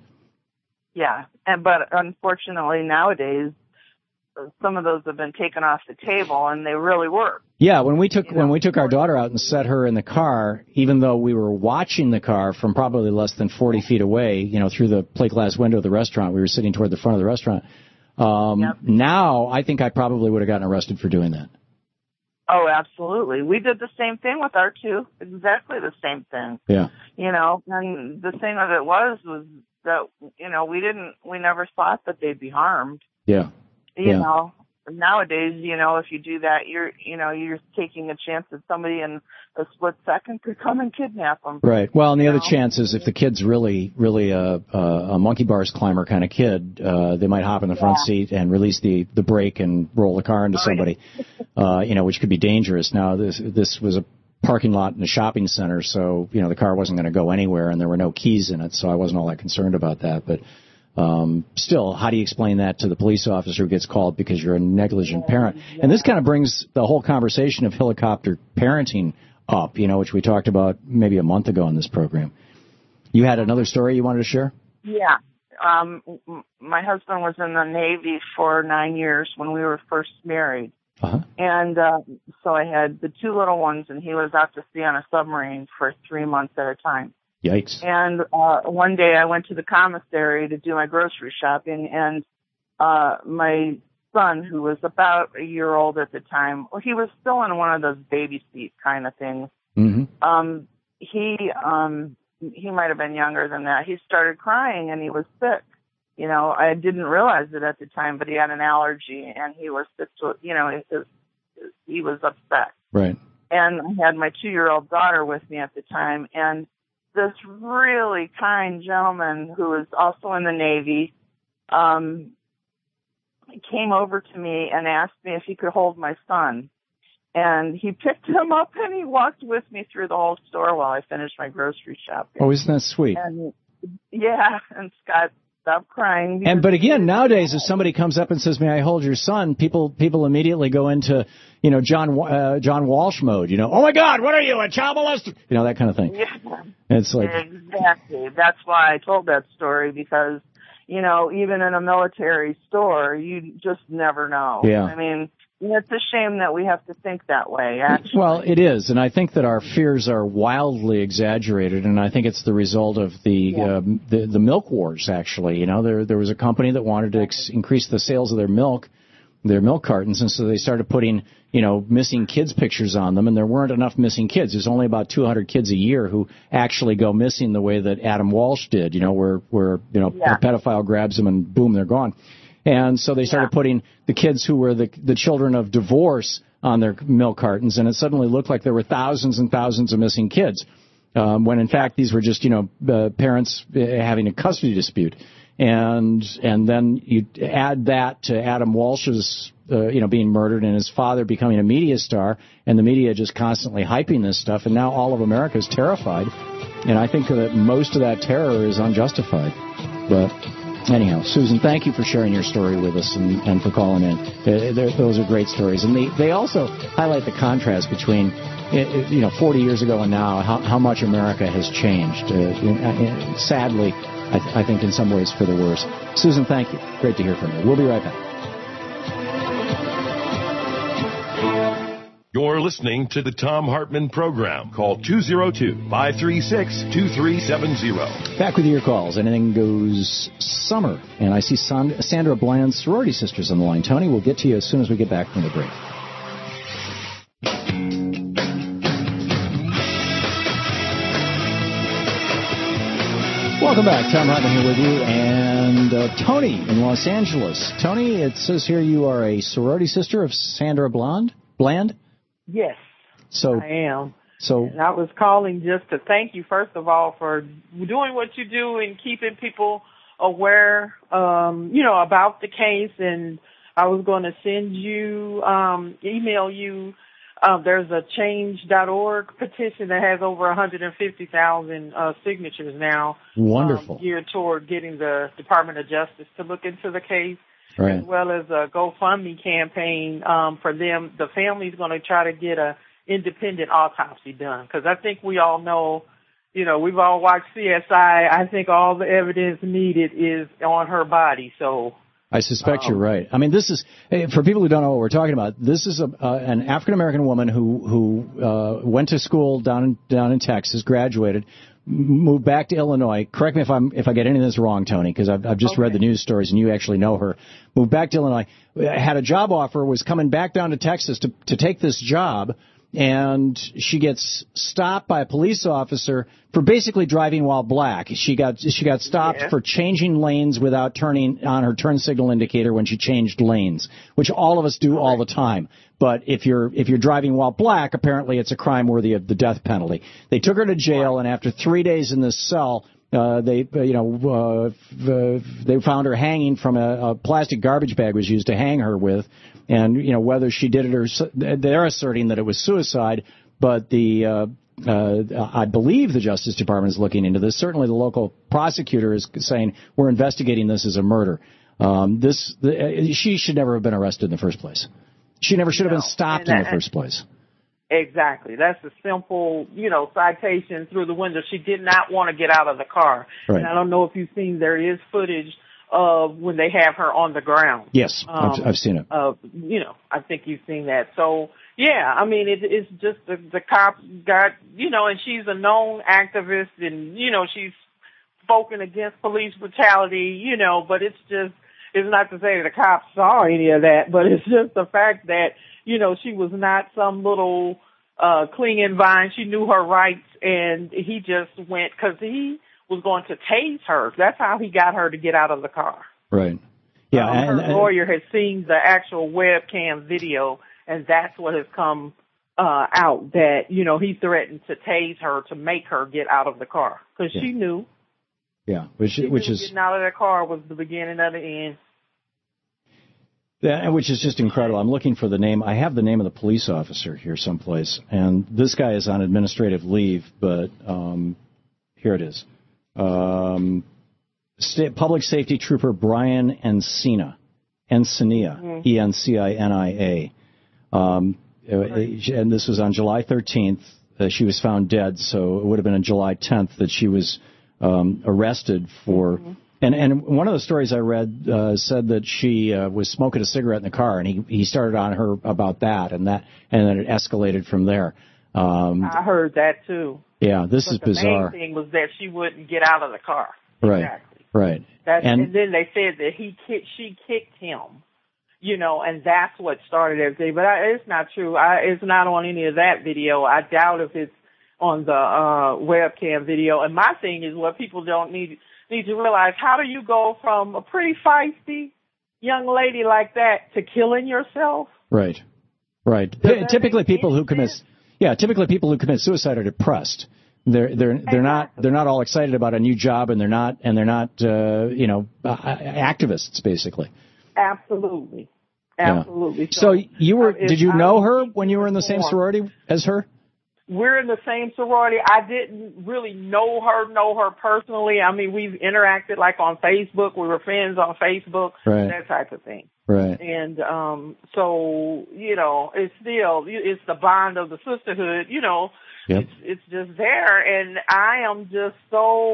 Yeah, and but unfortunately nowadays, some of those have been taken off the table, and they really work. Yeah, when we took when we took our daughter out and set her in the car, even though we were watching the car from probably less than forty feet away, you know, through the plate glass window of the restaurant, we were sitting toward the front of the restaurant. Um, Yep. Now, I think I probably would have gotten arrested for doing that. Oh, absolutely. We did the same thing with our two. Exactly the same thing. Yeah. You know, and the thing of it was was that you know we didn't we never thought that they'd be harmed. Yeah. You Yeah. know, nowadays, you know, if you do that, you're, you know, you're taking a chance that somebody in a split second could come and kidnap them. Right. Well, and the You other know? chance chance is if the kid's really, really a, a, a monkey bars climber kind of kid, uh, they might hop in the front Yeah. seat and release the, the brake and roll the car into somebody, uh, you know, which could be dangerous. Now, this this was a parking lot in a shopping center, so, you know, the car wasn't going to go anywhere, and there were no keys in it, so I wasn't all that concerned about that. But um, still, how do you explain that to the police officer who gets called because you're a negligent parent? And this kind of brings the whole conversation of helicopter parenting up, you know, which we talked about maybe a month ago in this program. You had another story you wanted to share? Yeah. Um, m- my husband was in the Navy for nine years when we were first married. Uh-huh. And uh, so I had the two little ones, and he was out to sea on a submarine for three months at a time. Yikes. And uh, one day I went to the commissary to do my grocery shopping, and uh, my son, who was about a year old at the time, well, he was still in one of those baby seat kind of things. Mm-hmm. Um, he um, he might have been younger than that. He started crying, and he was sick. You know, I didn't realize it at the time, but he had an allergy, and he was sick to, you know, it, it, he was upset. Right. And I had my two-year-old daughter with me at the time, and this really kind gentleman who was also in the Navy um, came over to me and asked me if he could hold my son. And he picked him up, and he walked with me through the whole store while I finished my grocery shopping. Oh, isn't that sweet? And yeah, and Scott stopped crying. And because but he again, was- nowadays, if somebody comes up and says, "May I hold your son?" people people immediately go into, you know, John uh, John Walsh mode. You know, oh my God, what are you, a child molester? You know, that kind of thing. Yeah. It's like, Exactly. That's why I told that story, because, you know, even in a military store, you just never know. Yeah. I mean, it's a shame that we have to think that way, actually. well, it is, and I think that our fears are wildly exaggerated, and I think it's the result of the Yeah. um, the, the milk wars. Actually, you know, there there was a company that wanted to ex- increase the sales of their milk, their milk cartons, and so they started putting, you know, missing kids pictures on them, and there weren't enough missing kids. There's only about two hundred kids a year who actually go missing the way that Adam Walsh did, you know, where where you know Yeah. a pedophile grabs them and boom, they're gone. And so they started Yeah. putting the kids who were the the children of divorce on their milk cartons, and it suddenly looked like there were thousands and thousands of missing kids, um, when in fact these were just, you know, uh, parents uh, having a custody dispute. And and then you add that to Adam Walsh's, uh, you know, being murdered and his father becoming a media star, and the media just constantly hyping this stuff, and now all of America is terrified. And I think that most of that terror is unjustified. But anyhow, Susan, thank you for sharing your story with us and, and for calling in. Uh, they're- those are great stories. And they, they also highlight the contrast between, uh, you know, forty years ago and now, how, how much America has changed. Uh, uh, sadly, I, th- I think in some ways for the worse. Susan, thank you. Great to hear from you. We'll be right back. You're listening to the Thom Hartmann Program. Call two oh two, five three six, two three seven zero. Back with your calls. Anything goes summer. And I see Sandra Bland's sorority sisters on the line. Tony, we'll get to you as soon as we get back from the break. Welcome back. Thom Hartmann here with you. And uh, Tony in Los Angeles. Tony, it says here you are a sorority sister of Sandra Bland? Bland? Yes, so, I am. So and I was calling just to thank you, first of all, for doing what you do and keeping people aware, um, you know, about the case. And I was going to send you, um, email you. Uh, there's a change dot org petition that has over one hundred fifty thousand uh, signatures now. Wonderful. Um, geared toward getting the Department of Justice to look into the case. Right. As well as a GoFundMe campaign um, for them. The family's going to try to get a independent autopsy done, because I think we all know, you know, we've all watched C S I. I think all the evidence needed is on her body. So I suspect um, you're right. I mean, this is, for people who don't know what we're talking about, this is a, uh, an African-American woman who who uh, went to school down in, down in Texas, graduated, moved back to Illinois. Correct me if I'm if I get any of this wrong, Tony, because I've, I've just okay. read the news stories and you actually know her. Moved back to Illinois, had a job offer, was coming back down to Texas to to take this job, and she gets stopped by a police officer for basically driving while black. She got she got stopped yeah. for changing lanes without turning on her turn signal indicator when she changed lanes, which all of us do all the time. But if you're if you're driving while black, apparently it's a crime worthy of the death penalty. They took her to jail, and after three days in this cell, uh, they uh, you know uh, they found her hanging from a, a plastic garbage bag was used to hang her with, and you know whether she did it or they're asserting that it was suicide, but the uh, uh, I believe the Justice Department is looking into this. Certainly, the local prosecutor is saying we're investigating this as a murder. Um, this the, she should never have been arrested in the first place. She never should have no. been stopped that, in the first place. Exactly. That's a simple, you know, citation through the window. She did not want to get out of the car. Right. And I don't know if you've seen, there is footage of when they have her on the ground. Yes, um, I've, I've seen it. Uh, you know, I think you've seen that. So, yeah, I mean, it, it's just the, the cop got, you know, and she's a known activist, and, you know, she's spoken against police brutality, you know, but it's just, it's not to say that the cops saw any of that, but it's just the fact that, you know, she was not some little uh clinging vine. She knew her rights, and he just went, because he was going to tase her. That's how he got her to get out of the car. Right. Yeah. Um, and, her and, lawyer has seen the actual webcam video, and that's what has come uh out, that, you know, he threatened to tase her to make her get out of the car, because yeah. she knew. Yeah, which She which knew is getting out of that car was the beginning of the end. Yeah, which is just incredible. I'm looking for the name. I have the name of the police officer here someplace, and this guy is on administrative leave, but um, here it is. Um, State, Public Safety Trooper Brian Encina, Encina, mm-hmm. E N C I N I A. Um, and this was on July thirteenth. Uh, she was found dead, so it would have been on July tenth that she was um, arrested for... Mm-hmm. And and one of the stories I read uh, said that she uh, was smoking a cigarette in the car, and he, he started on her about that, and that and then it escalated from there. Um, I heard that too. Yeah, this but is the bizarre. The main thing was that she wouldn't get out of the car. Right. Exactly. Right. That's, and, and then they said that he kicked, she kicked him, you know, and that's what started everything. But I, it's not true. I, it's not on any of that video. I doubt if it's on the uh, webcam video. And my thing is, what people don't need. need to realize, how do you go from a pretty feisty young lady like that to killing yourself? Right, right. P- typically, people who commit, yeah, typically people who commit suicide are depressed. They're they're they're not they're not all excited about a new job, and they're not and they're not uh, you know uh, activists basically. Absolutely, absolutely. Yeah. So, so you were? Uh, did you know her when you were in the same sorority as her? We're in the same sorority. I didn't really know her, know her personally. I mean, we've interacted like on Facebook. We were friends on Facebook, right. that type of thing. Right. And um so, you know, it's still, it's the bond of the sisterhood, you know. Yep. It's, it's just there. And I am just so,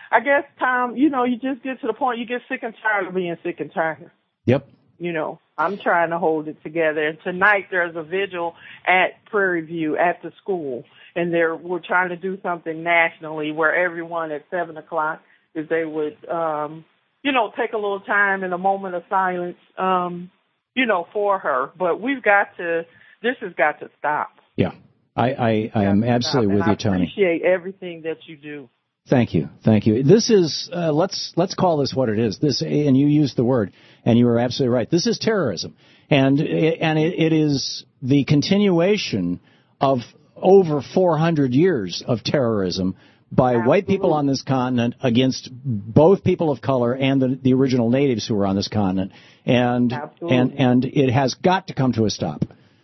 I guess, Tom, you know, you just get to the point, you get sick and tired of being sick and tired. Yep. You know, I'm trying to hold it together. And tonight there's a vigil at Prairie View at the school. And they're, we're trying to do something nationally where everyone at seven o'clock, if they would, um, you know, take a little time and a moment of silence, um, you know, for her. But we've got to, this has got to stop. Yeah. I, I, I am absolutely with you, Tony. I appreciate everything that you do. Thank you, thank you. This is uh, let's let's call this what it is. This, and you used the word, and you were absolutely right. This is terrorism, and and it, it is the continuation of over four hundred years of terrorism by Absolutely. white people on this continent against both people of color and the, the original natives who were on this continent, and Absolutely. and and it has got to come to a stop.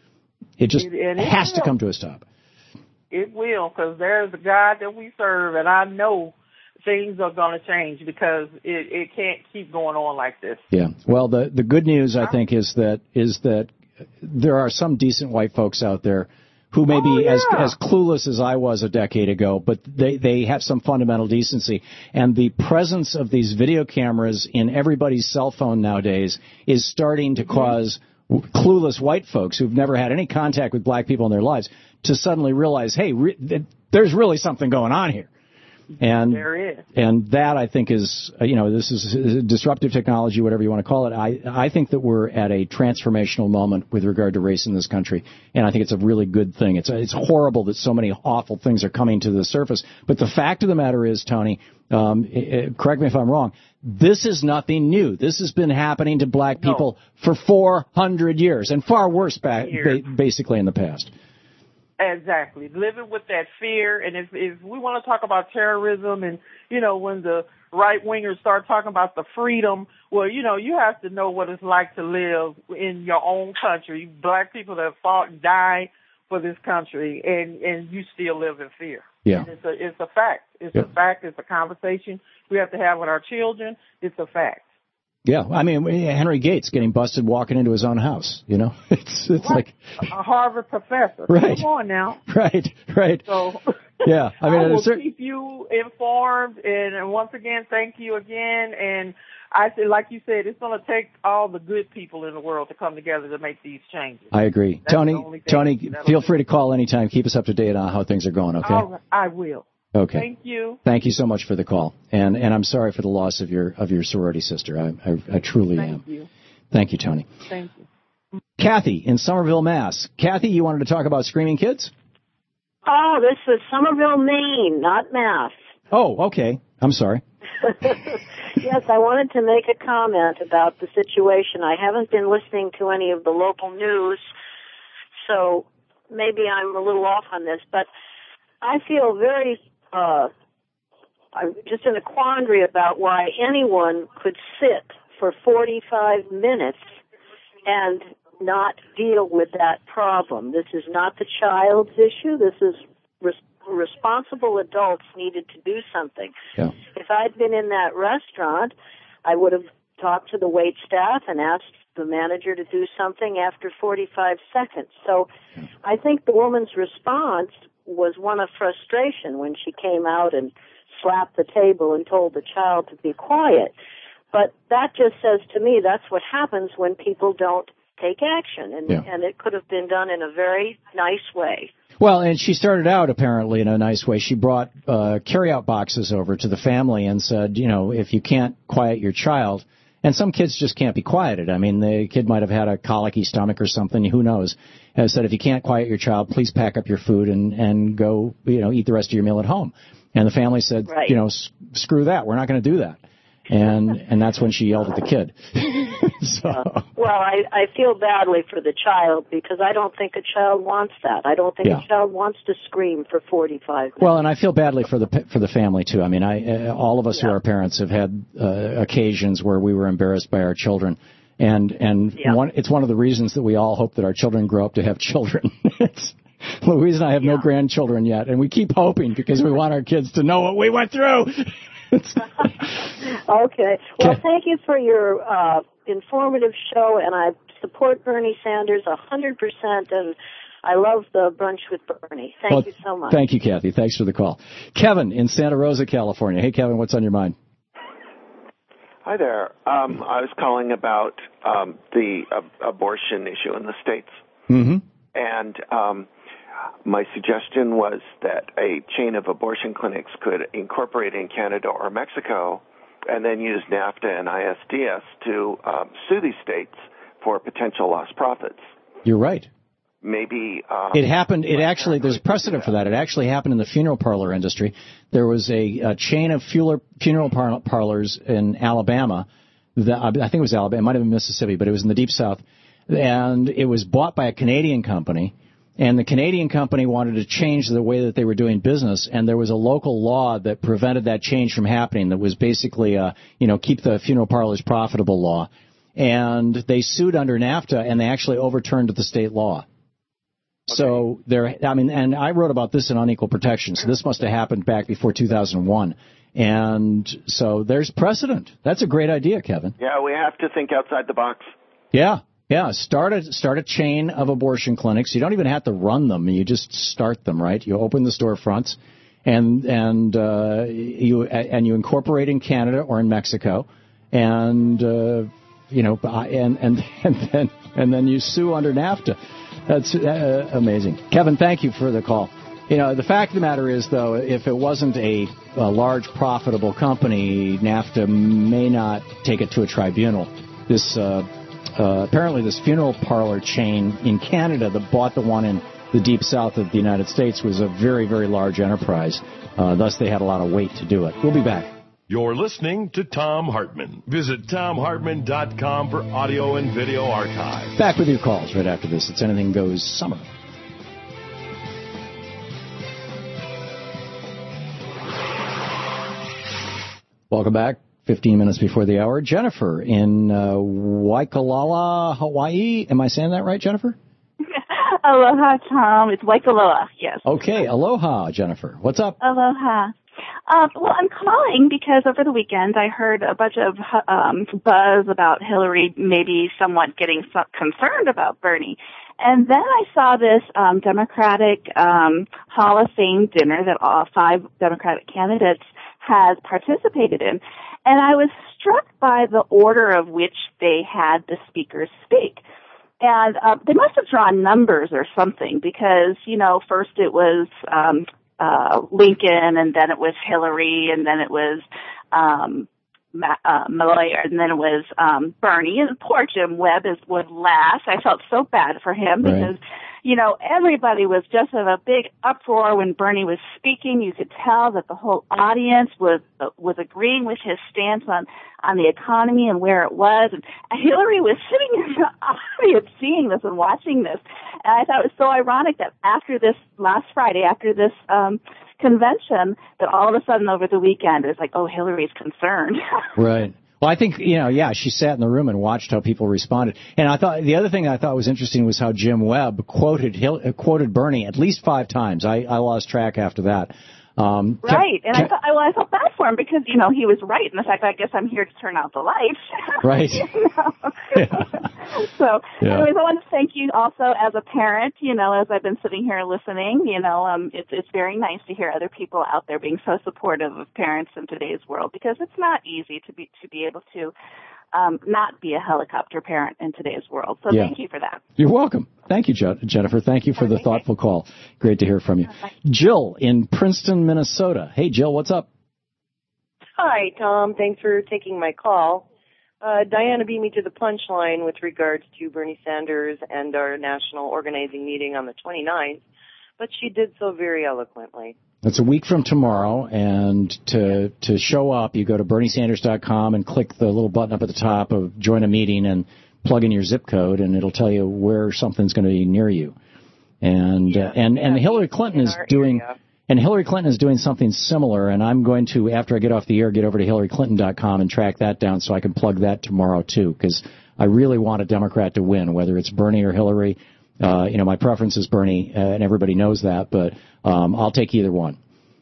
It just it, it has will. to come to a stop. It will, because there's a God that we serve, and I know things are going to change because it, it can't keep going on like this. Yeah. Well, the the good news, I think, is that is that there are some decent white folks out there who may oh, be yeah. as as clueless as I was a decade ago, but they, they have some fundamental decency. And the presence of these video cameras in everybody's cell phone nowadays is starting to mm-hmm. cause clueless white folks who've never had any contact with black people in their lives to suddenly realize, hey, re- th- there's really something going on here. And there is. And that, I think, is, you know, this is disruptive technology, whatever you want to call it. I, I think that we're at a transformational moment with regard to race in this country, and I think it's a really good thing. It's it's horrible that so many awful things are coming to the surface. But the fact of the matter is, Tony, um, it, correct me if I'm wrong, this is nothing new. This has been happening to black people no. for four hundred years, and far worse, back, ba- basically, in the past. Exactly. Living with that fear. And if, if we want to talk about terrorism and, you know, when the right-wingers start talking about the freedom, well, you know, you have to know what it's like to live in your own country. Black people that have fought and died for this country, and, and you still live in fear. Yeah. And it's a, it's a fact. It's yep. a fact. It's a conversation we have to have with our children. It's a fact. Yeah, I mean, Henry Gates getting busted walking into his own house, you know? It's it's right. like... A Harvard professor. Right. Come on now. Right, right. So, yeah, I mean... I will certain... keep you informed, and, and once again, thank you again, and I said, like you said, it's going to take all the good people in the world to come together to make these changes. I agree. That's Tony, Tony, feel free to call anytime. Keep us up to date on how things are going, okay? Right. I will. Okay. Thank you. Thank you so much for the call, and and I'm sorry for the loss of your of your sorority sister. I I, I truly Thank am. Thank you. Thank you, Tony. Thank you. Kathy in Somerville, Mass. Kathy, you wanted to talk about screaming kids? Oh, this is Somerville, Maine, not Mass. Oh, okay. I'm sorry. Yes, I wanted to make a comment about the situation. I haven't been listening to any of the local news, so maybe I'm a little off on this, but I feel very Uh, I'm just in a quandary about why anyone could sit for forty-five minutes and not deal with that problem. This is not the child's issue. This is res- responsible adults needed to do something. Yeah. If I'd been in that restaurant, I would have talked to the wait staff and asked the manager to do something after forty-five seconds. So I think the woman's response was one of frustration when she came out and slapped the table and told the child to be quiet. But that just says to me that's what happens when people don't take action, and, yeah. and it could have been done in a very nice way. Well, and she started out apparently in a nice way. She brought uh, carry-out boxes over to the family and said, you know, if you can't quiet your child, and some kids just can't be quieted. I mean, the kid might have had a colicky stomach or something. Who knows? And said, if you can't quiet your child, please pack up your food and, and go, you know, eat the rest of your meal at home. And the family said, right. you know, screw that. We're not going to do that. And and that's when she yelled at the kid. so. uh, well, I, I feel badly for the child because I don't think a child wants that. I don't think yeah. a child wants to scream for forty-five minutes. Well, and I feel badly for the for the family too. I mean, I uh, all of us yeah. who are parents have had uh, occasions where we were embarrassed by our children. And and yeah. one, it's one of the reasons that we all hope that our children grow up to have children. it's, Louise and I have yeah. no grandchildren yet, and we keep hoping because we want our kids to know what we went through. Okay. Well, thank you for your uh, informative show, and I support Bernie Sanders one hundred percent, and I love the brunch with Bernie. Thank well, you so much. Thank you, Kathy. Thanks for the call. Kevin in Santa Rosa, California. Hey, Kevin, what's on your mind? Hi there. Um, I was calling about um, the uh, abortion issue in the States. Mm-hmm. And um, my suggestion was that a chain of abortion clinics could incorporate in Canada or Mexico and then use NAFTA and I S D S to um, sue these states for potential lost profits. You're right. Maybe um, it happened. It actually there's precedent for that. It actually happened in the funeral parlor industry. There was a, a chain of funeral funeral par- parlors in Alabama. That, I think it was Alabama. It might have been Mississippi, but it was in the Deep South, and it was bought by a Canadian company. And the Canadian company wanted to change the way that they were doing business, and there was a local law that prevented that change from happening. That was basically, a, you know, keep the funeral parlors profitable law. And they sued under NAFTA, and they actually overturned the state law. Okay. So there, I mean, and I wrote about this in Unequal Protection. So this must have happened back before two thousand one. And so there's precedent. That's a great idea, Kevin. Yeah, we have to think outside the box. Yeah. Yeah, start a start a chain of abortion clinics. You don't even have to run them. You just start them, right? You open the storefronts, and and uh, you and you incorporate in Canada or in Mexico, and uh, you know, and and and then and then you sue under NAFTA. That's uh, amazing, Kevin. Thank you for the call. You know, the fact of the matter is, though, if it wasn't a, a large profitable company, NAFTA may not take it to a tribunal. This. Uh, Uh, apparently this funeral parlor chain in Canada that bought the one in the Deep South of the United States was a very, very large enterprise. Uh, thus, they had a lot of weight to do it. We'll be back. You're listening to Thom Hartmann. Visit Thom Hartmann dot com for audio and video archive. Back with your calls right after this. It's Anything Goes Summer. Welcome back. Fifteen minutes before the hour. Jennifer in uh, Waikoloa, Hawaii. Am I saying that right, Jennifer? Aloha, Tom. It's Waikoloa, yes. Okay, aloha, Jennifer. What's up? Aloha. Um, well, I'm calling because over the weekend I heard a bunch of um, buzz about Hillary maybe somewhat getting so- concerned about Bernie. And then I saw this um, Democratic um, Hall of Fame dinner that all five Democratic candidates has participated in. And I was struck by the order of which they had the speakers speak. And uh, they must have drawn numbers or something because, you know, first it was um, uh, Lincoln, and then it was Hillary, and then it was um, uh, Malloy, and then it was um, Bernie. And poor Jim Webb is was last. I felt so bad for him right. because, you know, everybody was just in a big uproar when Bernie was speaking. You could tell that the whole audience was uh, was agreeing with his stance on, on the economy and where it was. And Hillary was sitting in the audience seeing this and watching this. And I thought it was so ironic that after this last Friday, after this um, convention, that all of a sudden over the weekend it's like, oh, Hillary's concerned. Right. Well, I think, you know, yeah, she sat in the room and watched how people responded. And I thought the other thing I thought was interesting was how Jim Webb quoted Hill, uh, quoted Bernie at least five times. I, I lost track after that. Um, right. can, and can, I thought, well, I felt bad for him because, you know, he was right in the fact that I guess I'm here to turn out the lights. Right. You know? Yeah. So, yeah. anyways, I want to thank you also as a parent, you know, as I've been sitting here listening, you know, um, it's, it's very nice to hear other people out there being so supportive of parents in today's world because it's not easy to be, to be able to Um, not be a helicopter parent in today's world. So yeah. thank you for that. You're welcome. Thank you, Je- Jennifer. Thank you for the thoughtful call. Great to hear from you. Jill in Princeton, Minnesota. Hey, Jill, what's up? Hi, Tom. Thanks for taking my call. Uh, Diana beat me to the punchline with regards to Bernie Sanders and our national organizing meeting on the twenty-ninth, but she did so very eloquently. It's a week from tomorrow, and to to show up, you go to bernie sanders dot com and click the little button up at the top of join a meeting and plug in your zip code, and it'll tell you where something's going to be near you. And yeah, uh, and yeah, and Hillary Clinton is doing area. and Hillary Clinton is doing something similar. And I'm going to, after I get off the air, get over to hillary clinton dot com and track that down so I can plug that tomorrow too, because I really want a Democrat to win, whether it's Bernie or Hillary. Uh, you know, my preference is Bernie, uh, and everybody knows that, but um, I'll take either one.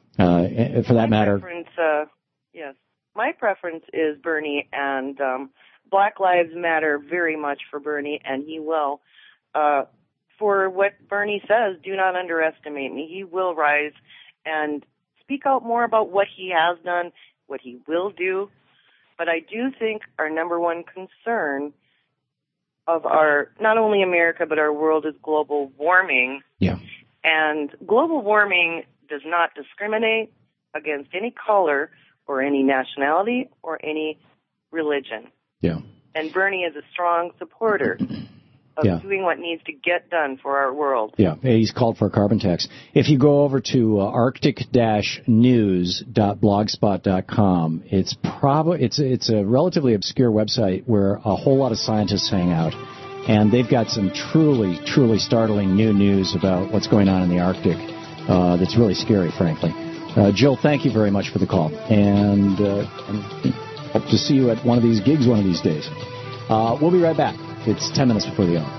Uh, for that my matter. Preference, uh, yes, my preference is Bernie, and um, Black Lives Matter very much for Bernie, and he will uh, for what Bernie says, do not underestimate me. He will rise and speak out more about what he has done, what he will do. But I do think our number one concern of our, not only America, but our world is global warming. Yeah. And global warming does not discriminate against any color or any nationality or any religion. Yeah. And Bernie is a strong supporter of yeah. doing what needs to get done for our world. Yeah, he's called for a carbon tax. If you go over to uh, arctic dash news dot blogspot dot com, it's probably it's it's a relatively obscure website where a whole lot of scientists hang out, and they've got some truly, truly startling new news about what's going on in the Arctic. Uh, that's really scary, frankly. Uh, Jill, thank you very much for the call, and, uh, and hope to see you at one of these gigs one of these days. Uh, we'll be right back. It's ten minutes before the hour.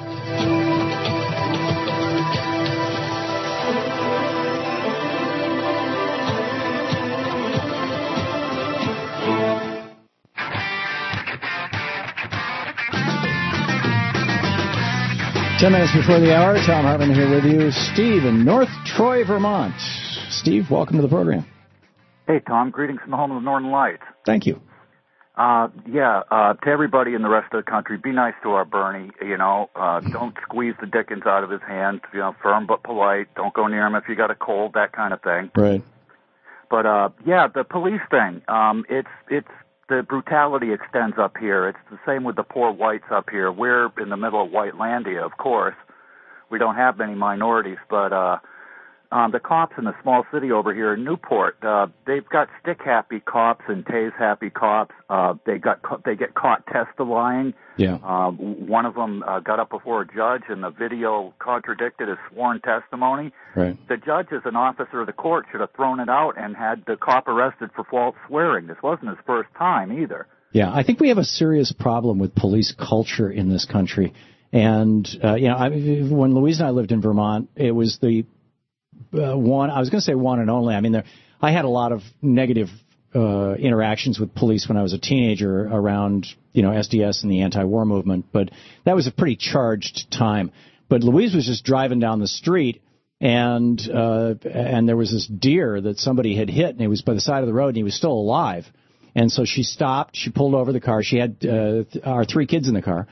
Ten minutes before the hour, Tom Hartman here with you. Steve in North Troy, Vermont. Steve, welcome to the program. Hey, Tom. Greetings from the home of the Northern Lights. Thank you. Uh, yeah, uh, to everybody in the rest of the country, be nice to our Bernie, you know, uh, don't squeeze the dickens out of his hand, you know, firm but polite, don't go near him if you got a cold, that kind of thing. Right. But, uh, yeah, the police thing, um, it's, it's, the brutality extends up here. It's the same with the poor whites up here. We're in the middle of Whitelandia, of course. We don't have many minorities, but, uh, Um, the cops in the small city over here in Newport, uh, they've got stick-happy cops and tase-happy cops. Uh, they got they get caught testifying. Yeah. Uh, one of them uh, got up before a judge, and the video contradicted his sworn testimony. Right. The judge, as an officer of the court, should have thrown it out and had the cop arrested for false swearing. This wasn't his first time either. Yeah, I think we have a serious problem with police culture in this country. And, uh, you know, I, when Louise and I lived in Vermont, it was the Uh, one, I was going to say one and only. I mean, there, I had a lot of negative uh, interactions with police when I was a teenager around, you know, S D S and the anti-war movement, but that was a pretty charged time. But Louise was just driving down the street, and uh, and there was this deer that somebody had hit, and he was by the side of the road, and he was still alive. And so she stopped. She pulled over the car. She had uh, th- our three kids in the car,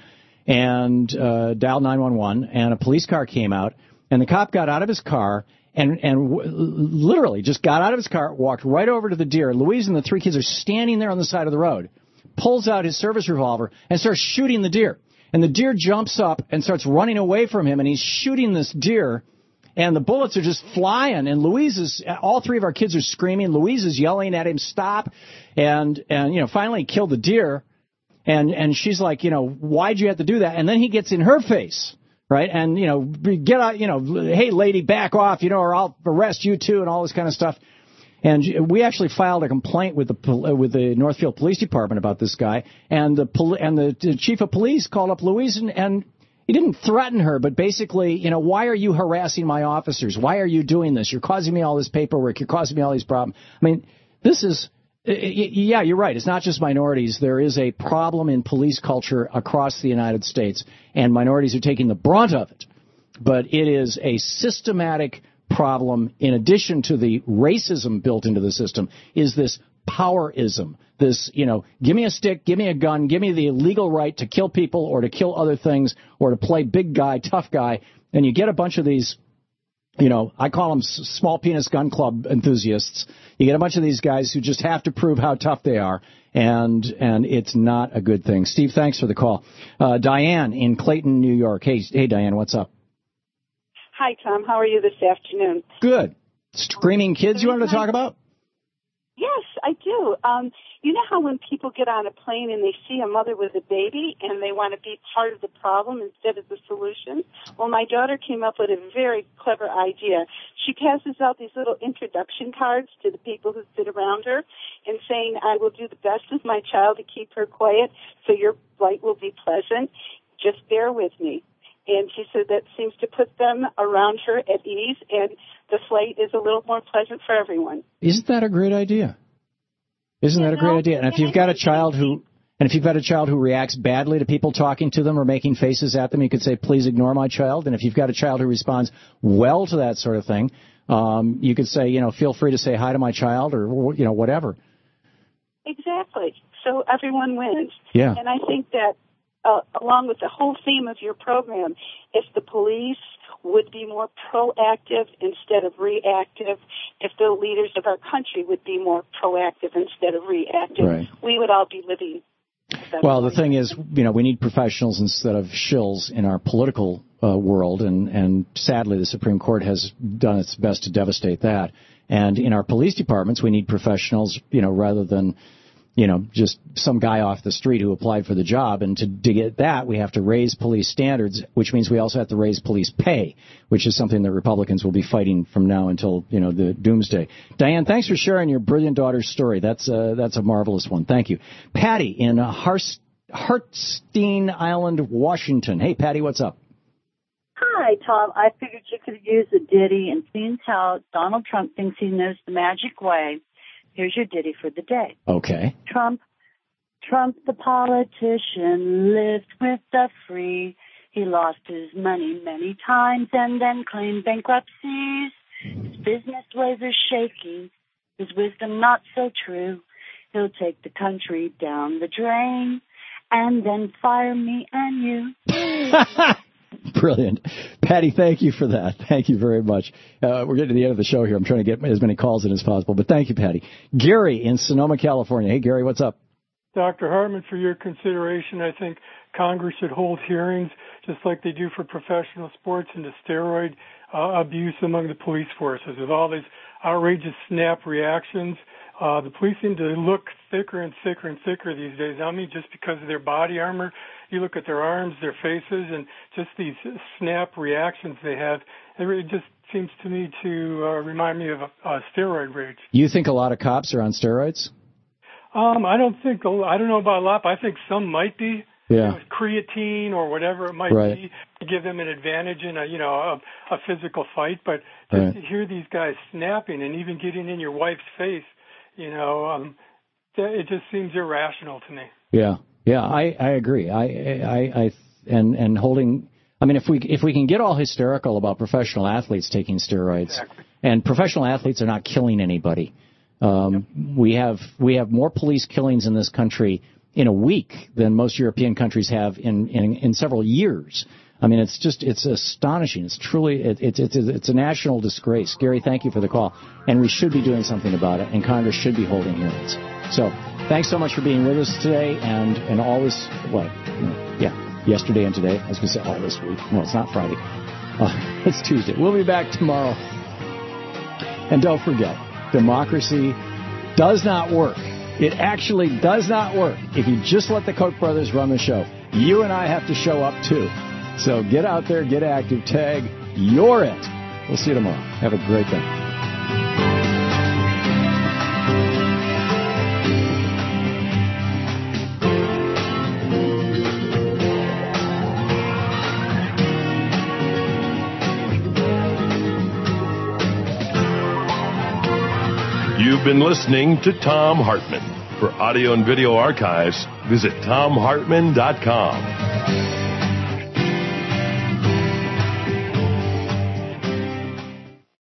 and uh, dialed nine one one, and a police car came out, and the cop got out of his car. And and w- literally just got out of his car, walked right over to the deer. Louise and the three kids are standing there on the side of the road, pulls out his service revolver and starts shooting the deer. And the deer jumps up and starts running away from him, and he's shooting this deer, and the bullets are just flying. And Louise is, all three of our kids are screaming. Louise is yelling at him, stop. And, and you know, finally he killed the deer. And, and she's like, you know, why'd you have to do that? And then he gets in her face. Right, and, you know, get out, you know, hey, lady, back off, you know, or I'll arrest you, too, and all this kind of stuff. And we actually filed a complaint with the with the Northfield Police Department about this guy, and the poli- and the, the chief of police called up Louise, and, and he didn't threaten her, but basically, you know, why are you harassing my officers? Why are you doing this? You're causing me all this paperwork. You're causing me all these problems. I mean, this is... Yeah, you're right. It's not just minorities. There is a problem in police culture across the United States, and minorities are taking the brunt of it. But it is a systematic problem, in addition to the racism built into the system, is this powerism. This, you know, give me a stick, give me a gun, give me the legal right to kill people or to kill other things or to play big guy, tough guy, and you get a bunch of these... You know, I call them small penis gun club enthusiasts. You get a bunch of these guys who just have to prove how tough they are, and and it's not a good thing. Steve, thanks for the call. Uh, Diane in Clayton, New York. Hey, hey, Diane, what's up? Hi, Tom. How are you this afternoon? Good. Screaming kids you wanted to talk about? Yes, I do. Um, you know how when people get on a plane and they see a mother with a baby and they want to be part of the problem instead of the solution? Well, my daughter came up with a very clever idea. She passes out these little introduction cards to the people who sit around her and saying, I will do the best with my child to keep her quiet so your flight will be pleasant. Just bear with me. And she said that seems to put them around her at ease, and the flight is a little more pleasant for everyone. Isn't that a great idea? Isn't that a great idea? And if you've got a child who, And if you've got a child who reacts badly to people talking to them or making faces at them, you could say, please ignore my child. And if you've got a child who responds well to that sort of thing, um, you could say, you know, feel free to say hi to my child or, you know, whatever. Exactly. So everyone wins. Yeah. And I think that uh, along with the whole theme of your program, if the police would be more proactive instead of reactive, if the leaders of our country would be more proactive instead of reactive, right. we would all be living. Well, the thing is, you know, we need professionals instead of shills in our political uh, world, and, and sadly the Supreme Court has done its best to devastate that. And in our police departments, we need professionals, you know, rather than, you know, just some guy off the street who applied for the job. And to, to get that, we have to raise police standards, which means we also have to raise police pay, which is something that Republicans will be fighting from now until, you know, the doomsday. Diane, thanks for sharing your brilliant daughter's story. That's uh, that's a marvelous one. Thank you. Patty in uh, Harst- Hartstein Island, Washington. Hey, Patty, what's up? Hi, Tom. I figured you could use a ditty, and seeing how Donald Trump thinks he knows the magic way, here's your ditty for the day. Okay. Trump, Trump the politician, lived with the free. He lost his money many times and then claimed bankruptcies. His business ways are shaky, his wisdom not so true. He'll take the country down the drain and then fire me and you. Brilliant. Patty, thank you for that. Thank you very much. Uh, we're getting to the end of the show here. I'm trying to get as many calls in as possible, but thank you, Patty. Gary in Sonoma, California. Hey, Gary, what's up? Doctor Hartman, for your consideration, I think Congress should hold hearings just like they do for professional sports into steroid uh, abuse among the police forces. With all these outrageous snap reactions, uh, the police seem to look thicker and thicker and thicker these days. I mean, just because of their body armor. You look at their arms, their faces, and just these snap reactions they have. It just seems to me to uh, remind me of a, a steroid rage. You think a lot of cops are on steroids? Um, I don't think, I don't know about a lot, but I think some might be. Yeah. You know, creatine or whatever it might right. be to give them an advantage in a, you know, a, a physical fight. But just right. to hear these guys snapping and even getting in your wife's face, you know, um, it just seems irrational to me. Yeah. Yeah, I, I agree. I, I, I, and, and holding, I mean, if we, if we can get all hysterical about professional athletes taking steroids, exactly. and professional athletes are not killing anybody. Um, yep. we have, we have more police killings in this country in a week than most European countries have in, in, in several years. I mean, it's just, it's astonishing. It's truly, it, it, it's, it's a national disgrace. Gary, thank you for the call. And we should be doing something about it, and Congress should be holding hearings. So, thanks so much for being with us today, and, and all this, what, yeah, yesterday and today. I was going to say all this week. No, it's not Friday. Uh, it's Tuesday. We'll be back tomorrow. And don't forget, democracy does not work. It actually does not work if you just let the Koch brothers run the show. You and I have to show up, too. So get out there, get active, tag, you're it. We'll see you tomorrow. Have a great day. You've been listening to Thom Hartmann. For audio and video archives, visit thom hartmann dot com.